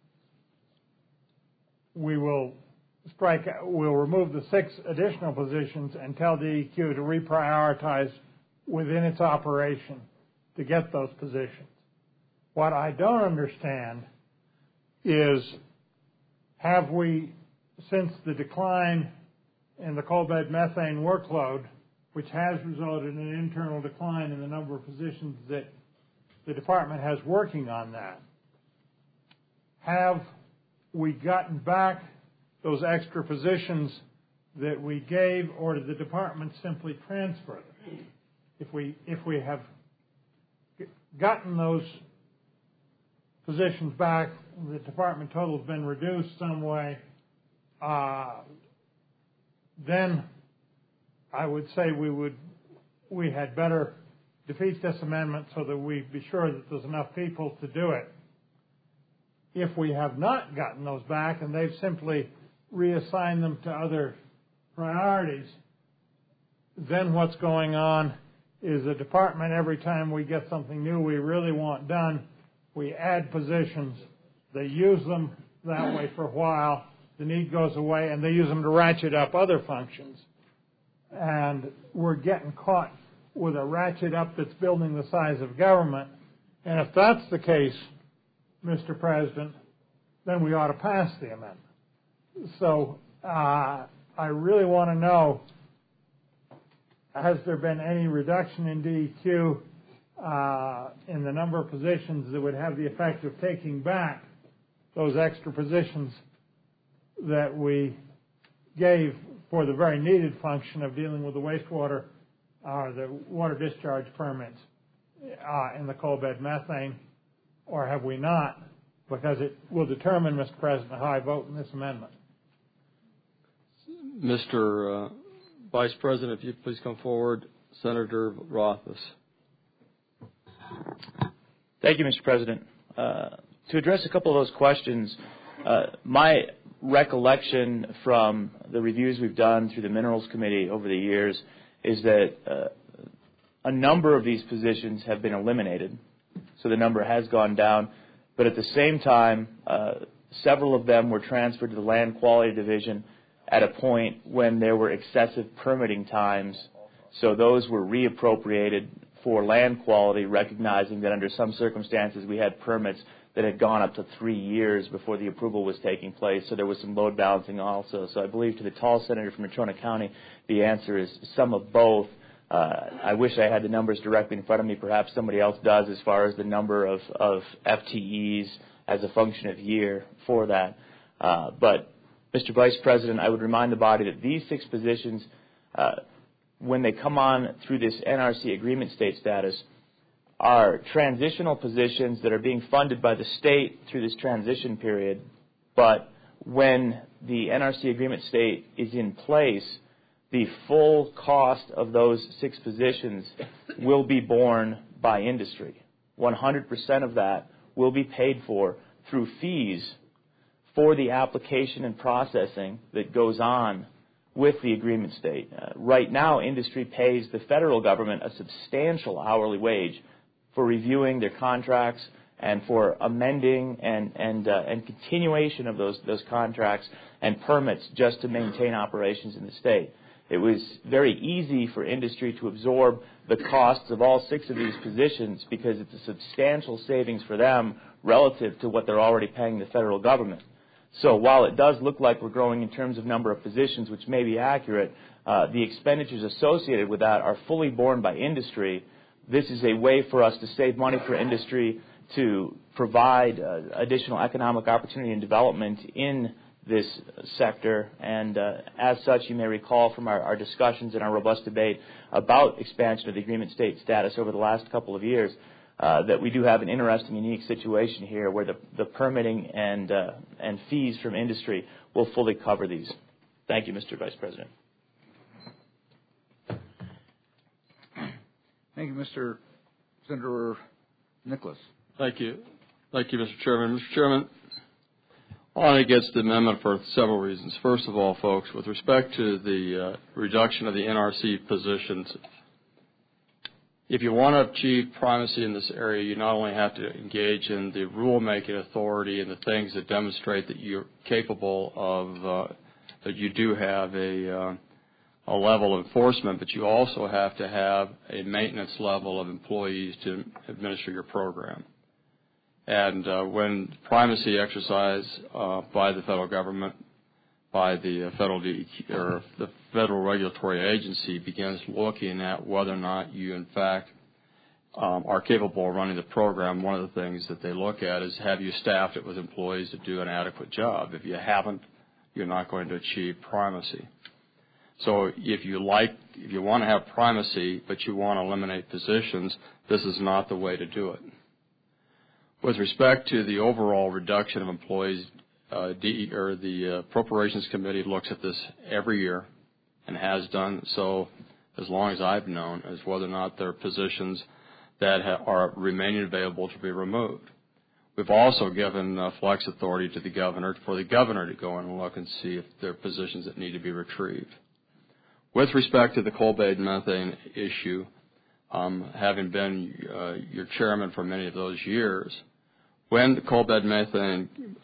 we'll remove the 6 additional positions and tell DEQ to reprioritize within its operation to get those positions. What I don't understand is, have we, since the decline in the coal bed methane workload, which has resulted in an internal decline in the number of positions that the department has working on that, have we gotten back those extra positions that we gave, or did the department simply transfer them? If we have gotten those positions back, the department total has been reduced some way, then I would say we had better defeat this amendment so that we be sure that there's enough people to do it. If we have not gotten those back and they've simply reassigned them to other priorities, then what's going on is the department, every time we get something new we really want done, we add positions. They use them that way for a while. The need goes away, and they use them to ratchet up other functions. And we're getting caught with a ratchet up that's building the size of government. And if that's the case, Mr. President, then we ought to pass the amendment. So I really want to know, has there been any reduction in DEQ in the number of positions that would have the effect of taking back those extra positions that we gave for the very needed function of dealing with the wastewater, the water discharge permits in the coal bed methane, or have we not? Because it will determine, Mr. President, how I vote in this amendment. Mr. Vice President, if you'd please come forward. Senator Rothfuss. Thank you, Mr. President. To address a couple of those questions, my recollection from the reviews we've done through the Minerals Committee over the years is that a number of these positions have been eliminated, so the number has gone down. But at the same time, several of them were transferred to the Land Quality Division at a point when there were excessive permitting times. So those were reappropriated for land quality, recognizing that under some circumstances we had permits that had gone up to 3 years before the approval was taking place. So there was some load balancing also. So I believe to the tall senator from Natrona County, the answer is some of both. I wish I had the numbers directly in front of me. Perhaps somebody else does as far as the number of FTEs as a function of year for that. But, Mr. Vice President, I would remind the body that these 6 positions, when they come on through this NRC agreement state status, are transitional positions that are being funded by the state through this transition period. But when the NRC agreement state is in place, the full cost of those 6 positions will be borne by industry. 100% of that will be paid for through fees for the application and processing that goes on with the agreement state. Right now, industry pays the federal government a substantial hourly wage for reviewing their contracts and for amending and continuation of those contracts and permits just to maintain operations in the state. It was very easy for industry to absorb the costs of all 6 of these positions because it's a substantial savings for them relative to what they're already paying the federal government. So while it does look like we're growing in terms of number of positions, which may be accurate, the expenditures associated with that are fully borne by industry. This is a way for us to save money for industry, to provide additional economic opportunity and development in this sector. And as such, you may recall from our discussions and our robust debate about expansion of the agreement state status over the last couple of years, that we do have an interesting, unique situation here where the permitting and fees from industry will fully cover these. Thank you, Mr. Vice President. Thank you, Mr. Senator Nicholas. Thank you. Thank you, Mr. Chairman. Mr. Chairman, I'm against the amendment for several reasons. First of all, folks, with respect to the reduction of the NRC positions, if you want to achieve primacy in this area, you not only have to engage in the rulemaking authority and the things that demonstrate that you're capable of, that you do have a level of enforcement, but you also have to have a maintenance level of employees to administer your program. And when primacy exercise by the federal government, by the federal DEQ, or the federal regulatory agency begins looking at whether or not you, in fact, are capable of running the program, one of the things that they look at is, have you staffed it with employees to do an adequate job? If you haven't, you're not going to achieve primacy. So if you want to have primacy, but you want to eliminate positions, this is not the way to do it. With respect to the overall reduction of employees, the Appropriations Committee looks at this every year and has done so as long as I've known, as whether or not there are positions that are remaining available to be removed. We've also given flex authority to the governor for the governor to go in and look and see if there are positions that need to be retrieved. With respect to the coal bed methane issue, having been your chairman for many of those years, when the coal bed methane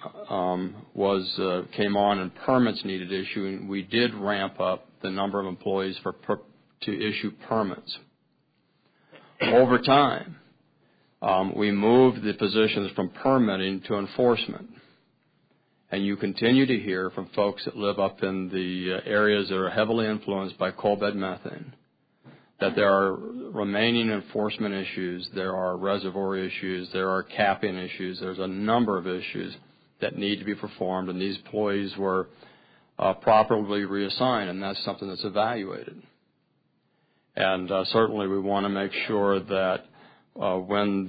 came on and permits needed issuing, we did ramp up the number of employees to issue permits. Over time, we moved the positions from permitting to enforcement. And you continue to hear from folks that live up in the areas that are heavily influenced by coal bed methane that there are remaining enforcement issues, there are reservoir issues, there are capping issues, there's a number of issues that need to be performed, and these employees were properly reassigned, and that's something that's evaluated. And certainly we want to make sure that when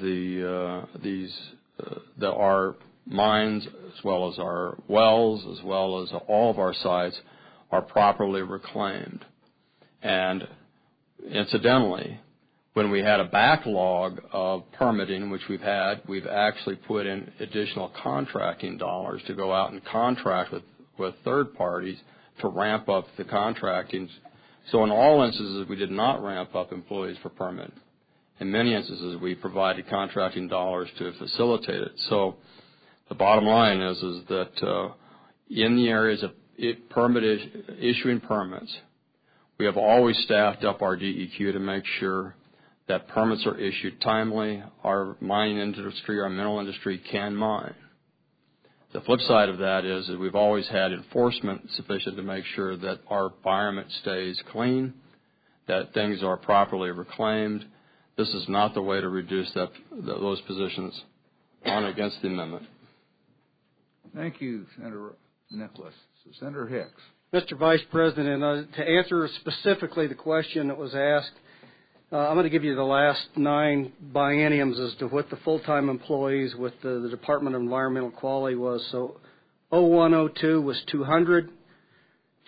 our mines, as well as our wells, as well as all of our sites, are properly reclaimed. And incidentally, when we had a backlog of permitting, which we've actually put in additional contracting dollars to go out and contract with third parties to ramp up the contracting. So in all instances, we did not ramp up employees for permit. In many instances, we provided contracting dollars to facilitate it. So the bottom line is that in the areas of issuing permits, we have always staffed up our DEQ to make sure that permits are issued timely. Our mining industry, our mineral industry can mine. The flip side of that is that we've always had enforcement sufficient to make sure that our environment stays clean, that things are properly reclaimed. This is not the way to reduce those positions. On against the amendment. Thank you, Senator Nicholas. Senator Hicks. Mr. Vice President, to answer specifically the question that was asked, I'm going to give you the last 9 bienniums as to what the full-time employees with the Department of Environmental Quality was. So 0102 was 200,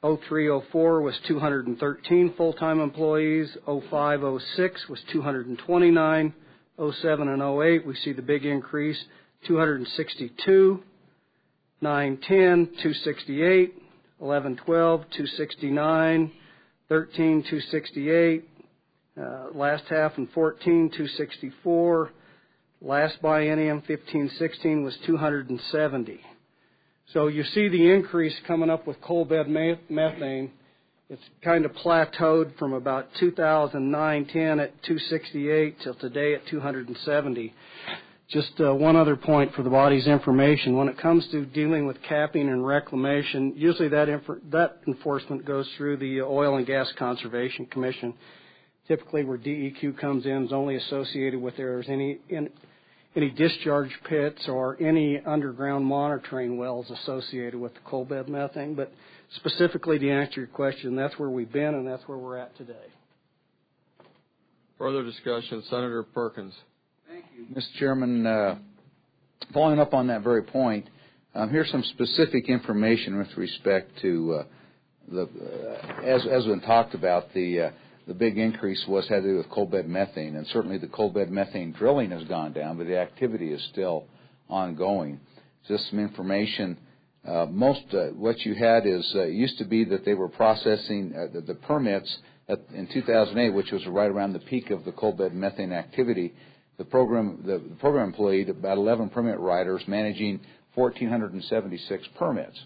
0304 was 213 full-time employees. 0506 was 229. 07 and 08, we see the big increase, 262. 910, 268. 1112, 269. 13, 268. Last half in 14, 264. Last biennium, 15-16, was 270. So you see the increase coming up with coal bed methane. It's kind of plateaued from about 2009-10 at 268 till today at 270. Just one other point for the body's information. When it comes to dealing with capping and reclamation, usually that enforcement goes through the Oil and Gas Conservation Commission. Typically where DEQ comes in is only associated with there's any discharge pits or any underground monitoring wells associated with the coal bed methane. But specifically to answer your question, that's where we've been and that's where we're at today. Further discussion, Senator Perkins. Thank you, Mr. Chairman. Following up on that very point, here's some specific information with respect to as has been talked about, the big increase had to do with coal bed methane, and certainly the coal bed methane drilling has gone down, but the activity is still ongoing. Just some information. What you had is it used to be that they were processing the permits in 2008, which was right around the peak of the coal bed methane activity. The program employed about 11 permit writers managing 1,476 permits.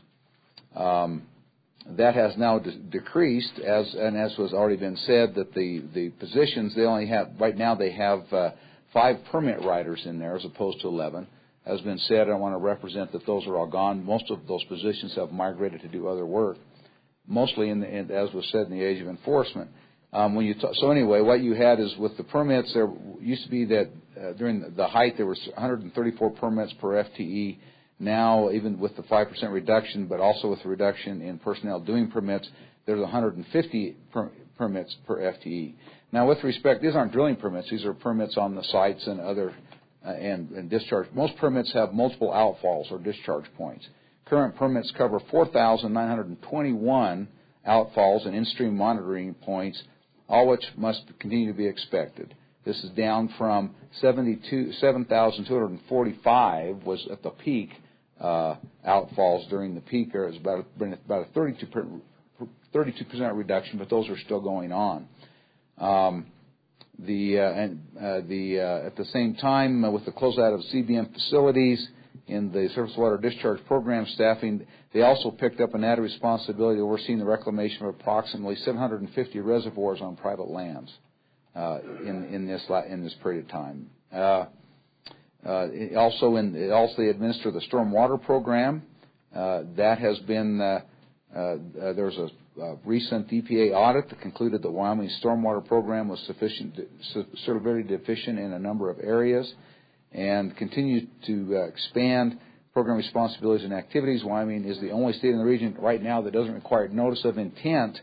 That has now decreased, as was already been said, that the positions they only have right now. They have 5 permit writers in there as opposed to 11. As been said, I don't want to represent that those are all gone. Most of those positions have migrated to do other work, mostly as was said in the age of enforcement. So anyway, what you had is with the permits, there used to be that during the height there was 134 permits per FTE. Now, even with the 5% reduction, but also with the reduction in personnel doing permits, there's 150 permits per FTE. Now, with respect, these aren't drilling permits; these are permits on the sites and other and discharge. Most permits have multiple outfalls or discharge points. Current permits cover 4,921 outfalls and in-stream monitoring points, all which must continue to be expected. This is down from 7,245 was at the peak outfalls during the peak. There is about a 32% reduction, but those are still going on. At the same time, with the closeout of CBM facilities in the surface water discharge program staffing, they also picked up an added responsibility overseeing the reclamation of approximately 750 reservoirs on private lands in this period of time. Also, they administer the storm water program. That has been there's a recent EPA audit that concluded that Wyoming's stormwater program was severely deficient in a number of areas, and continues to expand program responsibilities and activities. Wyoming is the only state in the region right now that doesn't require notice of intent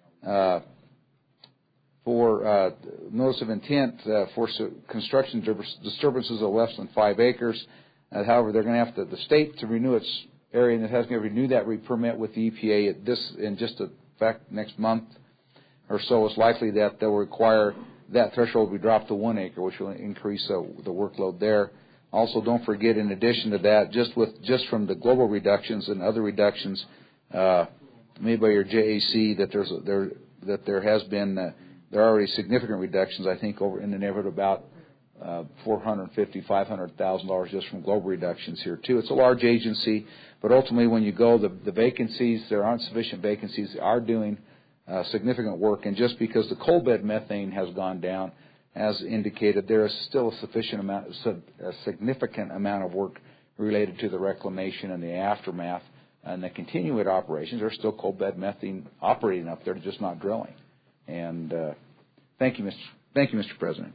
for construction disturbances of less than 5 acres. However, they're going to have the state to renew its area, and it has going to renew that permit with the EPA in just next month or so. It's likely that they'll require that threshold to be dropped to 1 acre, which will increase the workload there. Also, don't forget, in addition to that, just from the global reductions and other reductions made by your JAC, that there are already significant reductions. I think over in the neighborhood of about $450,000, $500,000 just from global reductions here too. It's a large agency, but ultimately, when you go, the vacancies, there aren't sufficient vacancies. They are doing significant work, and just because the coal bed methane has gone down, as indicated, there is still a significant amount of work related to the reclamation and the aftermath and the continuing operations. There's still coal bed methane operating up there, just not drilling. And thank you, Mr. President.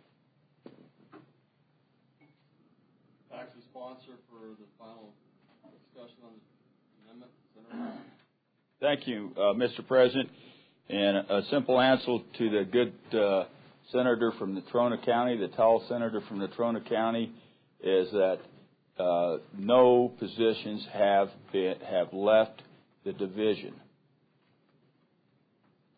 Tax sponsor for the final discussion on the amendment. Senator. Thank you, Mr. President. And a simple answer to the good senator from Natrona County, the tall senator from Natrona County, is that no positions have left the division.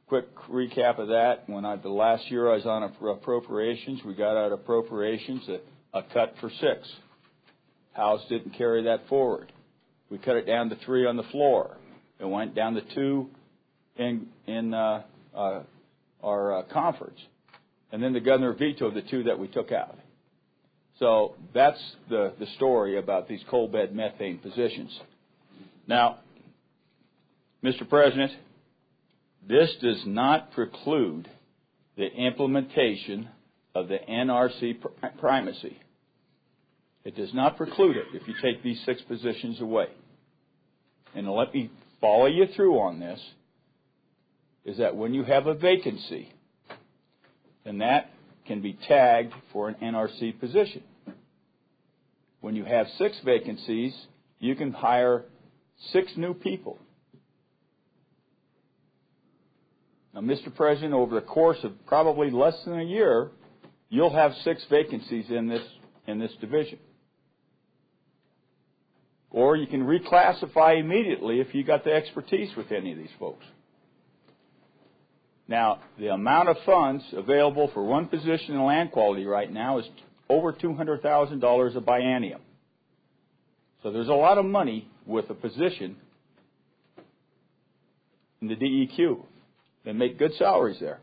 quick recap of that. The last year I was on appropriations, we got out appropriations a cut for 6. House didn't carry that forward. We cut it down to 3 on the floor. It went down to 2 in our conference. And then the governor vetoed the 2 that we took out. So that's the story about these coal bed methane positions. Now, Mr. President, this does not preclude the implementation of the NRC primacy. It does not preclude it if you take these 6 positions away. And let me follow you through on this, is that when you have a vacancy, then that can be tagged for an NRC position. When you have 6 vacancies, you can hire 6 new people. Now, Mr. President, over the course of probably less than a year, you'll have 6 vacancies in this division. Or you can reclassify immediately if you got the expertise with any of these folks. Now, the amount of funds available for one position in land quality right now is over $200,000 a biennium. So there's a lot of money with a position in the DEQ. They make good salaries there.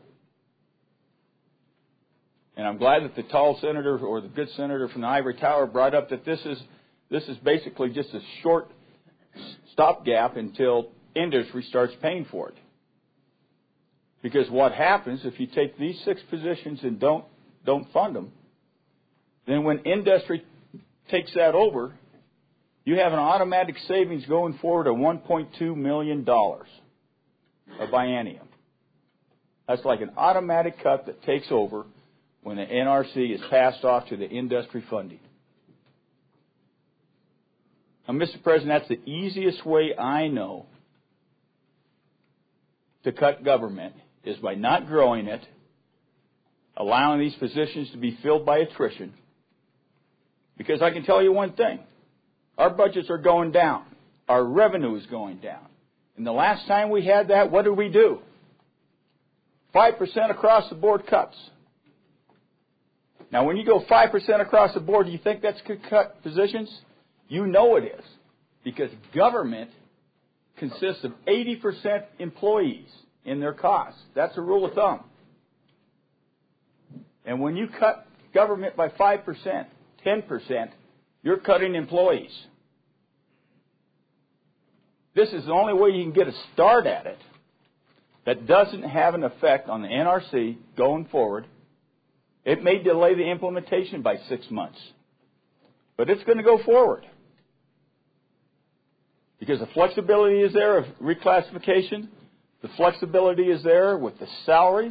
And I'm glad that the tall senator or the good senator from the Ivory Tower brought up that this is basically just a short stopgap until industry starts paying for it. Because what happens if you take these 6 positions and don't fund them, then when industry takes that over, you have an automatic savings going forward of $1.2 million a biennium. That's like an automatic cut that takes over when the NRC is passed off to the industry funding. Now, Mr. President, that's the easiest way I know to cut government is by not growing it, allowing these positions to be filled by attrition. Because I can tell you one thing, our budgets are going down. Our revenue is going down. And the last time we had that, what did we do? 5% across the board cuts. Now, when you go 5% across the board, do you think that's good cut positions? You know it is. Because government consists of 80% employees in their costs. That's a rule of thumb. And when you cut government by 5%, 10%, you're cutting employees. This is the only way you can get a start at it that doesn't have an effect on the NRC going forward. It may delay the implementation by 6 months, but it's going to go forward. Because the flexibility is there of reclassification, the flexibility is there with the salaries.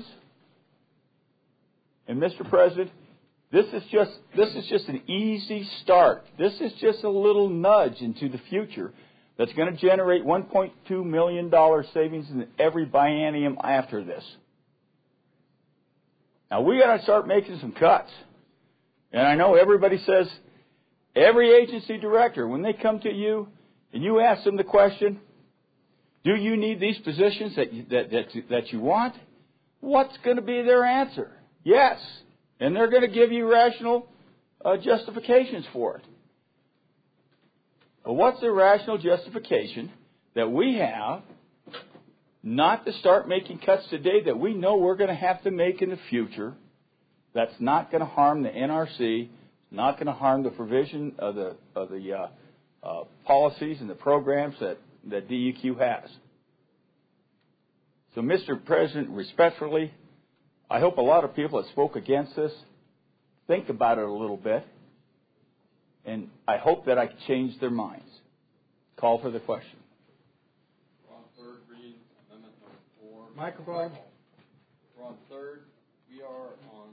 And Mr. President, this is just an easy start. This is just a little nudge into the future that's going to generate $1.2 million savings in every biennium after this. Now, we got to start making some cuts. And I know everybody says, every agency director, when they come to you and you ask them the question, do you need these positions that you want? What's going to be their answer? Yes. And they're going to give you rational justifications for it. But what's the rational justification that we have not to start making cuts today that we know we're going to have to make in the future that's not going to harm the NRC, not going to harm the provision of the policies and the programs that DEQ has? So, Mr. President, respectfully, I hope a lot of people that spoke against this think about it a little bit, and I hope that I change their minds. Call for the question. We're on third reading, amendment number 4. Microphone. We're on third. We are on.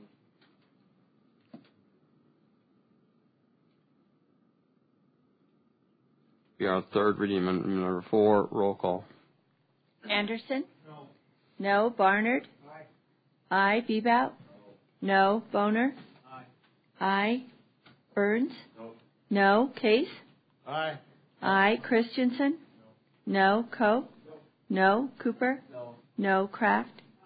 We are on third reading, amendment number 4. Roll call. Anderson? No. No. Barnard? Aye. Bebout? No. Boner? Aye. Burns? No. Case? Aye. Aye. Christensen? No. Coe? No. Cooper? No. Kraft?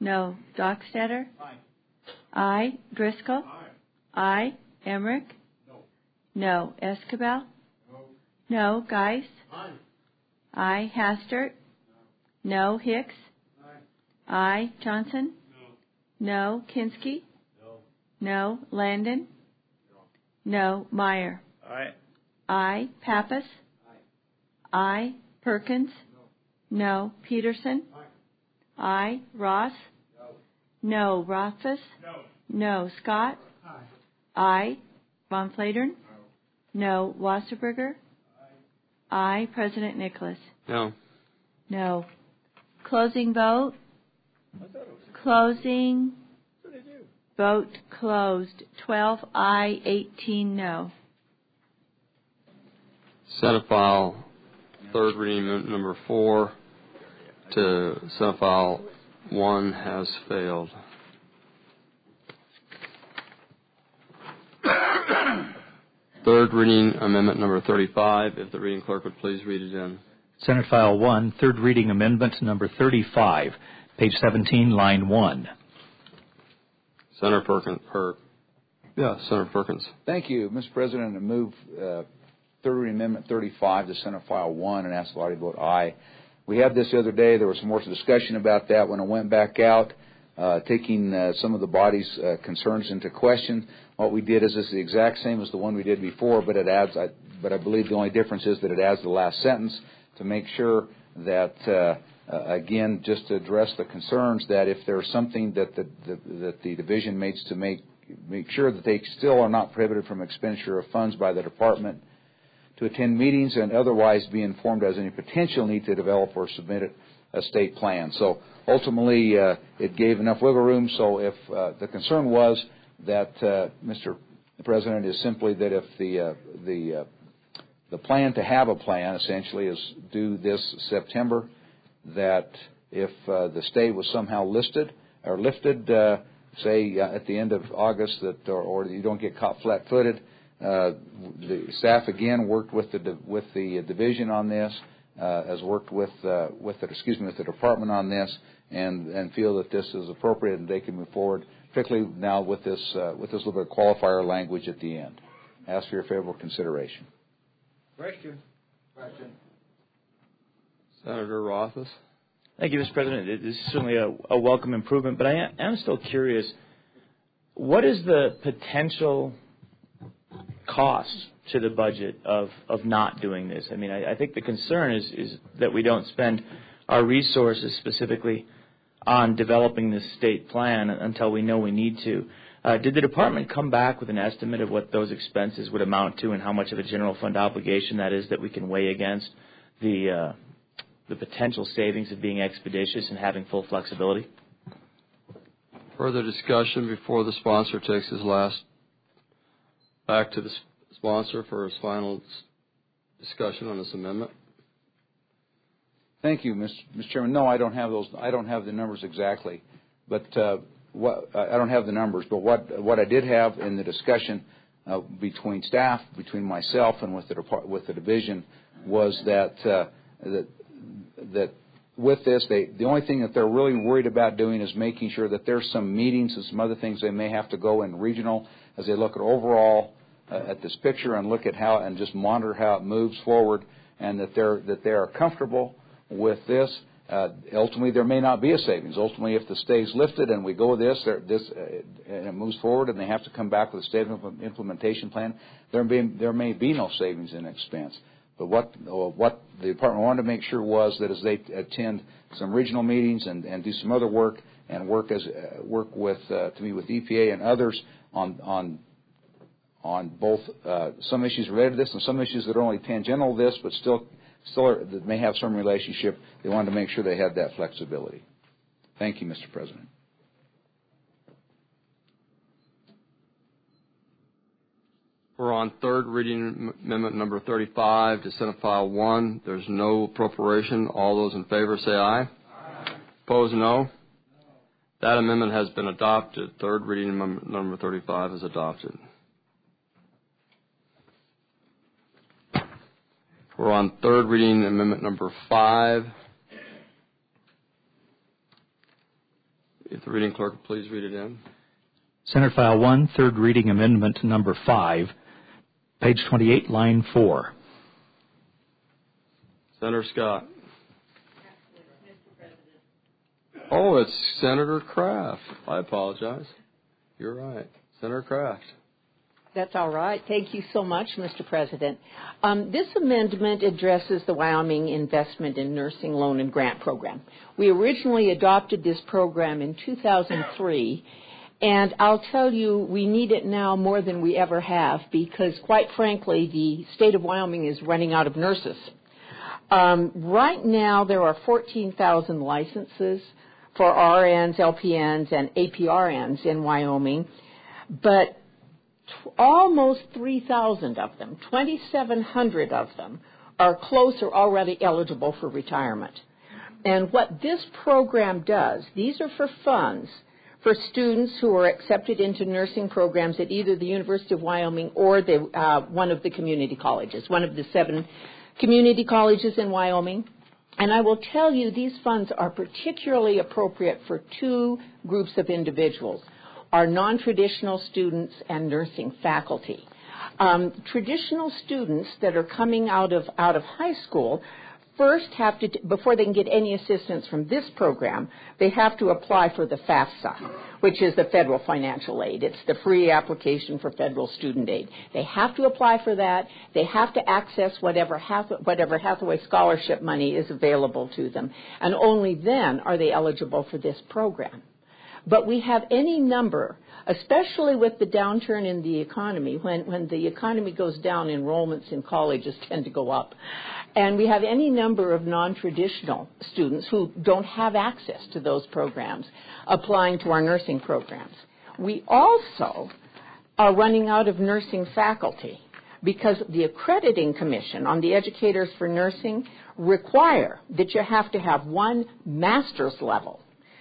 No. Dockstader? Aye. Aye. Driscoll? Aye. Emmerich? No. Escabel? No. Geis? Aye. Hastert? No. Hicks? Aye. Johnson? No. Kinski? No. Landon? No. Meyer? Aye. Aye. Pappas? Aye. Perkins? No. Peterson? Aye. Ross? No. Rothfuss? No. Scott? Aye. Von Flatern? No. Wasserberger? Aye. President Nicholas? No. No. Closing vote? Closing. Vote closed. 12 aye, 18 no. Senate File, third reading amendment number 4 to Senate File 1 has failed. Third reading amendment number 35. If the reading clerk would please read it in. Senate File 1, third reading amendment number 35, page 17, line 1. Senator Perkins. Senator Perkins. Thank you, Mr. President. I move third reading amendment 35 to Senate File 1 and ask the body to vote aye. We had this the other day. There was some more discussion about that when I went back out, taking some of the body's concerns into question. What we did is the exact same as the one we did before, but it adds. But I believe the only difference is that it adds the last sentence to make sure that, again, just to address the concerns that if there's something that the division makes to make sure that they still are not prohibited from expenditure of funds by the department to attend meetings and otherwise be informed as any potential need to develop or submit a state plan. So ultimately, it gave enough wiggle room. So if the concern was that, Mr. President, is simply that if the plan to have a plan essentially is due this September, that if the stay was somehow lifted, say at the end of August, that or you don't get caught flat-footed, the staff again worked with the division on this, has worked with the department on this, and feel that this is appropriate and they can move forward, particularly now with this little bit of qualifier language at the end. Ask for your favorable consideration. Question. Senator Rothfuss. Thank you, Mr. President. This is certainly a welcome improvement, but I am still curious, what is the potential cost to the budget of not doing this? I mean, I think the concern is that we don't spend our resources specifically on developing this state plan until we know we need to. Did the department come back with an estimate of what those expenses would amount to and how much of a general fund obligation that is that we can weigh against the potential savings of being expeditious and having full flexibility? Further discussion before the sponsor takes his last. Back to the sponsor for his final discussion on this amendment. Thank you, Mr. Chairman. No, I don't have those. I don't have the numbers exactly, but I don't have the numbers. But what I did have in the discussion between staff, between myself and with the division, was that with this, the only thing that they're really worried about doing is making sure that there's some meetings and some other things they may have to go in regional as they look at overall at this picture and look at how and just monitor how it moves forward, and that they are comfortable with this. Ultimately, there may not be a savings. Ultimately, if the stay is lifted and we go with this and it moves forward, and they have to come back with a state implementation plan, there may be no savings in expense. But what the department wanted to make sure was that as they attend some regional meetings and do some other work and work with EPA and others on both some issues related to this and some issues that are only tangential to this, but still that may have some relationship. They wanted to make sure they had that flexibility. Thank you, Mr. President. We're on third reading amendment number 35 to Senate File 1. There's no appropriation. All those in favor say aye. Aye. Opposed, no. That amendment has been adopted. Third reading amendment number 35 is adopted. We're on third reading amendment number 5. If the reading clerk would please read it in. Senate File 1, third reading amendment number 5, page 28, line 4. Senator Scott. Oh, it's Senator Kraft. I apologize. You're right. Senator Kraft. That's all right. Thank you so much, Mr. President. This amendment addresses the Wyoming Investment in Nursing Loan and Grant Program. We originally adopted this program in 2003, and I'll tell you, we need it now more than we ever have because, quite frankly, the state of Wyoming is running out of nurses. Right now, there are 14,000 licenses for RNs, LPNs, and APRNs in Wyoming, but almost 3,000 of them, 2,700 of them, are close or already eligible for retirement. And what this program does, these are for funds for students who are accepted into nursing programs at either the University of Wyoming or one of the community colleges, one of the 7 community colleges in Wyoming. And I will tell you, these funds are particularly appropriate for 2 groups of individuals, our non-traditional students and nursing faculty. Traditional students that are coming out of high school first have to, before they can get any assistance from this program, they have to apply for the FAFSA, which is the federal financial aid. It's the free application for federal student aid. They have to apply for that. They have to access whatever Hathaway scholarship money is available to them. And only then are they eligible for this program. But we have any number, especially with the downturn in the economy. When the economy goes down, enrollments in colleges tend to go up. And we have any number of non-traditional students who don't have access to those programs applying to our nursing programs. We also are running out of nursing faculty because the Accrediting Commission on the Educators for Nursing require that you have to have 1 master's level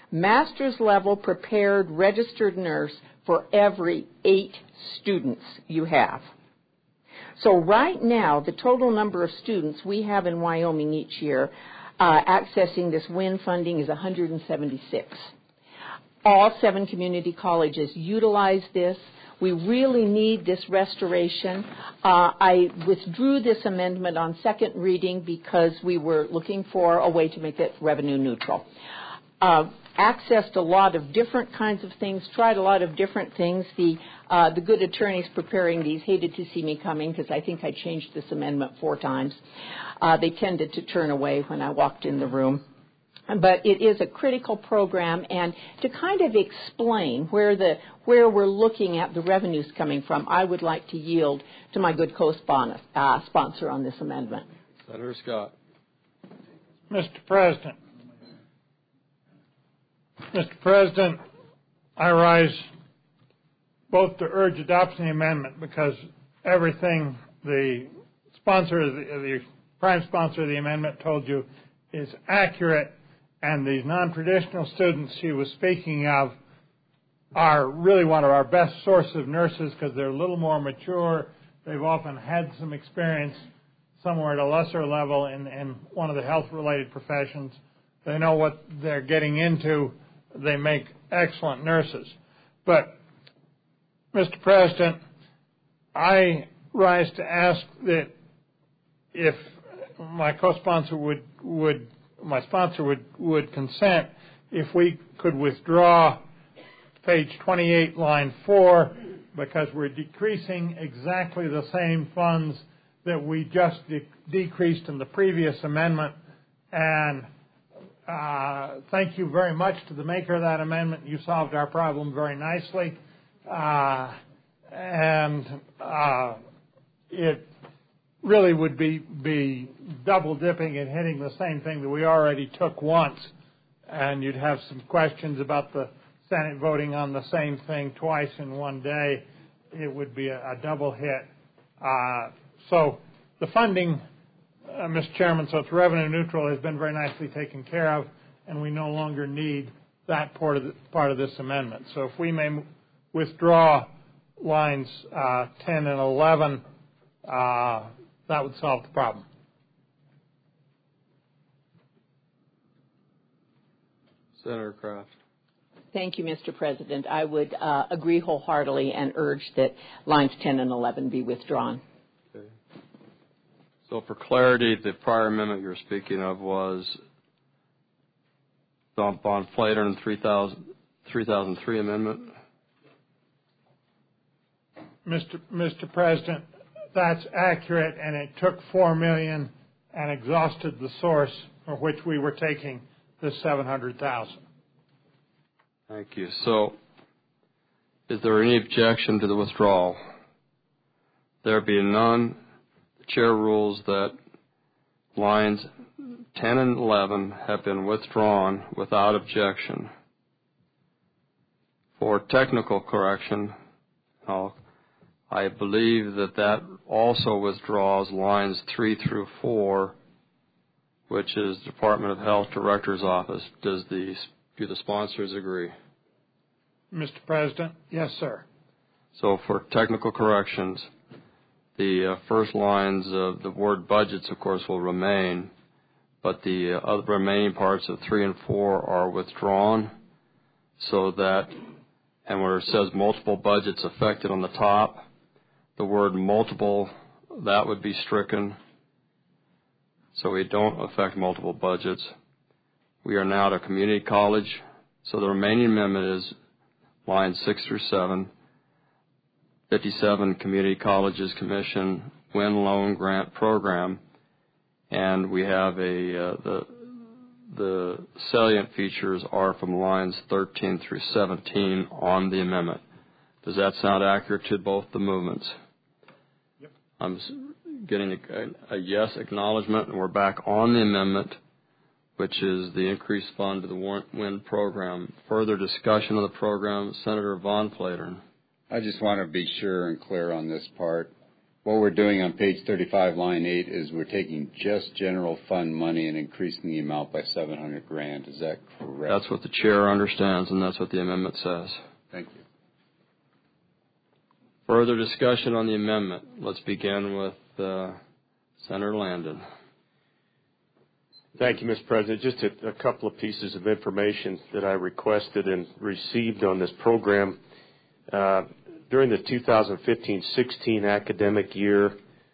prepared registered nurse for every 8 students you have. So right now, the total number of students we have in Wyoming each year accessing this WIN funding is 176. All 7 community colleges utilize this. We really need this restoration. I withdrew this amendment on second reading because we were looking for a way to make it revenue neutral. Accessed a lot of different kinds of things, tried a lot of different things. The good attorneys preparing these hated to see me coming because I think I changed this amendment 4 times. They tended to turn away when I walked in the room. But it is a critical program, and to kind of explain where we're looking at the revenues coming from, I would like to yield to my good co-sponsor on this amendment. Senator Scott. Mr. President, I rise both to urge adoption of the amendment because everything the prime sponsor of the amendment told you is accurate, and these non-traditional students she was speaking of are really one of our best sources of nurses because they're a little more mature. They've often had some experience somewhere at a lesser level in one of the health-related professions. They know what they're getting into. They make excellent nurses. But, Mr. President, I rise to ask that if my co-sponsor would consent, if we could withdraw page 28, line 4, because we're decreasing exactly the same funds that we just decreased in the previous amendment. And thank you very much to the maker of that amendment. You solved our problem very nicely. It really would be double dipping and hitting the same thing that we already took once. And you'd have some questions about the Senate voting on the same thing twice in one day. It would be a double hit. So the funding, Mr. Chairman, so it's revenue neutral, has been very nicely taken care of, and we no longer need that part of this amendment. So if we may withdraw lines 10 and 11, that would solve the problem. Senator Kraft. Thank you, Mr. President. I would agree wholeheartedly and urge that lines 10 and 11 be withdrawn. Okay. So for clarity, the prior amendment you're speaking of was Von Flatern 3003 amendment? Mr. President, that's accurate, and it took $4 million and exhausted the source for which we were taking the $700,000. Thank you. So, is there any objection to the withdrawal? There being none, the chair rules that lines 10 and 11 have been withdrawn without objection. For technical correction, I believe that also withdraws lines 3 through 4, which is Department of Health Director's Office. Do the sponsors agree? Mr. President? Yes, sir. So for technical corrections, the first lines of the word budgets, of course, will remain, but the other remaining parts of 3 and 4 are withdrawn, so that, and where it says multiple budgets affected on the top, the word multiple, that would be stricken, so we don't affect multiple budgets. We are now at a community college, so the remaining amendment is lines 6 through 7, 57 Community Colleges Commission WIN Loan Grant Program, and we have the salient features are from lines 13 through 17 on the amendment. Does that sound accurate to both the movements? Yep. I'm getting a yes acknowledgement, and we're back on the amendment, which is the increased fund to the WIN program. Further discussion of the program, Senator Von Flatern. I just want to be sure and clear on this part. What we're doing on page 35, line 8, is we're taking just general fund money and increasing the amount by $700,000. Is that correct? That's what the chair understands, and that's what the amendment says. Thank you. Further discussion on the amendment. Let's begin with Senator Landon. Thank you, Mr. President. Just a couple of pieces of information that I requested and received on this program. During the 2015-16 academic year,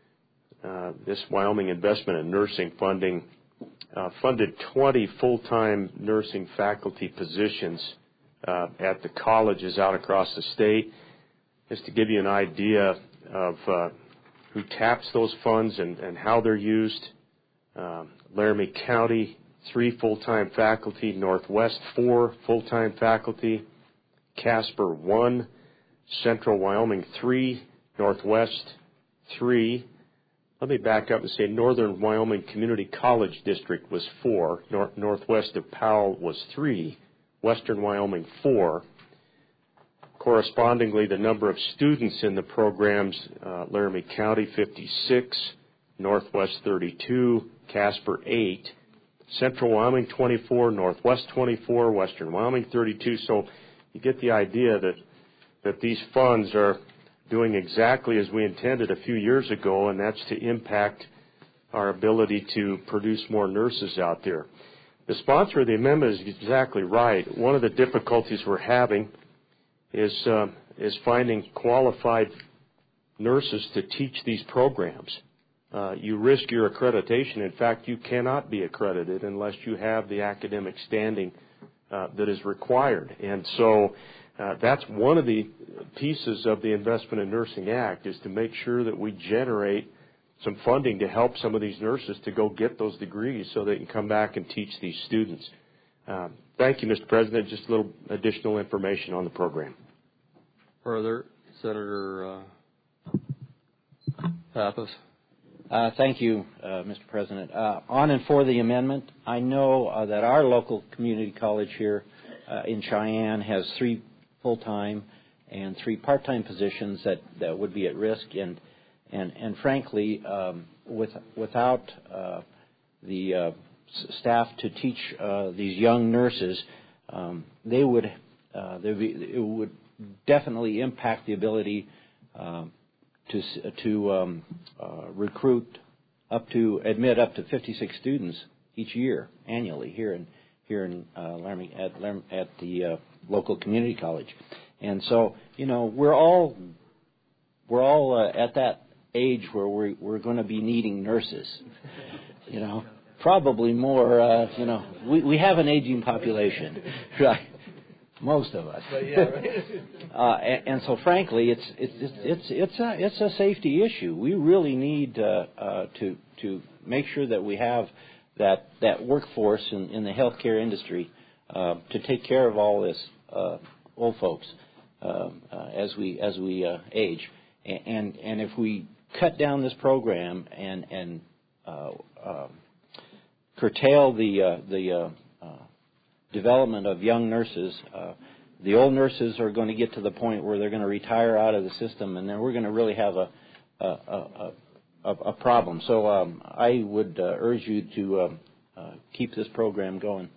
this Wyoming Investment in Nursing funding funded 20 full-time nursing faculty positions at the colleges out across the state. Just to give you an idea of who taps those funds and how they're used, Laramie County, 3 full-time faculty, Northwest 4 full-time faculty, Casper 1, Central Wyoming 3, Northwest 3. Let me back up and say Northern Wyoming Community College District was 4, northwest of Powell was 3, Western Wyoming 4. Correspondingly, the number of students in the programs, Laramie County 56, Northwest 32, Casper 8, Central Wyoming 24, Northwest 24, Western Wyoming 32. So you get the idea that these funds are doing exactly as we intended a few years ago, and that's to impact our ability to produce more nurses out there. The sponsor of the amendment is exactly right. One of the difficulties we're having is finding qualified nurses to teach these programs. You risk your accreditation. In fact, you cannot be accredited unless you have the academic standing that is required. And so that's one of the pieces of the Investment in Nursing Act, is to make sure that we generate some funding to help some of these nurses to go get those degrees so they can come back and teach these students. Thank you, Mr. President. Just a little additional information on the program. Further, Senator Pappas. Thank you, Mr. President. On and for the amendment, I know that our local community college here in Cheyenne has 3 full-time and 3 part-time positions that would be at risk, and frankly, without the staff to teach these young nurses, it would definitely impact the ability to admit up to 56 students each year annually here here in Laramie at the local community college. And so, we're all at that age where we're going to be needing nurses. Probably more. We have an aging population, right? Most of us. And so, frankly, it's a safety issue. We really need to make sure that we have that workforce in the healthcare industry to take care of all this old folks as we age. And if we cut down this program and curtail the development of young nurses, the old nurses are going to get to the point where they're going to retire out of the system, and then we're going to really have a problem. So I would urge you to keep this program going.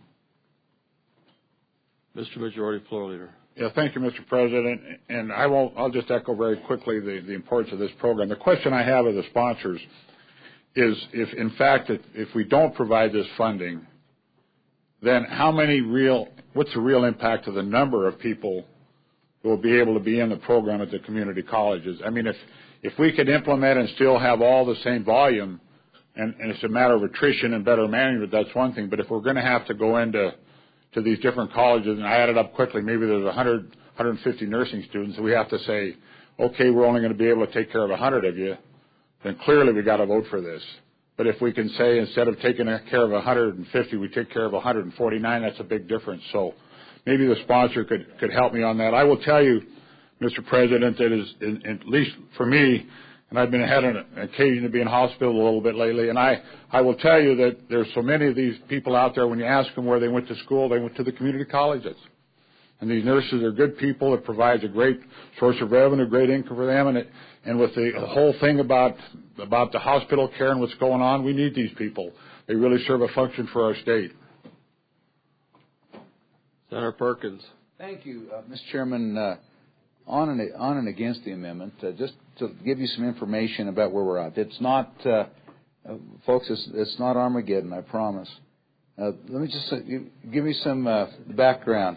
Mr. Majority Floor Leader. Yeah, thank you, Mr. President. And I'll just echo very quickly the importance of this program. The question I have of the sponsors is if we don't provide this funding, then what's the real impact of the number of people who will be able to be in the program at the community colleges? I mean, if we could implement and still have all the same volume, and it's a matter of attrition and better management, that's one thing. But if we're going to have to go into these different colleges, and I added up quickly, maybe there's 100, 150 nursing students, and we have to say, okay, we're only going to be able to take care of 100 of you, then clearly we got to vote for this. But if we can say instead of taking care of 150, we take care of 149, that's a big difference. So maybe the sponsor could help me on that. I will tell you, Mr. President, that is, at least for me, and I've had an occasion to be in hospital a little bit lately, and I will tell you that there's so many of these people out there, when you ask them where they went to school, they went to the community colleges. And these nurses are good people. It provides a great source of revenue, great income for them. And with the whole thing about the hospital care and what's going on, we need these people. They really serve a function for our state. Senator Perkins. Thank you, Mr. Chairman. On and against the amendment, just to give you some information about where we're at. It's not, folks, it's not Armageddon, I promise. Let me just give you some background.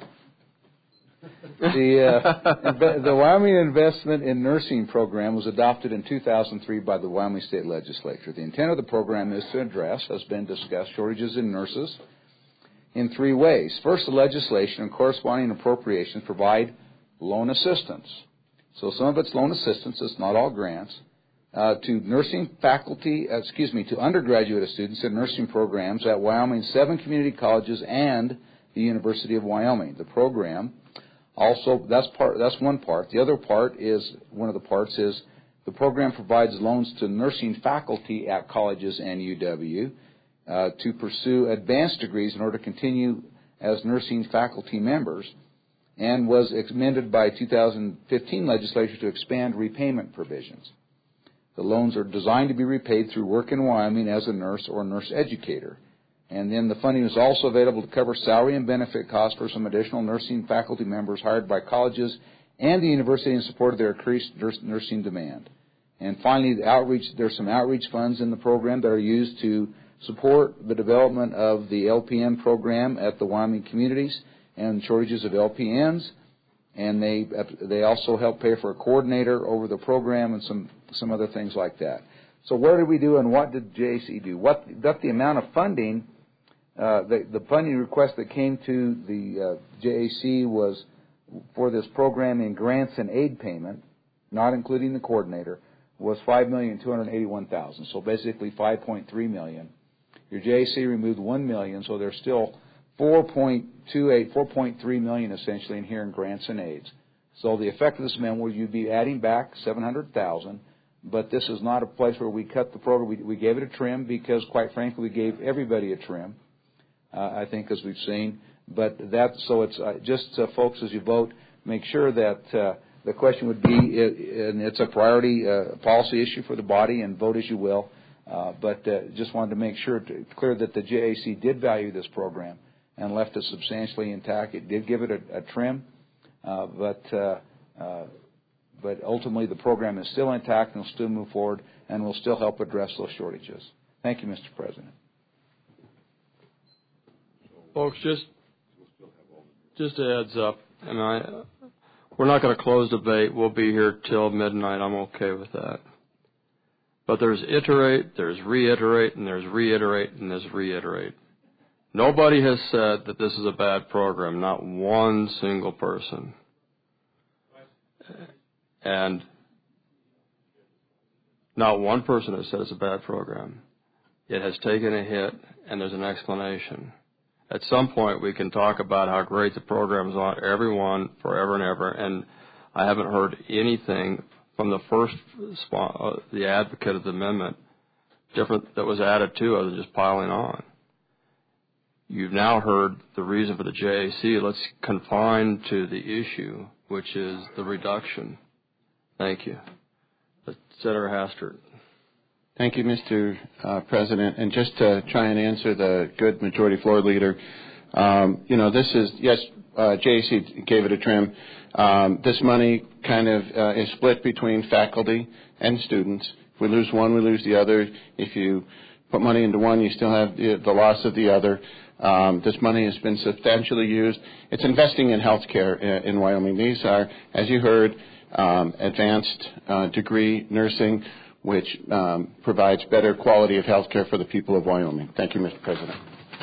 The Wyoming Investment in Nursing Program was adopted in 2003 by the Wyoming State Legislature. The intent of the program is to address, as been discussed, shortages in nurses in three ways. First, the legislation and corresponding appropriations provide loan assistance. So some of it's loan assistance, it's not all grants, to nursing faculty, to undergraduate students in nursing programs at Wyoming's 7 community colleges and the University of Wyoming. The program also, that's one part. The other part is, one of the parts is, the program provides loans to nursing faculty at colleges and UW to pursue advanced degrees in order to continue as nursing faculty members, and was amended by 2015 legislature to expand repayment provisions. The loans are designed to be repaid through work in Wyoming as a nurse or nurse educator. And then the funding is also available to cover salary and benefit costs for some additional nursing faculty members hired by colleges and the university in support of their increased nursing demand. And finally, there's some outreach funds in the program that are used to support the development of the LPN program at the Wyoming communities and shortages of LPNs, and they also help pay for a coordinator over the program and some other things like that. So what did we do, and what did JAC do? The amount of funding, the funding request that came to the JAC was for this program in grants and aid payment, not including the coordinator, was $5,281,000. So basically $5.3 million. Your JAC removed $1 million, so there's still $4.3 million essentially in here in grants and aids. So the effect of this amendment was you'd be adding back $700,000, but this is not a place where we cut the program. We gave it a trim because, quite frankly, we gave everybody a trim, I think, as we've seen. But so it's just, folks, as you vote, make sure that the question would be, and it's a priority policy issue for the body, and vote as you will. But just wanted to make sure clear that the JAC did value this program and left it substantially intact. It did give it a trim, but ultimately the program is still intact and will still move forward and will still help address those shortages. Thank you, Mr. President. Folks, just a heads up, and we're not going to close debate. We'll be here till midnight. I'm okay with that. But there's iterate, there's reiterate, and there's reiterate, and there's reiterate. Nobody has said that this is a bad program, not one single person. And not one person has said it's a bad program. It has taken a hit, and there's an explanation. At some point, we can talk about how great the program is on everyone forever and ever, and I haven't heard anything from the first, the advocate of the amendment, different that was added to other than just piling on. You've now heard the reason for the JAC. Let's confine to the issue, which is the reduction. Thank you. Senator Hastert. Thank you, Mr. President. And just to try and answer the good majority floor leader, this is, yes, JAC gave it a trim. This money kind of is split between faculty and students. If we lose one, we lose the other. If you put money into one, you still have the loss of the other. This money has been substantially used. It's investing in health care in Wyoming. These are, as you heard, advanced degree nursing, which provides better quality of health care for the people of Wyoming. Thank you, Mr. President.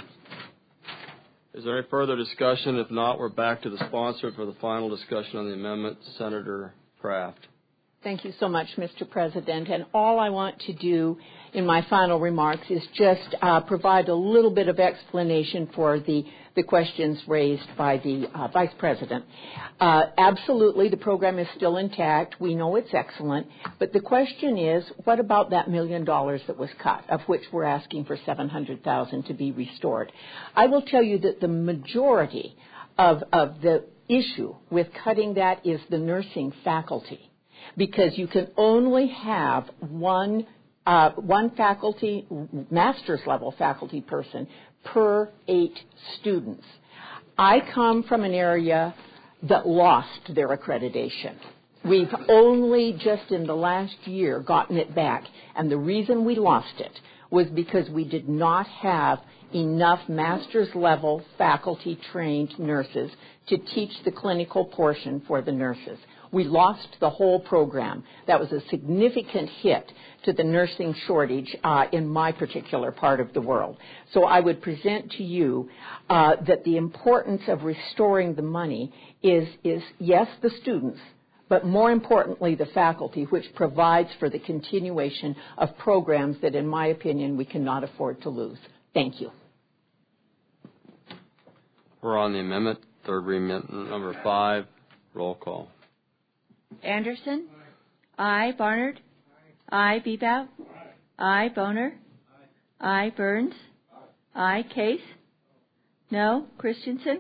Is there any further discussion? If not, we're back to the sponsor for the final discussion on the amendment, Senator Kraft. Thank you so much, Mr. President. And all I want to do in my final remarks is just provide a little bit of explanation for the questions raised by the Vice President. Absolutely, the program is still intact. We know it's excellent. But the question is, what about that $1 million that was cut, of which we're asking for $700,000 to be restored? I will tell you that the majority of the issue with cutting that is the nursing faculty, because you can only have one faculty, master's level faculty person per 8 students. I come from an area that lost their accreditation. We've only just in the last year gotten it back, and the reason we lost it was because we did not have enough master's level faculty trained nurses to teach the clinical portion for the nurses. We lost the whole program. That was a significant hit to the nursing shortage in my particular part of the world. So I would present to you that the importance of restoring the money is yes, the students, but more importantly, the faculty, which provides for the continuation of programs that, in my opinion, we cannot afford to lose. Thank you. We're on the amendment, third reading, number 5. Roll call. Anderson? Aye. Barnard? Aye. Bebout? Aye. Boner? Aye. Burns? Aye. Case? No. Christensen?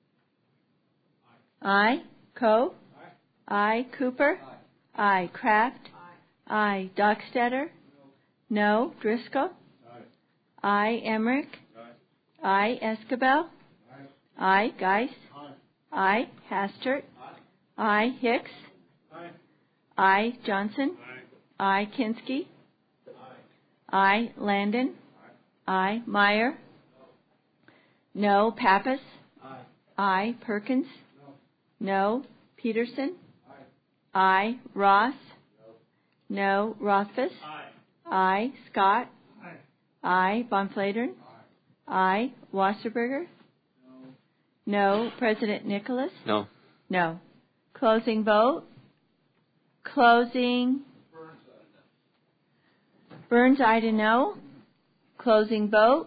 Aye. Coe? Aye. Cooper? Aye. Kraft? Aye. Dockstader? No. Driscoll? Aye. Emmerich? Aye. Escabel? Aye. Geis? Aye. Hastert? Aye. Hicks? Aye. Johnson? Aye. Kinski? Aye. Landon? Aye. Meyer? No. Pappas? Aye. Perkins? No. Peterson? Aye. Ross? No. Rothfuss? Aye. Scott? Aye. Bonfladern? Aye. Wasserberger? No. President Nicholas? No. No. Closing vote. Closing. Burns, aye to no. Closing vote.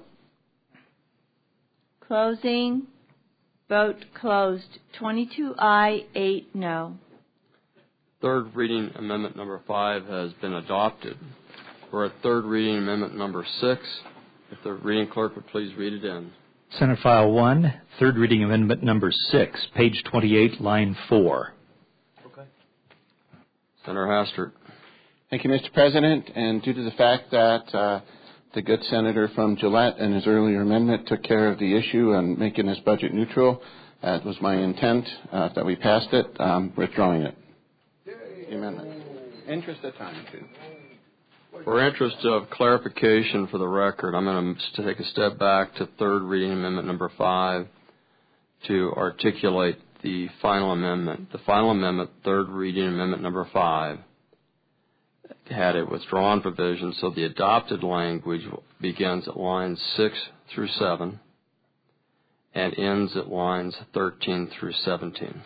Closing. Vote closed. 22 aye, 8 no. Third reading amendment number 5 has been adopted. We're at third reading amendment number 6. If the reading clerk would please read it in. Senate File 1, third reading amendment number 6, page 28, line 4. Okay. Senator Hastert. Thank you, Mr. President. And due to the fact that the good senator from Gillette in his earlier amendment took care of the issue and making this budget neutral, that was my intent that we passed it, withdrawing it. The amendment. Interest of time, too. For interest of clarification for the record, I'm going to take a step back to third reading amendment number 5 to articulate the final amendment. The final amendment, third reading amendment number 5, had a withdrawn provision, so the adopted language begins at lines 6 through 7 and ends at lines 13 through 17.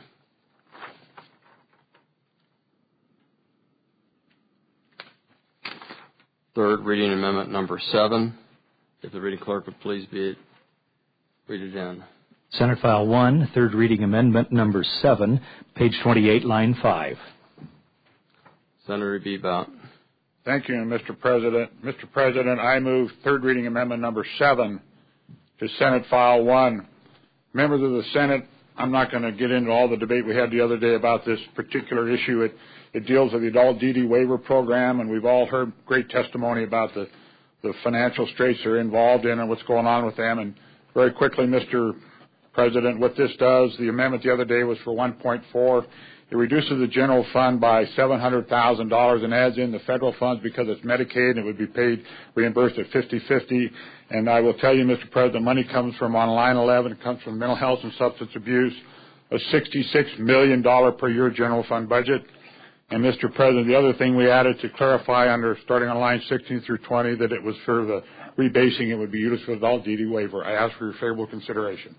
Third reading amendment number 7. If the reading clerk would please read it in. Senate File 1, third reading amendment number 7, page 28, line 5. Senator Bebout. Thank you, Mr. President. Mr. President, I move third reading amendment number 7 to Senate File 1. Members of the Senate, I'm not going to get into all the debate we had the other day about this particular issue. It deals with the adult DD waiver program, and we've all heard great testimony about the financial straits they're involved in and what's going on with them. And very quickly, Mr. President, what this does, the amendment the other day was for 1.4. It reduces the general fund by $700,000 and adds in the federal funds because it's Medicaid and it would be paid, reimbursed at 50-50. And I will tell you, Mr. President, money comes from on line 11. It comes from mental health and substance abuse, a $66 million per year general fund budget. And, Mr. President, the other thing we added to clarify under starting on line 16 through 20 that it was for the rebasing, it would be used for adult DD waiver. I ask for your favorable consideration.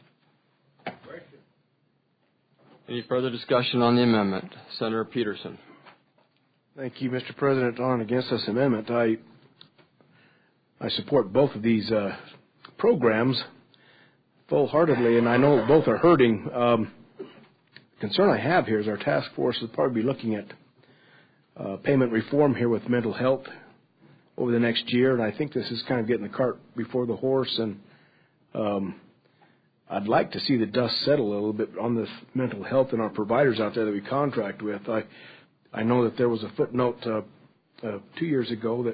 Any further discussion on the amendment? Senator Peterson. Thank you, Mr. President. On and against this amendment, I support both of these programs full-heartedly, and I know both are hurting. The concern I have here is our task force will probably be looking at payment reform here with mental health over the next year, and I think this is kind of getting the cart before the horse, and I'd like to see the dust settle a little bit on this mental health and our providers out there that we contract with. I know that there was a footnote 2 years ago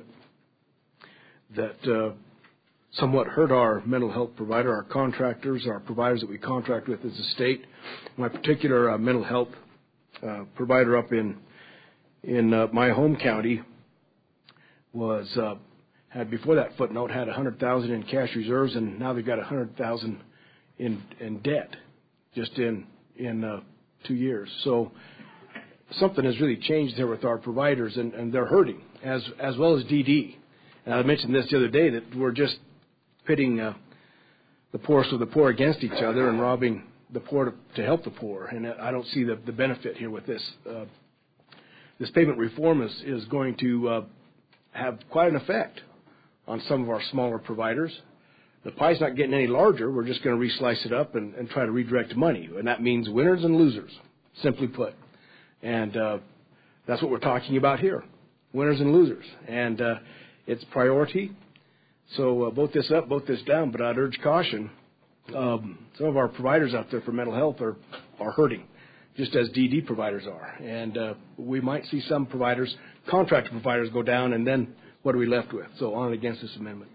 that somewhat hurt our mental health provider, our contractors, our providers that we contract with as a state. My particular mental health provider up in my home county was had before that footnote had $100,000 in cash reserves, and now they've got $100,000 in debt just in 2 years. So something has really changed there with our providers, and they're hurting as well as DD. And I mentioned this the other day that we're just pitting the poorest of the poor against each other and robbing the poor to help the poor. And I don't see the benefit here with this. This payment reform is going to have quite an effect on some of our smaller providers. The pie's not getting any larger. We're just going to reslice it up and try to redirect money. And that means winners and losers, simply put. And that's what we're talking about here, winners and losers. And it's priority. So vote this up, vote this down. But I'd urge caution. Some of our providers out there for mental health are hurting, just as DD providers are. And we might see some providers, contractor providers, go down, and then what are we left with? So on and against this amendment.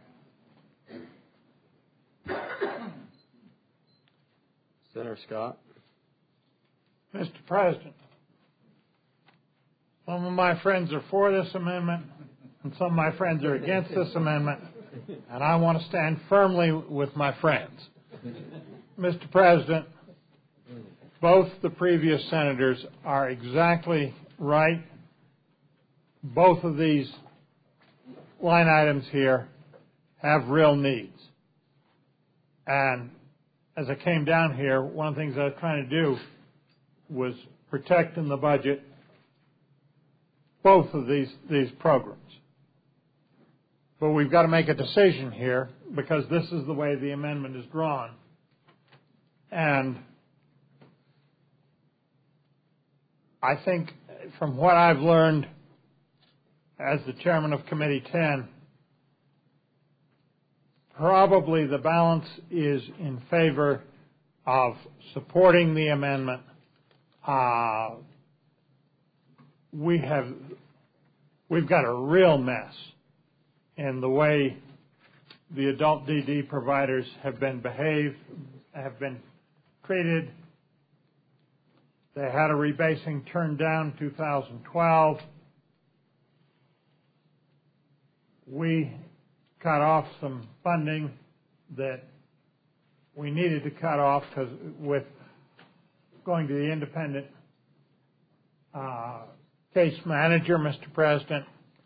Senator Scott. Mr. President, some of my friends are for this amendment, and some of my friends are against this amendment, and I want to stand firmly with my friends. Mr. President, both the previous senators are exactly right. Both of these line items here have real needs. And as I came down here, one of the things I was trying to do was protect in the budget both of these programs. But we've got to make a decision here because this is the way the amendment is drawn. And I think from what I've learned as the chairman of Committee 10, probably the balance is in favor of supporting the amendment. We've got a real mess in the way the adult DD providers have been treated. They had a rebasing turned down in 2012. we cut off some funding that we needed to cut off because with going to the independent case manager, Mr. President,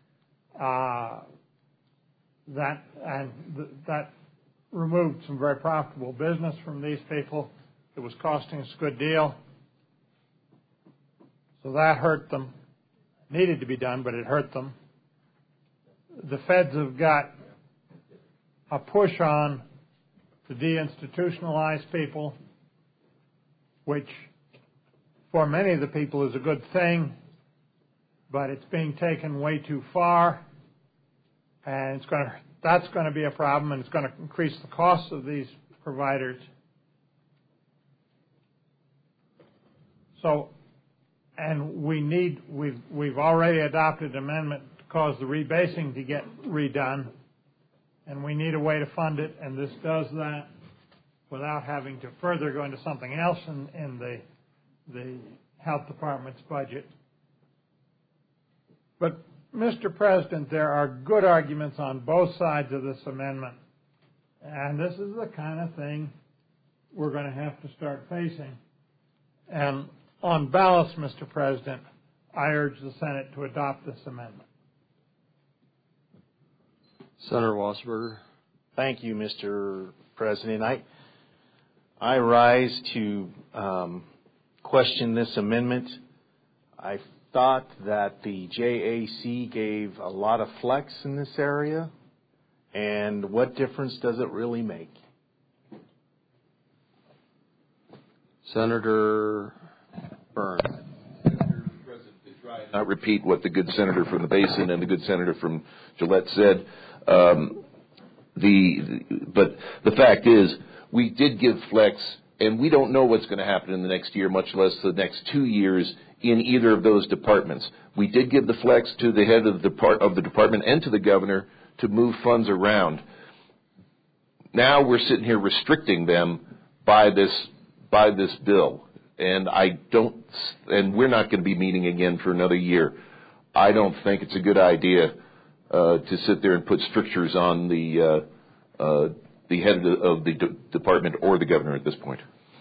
that removed some very profitable business from these people. It was costing us a good deal. So that hurt them. Needed to be done, but it hurt them. The feds have got a push on to deinstitutionalize people, which for many of the people is a good thing, but it's being taken way too far, and that's going to be a problem, and it's going to increase the costs of these providers. So, and we've already adopted an amendment to cause the rebasing to get redone, and we need a way to fund it, and this does that without having to further go into something else in the health department's budget. But, Mr. President, there are good arguments on both sides of this amendment, and this is the kind of thing we're going to have to start facing. And on balance, Mr. President, I urge the Senate to adopt this amendment. Senator Wasserberger. Thank you, Mr. President. I rise to question this amendment. I thought that the JAC gave a lot of flex in this area, and what difference does it really make? Senator Burns. Not repeat what the good senator from the Basin and the good senator from Gillette said. But the fact is, we did give flex, and we don't know what's going to happen in the next year, much less the next 2 years in either of those departments. We did give the flex to the head of the department and to the governor to move funds around. Now we're sitting here restricting them by this bill, and we're not going to be meeting again for another year. I don't think it's a good idea to sit there and put strictures on the head of the department or the governor at this point.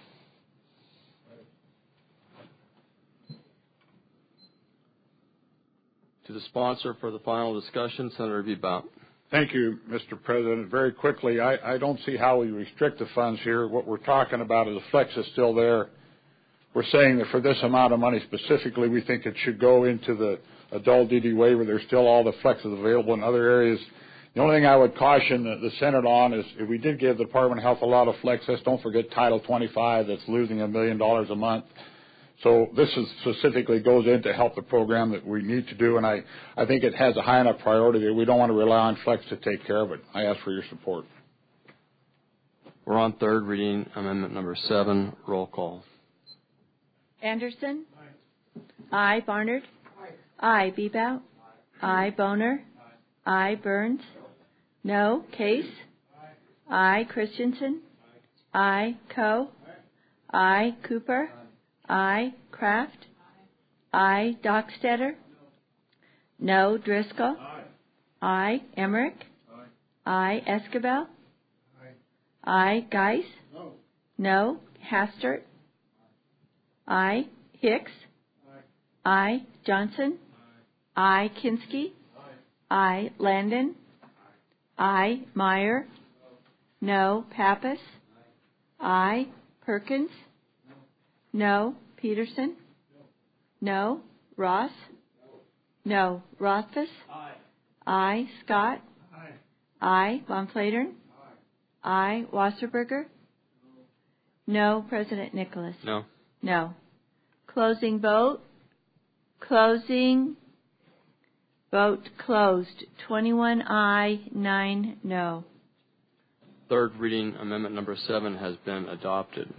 To the sponsor for the final discussion, Senator Bebout. Thank you, Mr. President. Very quickly, I don't see how we restrict the funds here. What we're talking about is the flex is still there. We're saying that for this amount of money specifically, we think it should go into the adult DD waiver. There's still all the flex is available in other areas. The only thing I would caution the Senate on is if we did give the Department of Health a lot of flex, let's don't forget Title 25 that's losing $1 million a month. So this specifically goes in to help the program that we need to do, and I think it has a high enough priority that we don't want to rely on flex to take care of it. I ask for your support. We're on third reading, amendment number 7. Roll call. Anderson? Aye. Barnard? Aye. Bebout? Aye. Boner? Aye. Burns? No. Case? Aye. Christensen? Aye. Coe? Aye. Cooper? Aye. Kraft? Aye. Dockstetter? No. Driscoll? Aye. Emmerich? Aye. Escabel? Aye. Geis? No. Hastert? Aye. Hicks? Aye. Johnson? Aye. Kinski? Aye. Landon? Aye. Meyer? No. Pappas? Aye. Perkins? No. Peterson? No. Ross? No. Rothfuss? Aye. Scott? Aye. Von Flatern? Aye. Wasserberger? No. President Nicholas? No. No. Closing vote. Closing. Vote closed. 21 aye, 9 no. Third reading, amendment number 7 has been adopted.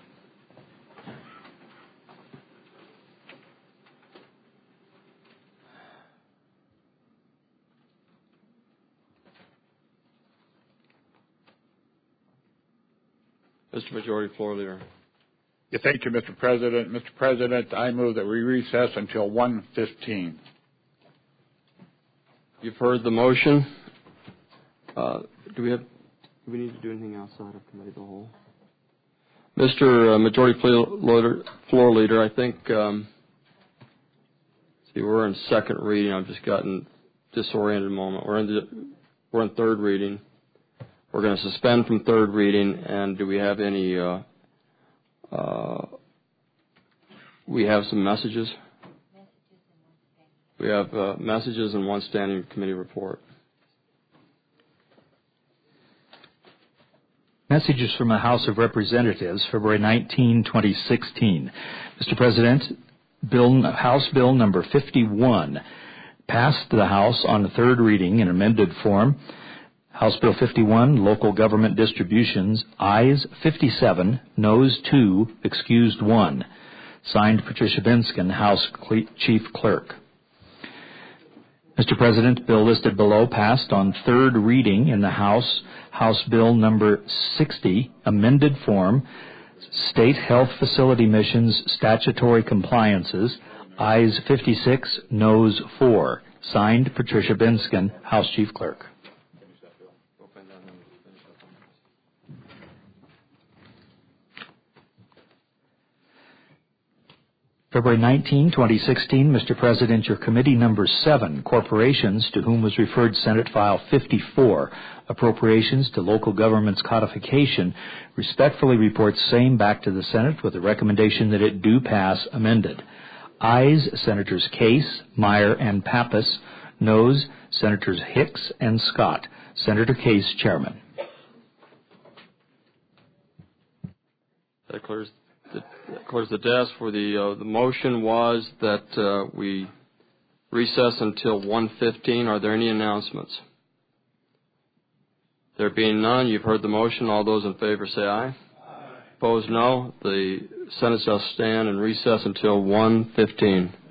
Mr. Majority Floor Leader. Yeah, thank you, Mr. President. Mr. President, I move that we recess until 1:15. You've heard the motion. Do we need to do anything outside of committee of the whole? Mr. Majority Floor Leader, I think, we're in second reading. I've just gotten disoriented a moment. We're in third reading. We're going to suspend from third reading, and do we have any, we have some messages? We have messages and one standing committee report. Messages from the House of Representatives, February 19, 2016. Mr. President, House Bill number 51 passed the House on third reading in amended form. House Bill 51, Local Government Distributions, ayes 57, noes 2, excused 1. Signed, Patricia Binskin, House Chief Clerk. Mr. President, bill listed below passed on third reading in the House. House Bill number 60, amended form, State Health Facility Missions Statutory Compliances, ayes 56, noes 4. Signed, Patricia Binskin, House Chief Clerk. February 19, 2016, Mr. President, your committee number 7, Corporations, to whom was referred Senate File 54, Appropriations to Local Governments Codification, respectfully reports same back to the Senate with a recommendation that it do pass amended. Ayes, Senators Case, Meyer, and Pappas. Noes, Senators Hicks and Scott. Senator Case, Chairman. That clears the desk. For the motion was that we recess until 1:15. Are there any announcements? There being none, you've heard the motion. All those in favor say aye. Aye. Opposed, no. The Senate shall stand and recess until 1:15.